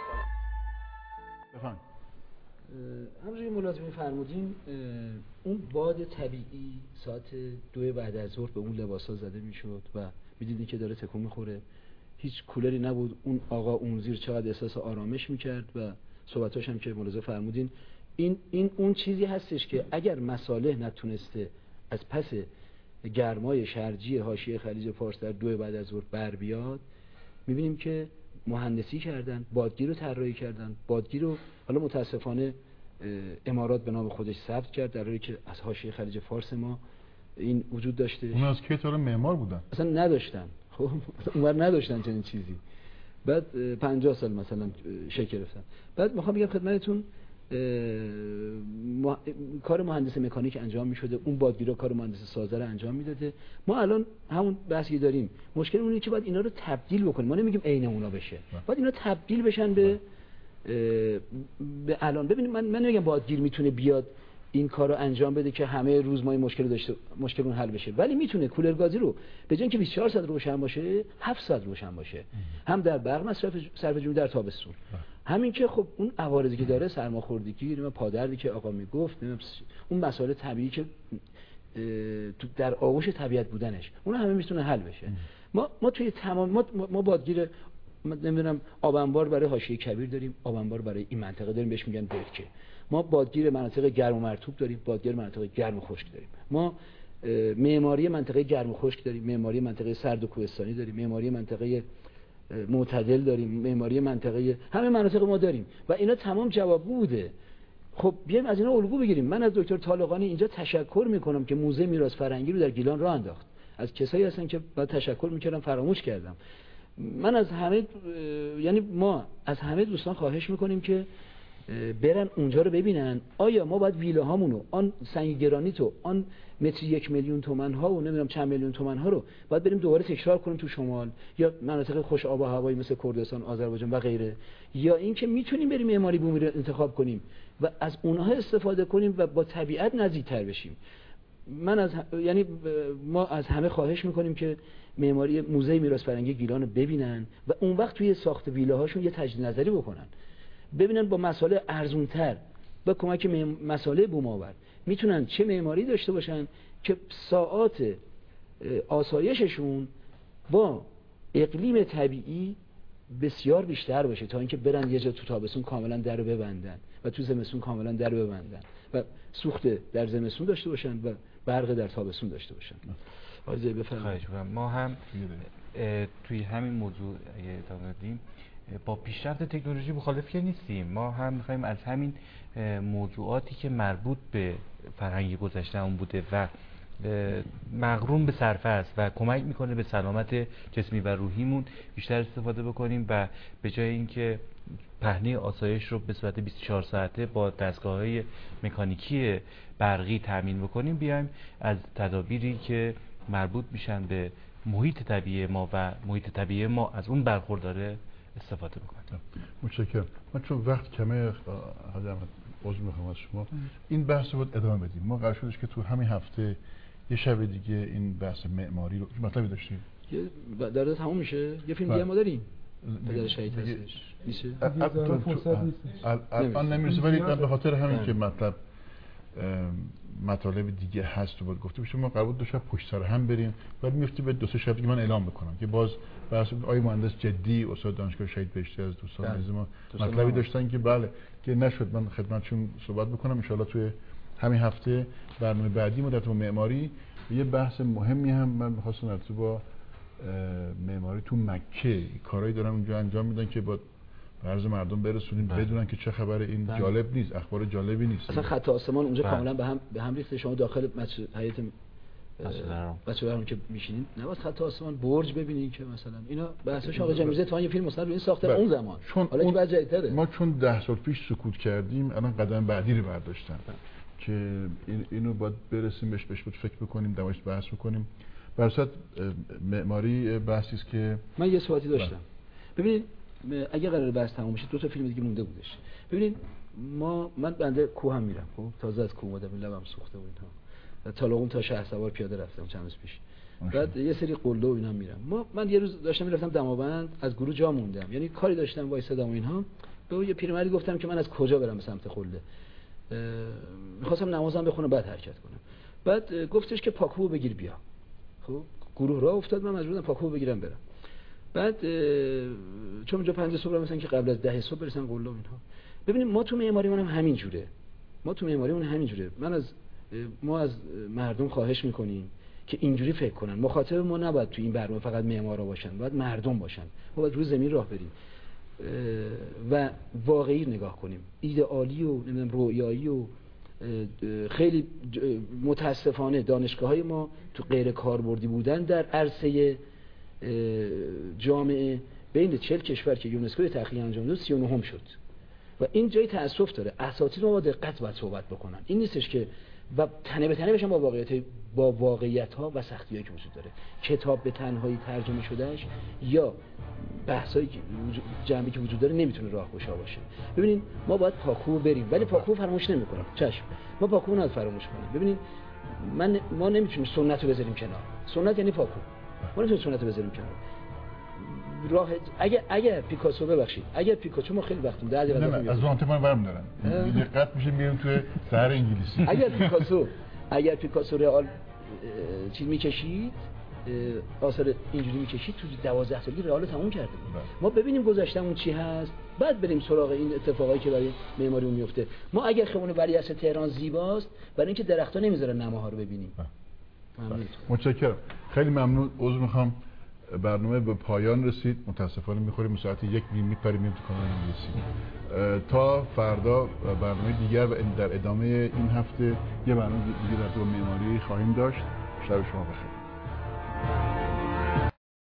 B: بفهم.
F: همونجوری ملاحظه فرمودین اون باد طبیعی ساعت 2 بعد از ظهر به اون لباسا زده میشد و میدیدین که داره تکون میخوره. هیچ کولری نبود. اون آقا اون زیر چقدر احساس آرامش میکرد و صحبتاش هم که ملاحظه فرمودین این اون چیزی هستش که اگر مصالح نتونسته از پس گرمای شرجی حاشیه خلیج فارس در 2 بعد از ظهر بر بیاد میبینیم که مهندسی کردن، بادگیر رو طراحی کردن. بادگیر رو حالا متاسفانه امارات به نام خودش ثبت کرد در حالی که از حاشیه خلیج فارس ما این وجود داشته.
B: اون از کی طور معمار بودن؟
F: اصلا نداشتن. خب اونور نداشتن چنین چیزی. بعد 50 سال مثلا شکل گرفتن. بعد میخوام بگم خدمتتون کار مهندس مکانیک انجام میشده، اون بادگیرا کار مهندس سازه رو انجام میداده. ما الان همون بحثی داریم، مشکل اونه که باید اینا رو تبدیل بکنیم. ما نمیگیم عین اونا بشه، باید اینا تبدیل بشن به به الان ببینید من نمیگم بادگیر میتونه بیاد این کار رو انجام بده که همه روز ما این مشکل حل بشه، ولی میتونه کولر گازی رو به جای اینکه 24 ساعت روشن باشه 7 ساعت روشن باشه، هم در برق مصرف صرف جویی در تابستون، همین که خب اون عوارضی که داره، سرماخوردگی، پادردی که آقا میگفت، اون مسائل طبیعی که در آغوش طبیعت بودنش، اون همه میتونه حل بشه. ما توی تمام ما بادگیر نمیدونم آب انبار برای حاشیه کبیر داریم، آب انبار برای این منطقه داریم بهش میگن برکه. ما بادگیر مناطق گرم و مرطوب داریم، بادگیر مناطق گرم و خشک داریم. ما معماری منطقه گرم و خشک داریم، معماری منطقه سرد و کوهستانی داریم، معماری منطقه معتدل داریم، معماری منطقه همه مناطق ما داریم و اینا تمام جوابگو بوده. خب بیایم از اینا الگو بگیریم. من از دکتر طالقانی اینجا تشکر میکنم که موزه میراث فرهنگی رو در گیلان راه انداخت. از کسایی هستن که بعد تشکر میکردم فراموش کردم. من از همه یعنی ما از همه دوستان خواهش میکنیم که برن اونجا رو ببینن. آیا ما باید ویله هامونو، آن سنگ گرانیتو، آن متری 1 میلیون تومان ها و نمیدونم چند میلیون تومان ها رو باید بریم دوباره تکرار کنیم تو شمال یا مناطق خوش آب و هوایی مثل کردستان، آذربایجان و غیره، یا اینکه میتونیم بریم معماری بومی رو انتخاب کنیم و از اونها استفاده کنیم و با طبیعت نزدیکتر بشیم. من از یعنی ما از همه خواهش میکنیم که معماری موزه میراث فرهنگی گیلان رو ببینن و اون وقت توی ساخت ویله هاشون یه تجدید نظری بکنن، ببینن با مسائل ارزونتر با کمک مسائل بوم‌آور میتونن چه معماری داشته باشن که ساعات آسایششون با اقلیم طبیعی بسیار بیشتر باشه تا اینکه برن یه جا تو تابستون کاملا در رو ببندن و تو زمستون کاملا در رو ببندن و سوخت در زمستون داشته باشن و برق در تابستون داشته باشن. آقای بفرمایید.
G: ما هم توی همین موضوع ادامه بدیم، با پیشرفت تکنولوژی مخالف که نیستیم. ما هم می‌خوایم از همین موضوعاتی که مربوط به فرهنگ گذشته‌مون بوده و مغروم به صرفه است و کمک میکنه به سلامت جسمی و روحیمون بیشتر استفاده بکنیم و به جای اینکه پهنه آسایش رو به صورت 24 ساعته با دستگاه‌های مکانیکی برقی تامین بکنیم، بیایم از تدابیری که مربوط میشن به محیط طبیعی ما و محیط طبیعی ما از اون برخورداره استفاده بکنیم.
B: متشکرم. من چون وقت کمه حاضر احمد عذر میخوام از شما، این بحث رو باید ادامه بدیم. ما قرار شدش که تو همین هفته یه شب دیگه این بحث معماری رو مطلبی داشتیم.
F: داره تموم میشه. یه فیلم دیگه ما داریم. پدر شهید هستش. میشه؟
B: الان نمیرسه، ولی به خاطر همین که مطالب دیگه هست و باید گفته بشه، ما قرار بود 2 شب پشت سر هم بریم، ولی میفته به 2-3 شب دیگه من اعلام میکنم که باز بحث آقای مهندس جدی استاد دانشگاه شهید بهشتی از دوستان عزیز ما مطلبی داشتن که بله که نشد من خدمتشون صحبت بکنم. ان شاءالله توی همین هفته برنامه بعدی ما در تو معماری یه بحث مهمی هم من می‌خواستم در تو با معماری تو مکه کارهایی دارن اونجا انجام میدن که با عرض مردم برسونیم بدونن که چه خبره. این جالب نیست، اخبار جالبی نیست.
F: اصلا خط آسمان اونجا کاملا به هم ریخته. شما داخل هیئت بچه‌ها که میشینین نباید خط آسمان برج ببینین که مثلا اینا بحثش آقا جمیزه تا یه فیلم مصور این ساخته اون زمان. حالا که بعد جدیدتره.
B: ما چون 10 سال پیش سکوت کردیم، الان قدم بعدی رو برداشتن که اینو باید برسیم بهش بود فکر بکنیم، دوایش بحث بکنیم. برصد معماری بحثی است که
F: من یه سوالی داشتم. ببینید اگه قرار بحث تموم بشه 2 تا فیلم دیگه مونده بودش. ببینید من بنده کوه هم میرم، خب تازه از کوه اومدم، لبم سوخته بود اینها. طالقم تا شهرسوار پیاده رفتم چند روز پیش. بعد یه سری قله و اینا میرم. من یه روز داشتم میرفتم دماوند، از گروه جا موندم. یعنی کاری داشتم وایسادم و اینها. به یه پیرمردی گفتم که من از کجا برم به سمت قله. می‌خواستم نمازم بخونم بعد حرکت کنم. بعد گفتش که پاکو بگیر بیا. خب گروه راه افتاد، من مجبور بودم پاکو بگیرم برم. بعد چون اونجا 5 صبح مثلا که قبل از 10 صبح برسن قله و اینها. ببینید ما تو معماریمون هم همین جوره. ما از مردم خواهش میکنیم که اینجوری فکر کنن. مخاطب ما نباید تو این برنامه فقط معمارا باشن، باید مردم باشن. ما باید روی زمین راه بریم و واقعی نگاه کنیم. ایدئالی و نمیدونم رویایی و خیلی متاسفانه دانشگاه‌های ما تو غیر کاربردی بودن در عرصه جامعه بین 40 کشور که یونسکو تحقیق انجام داد 39ام شد و این جای تأسف داره. اساتید ما با دقت باید صحبت بکنن. این نیستش که و تنه به تنه بشن با واقعیت‌ها و سختی‌هایی که وجود داره. کتاب به تنهایی ترجمه شدهش یا بحثایی که جنبی که وجود داره نمیتونه راهگشا باشه. ببینید ما باید پاکور بریم ولی پاکور فراموش نمی‌کنم. چشم. ما پاکور نباید فراموش کنیم. ببینید ما نمیتونیم سنت رو بذاریم کنار. سنت یعنی پاکور. ما نمیتونیم سنت رو بذاریم کنار. راه اگر پیکاسو ببخشید اگر پیکاسو ما خیلی وقت در
B: از اون من برم دارن دقت میشه میریم توی شهر انگلیسی.
F: اگر پیکاسو رئال چیز میکشید آثار اینجوری میکشید تو 12 سالگی رئال تموم کرده بود. ما ببینیم گذشتمون چی هست بعد بریم سراغ این اتفاقایی که برای معماری میفته. ما اگر خیابون ولیعصر تهران زیباست برای اینکه درخت‌ها نمیذارن نماها رو ببینیم.
B: متشکرم. خیلی ممنون. عذر میخوام برنامه به پایان رسید. متاسفانه میخوریم ساعت 1 میپریم تو کانال انگلیسی. تا فردا برنامه دیگر و در ادامه این هفته یه برنامه دیگه در معماری خواهیم داشت. شب شما بخیر.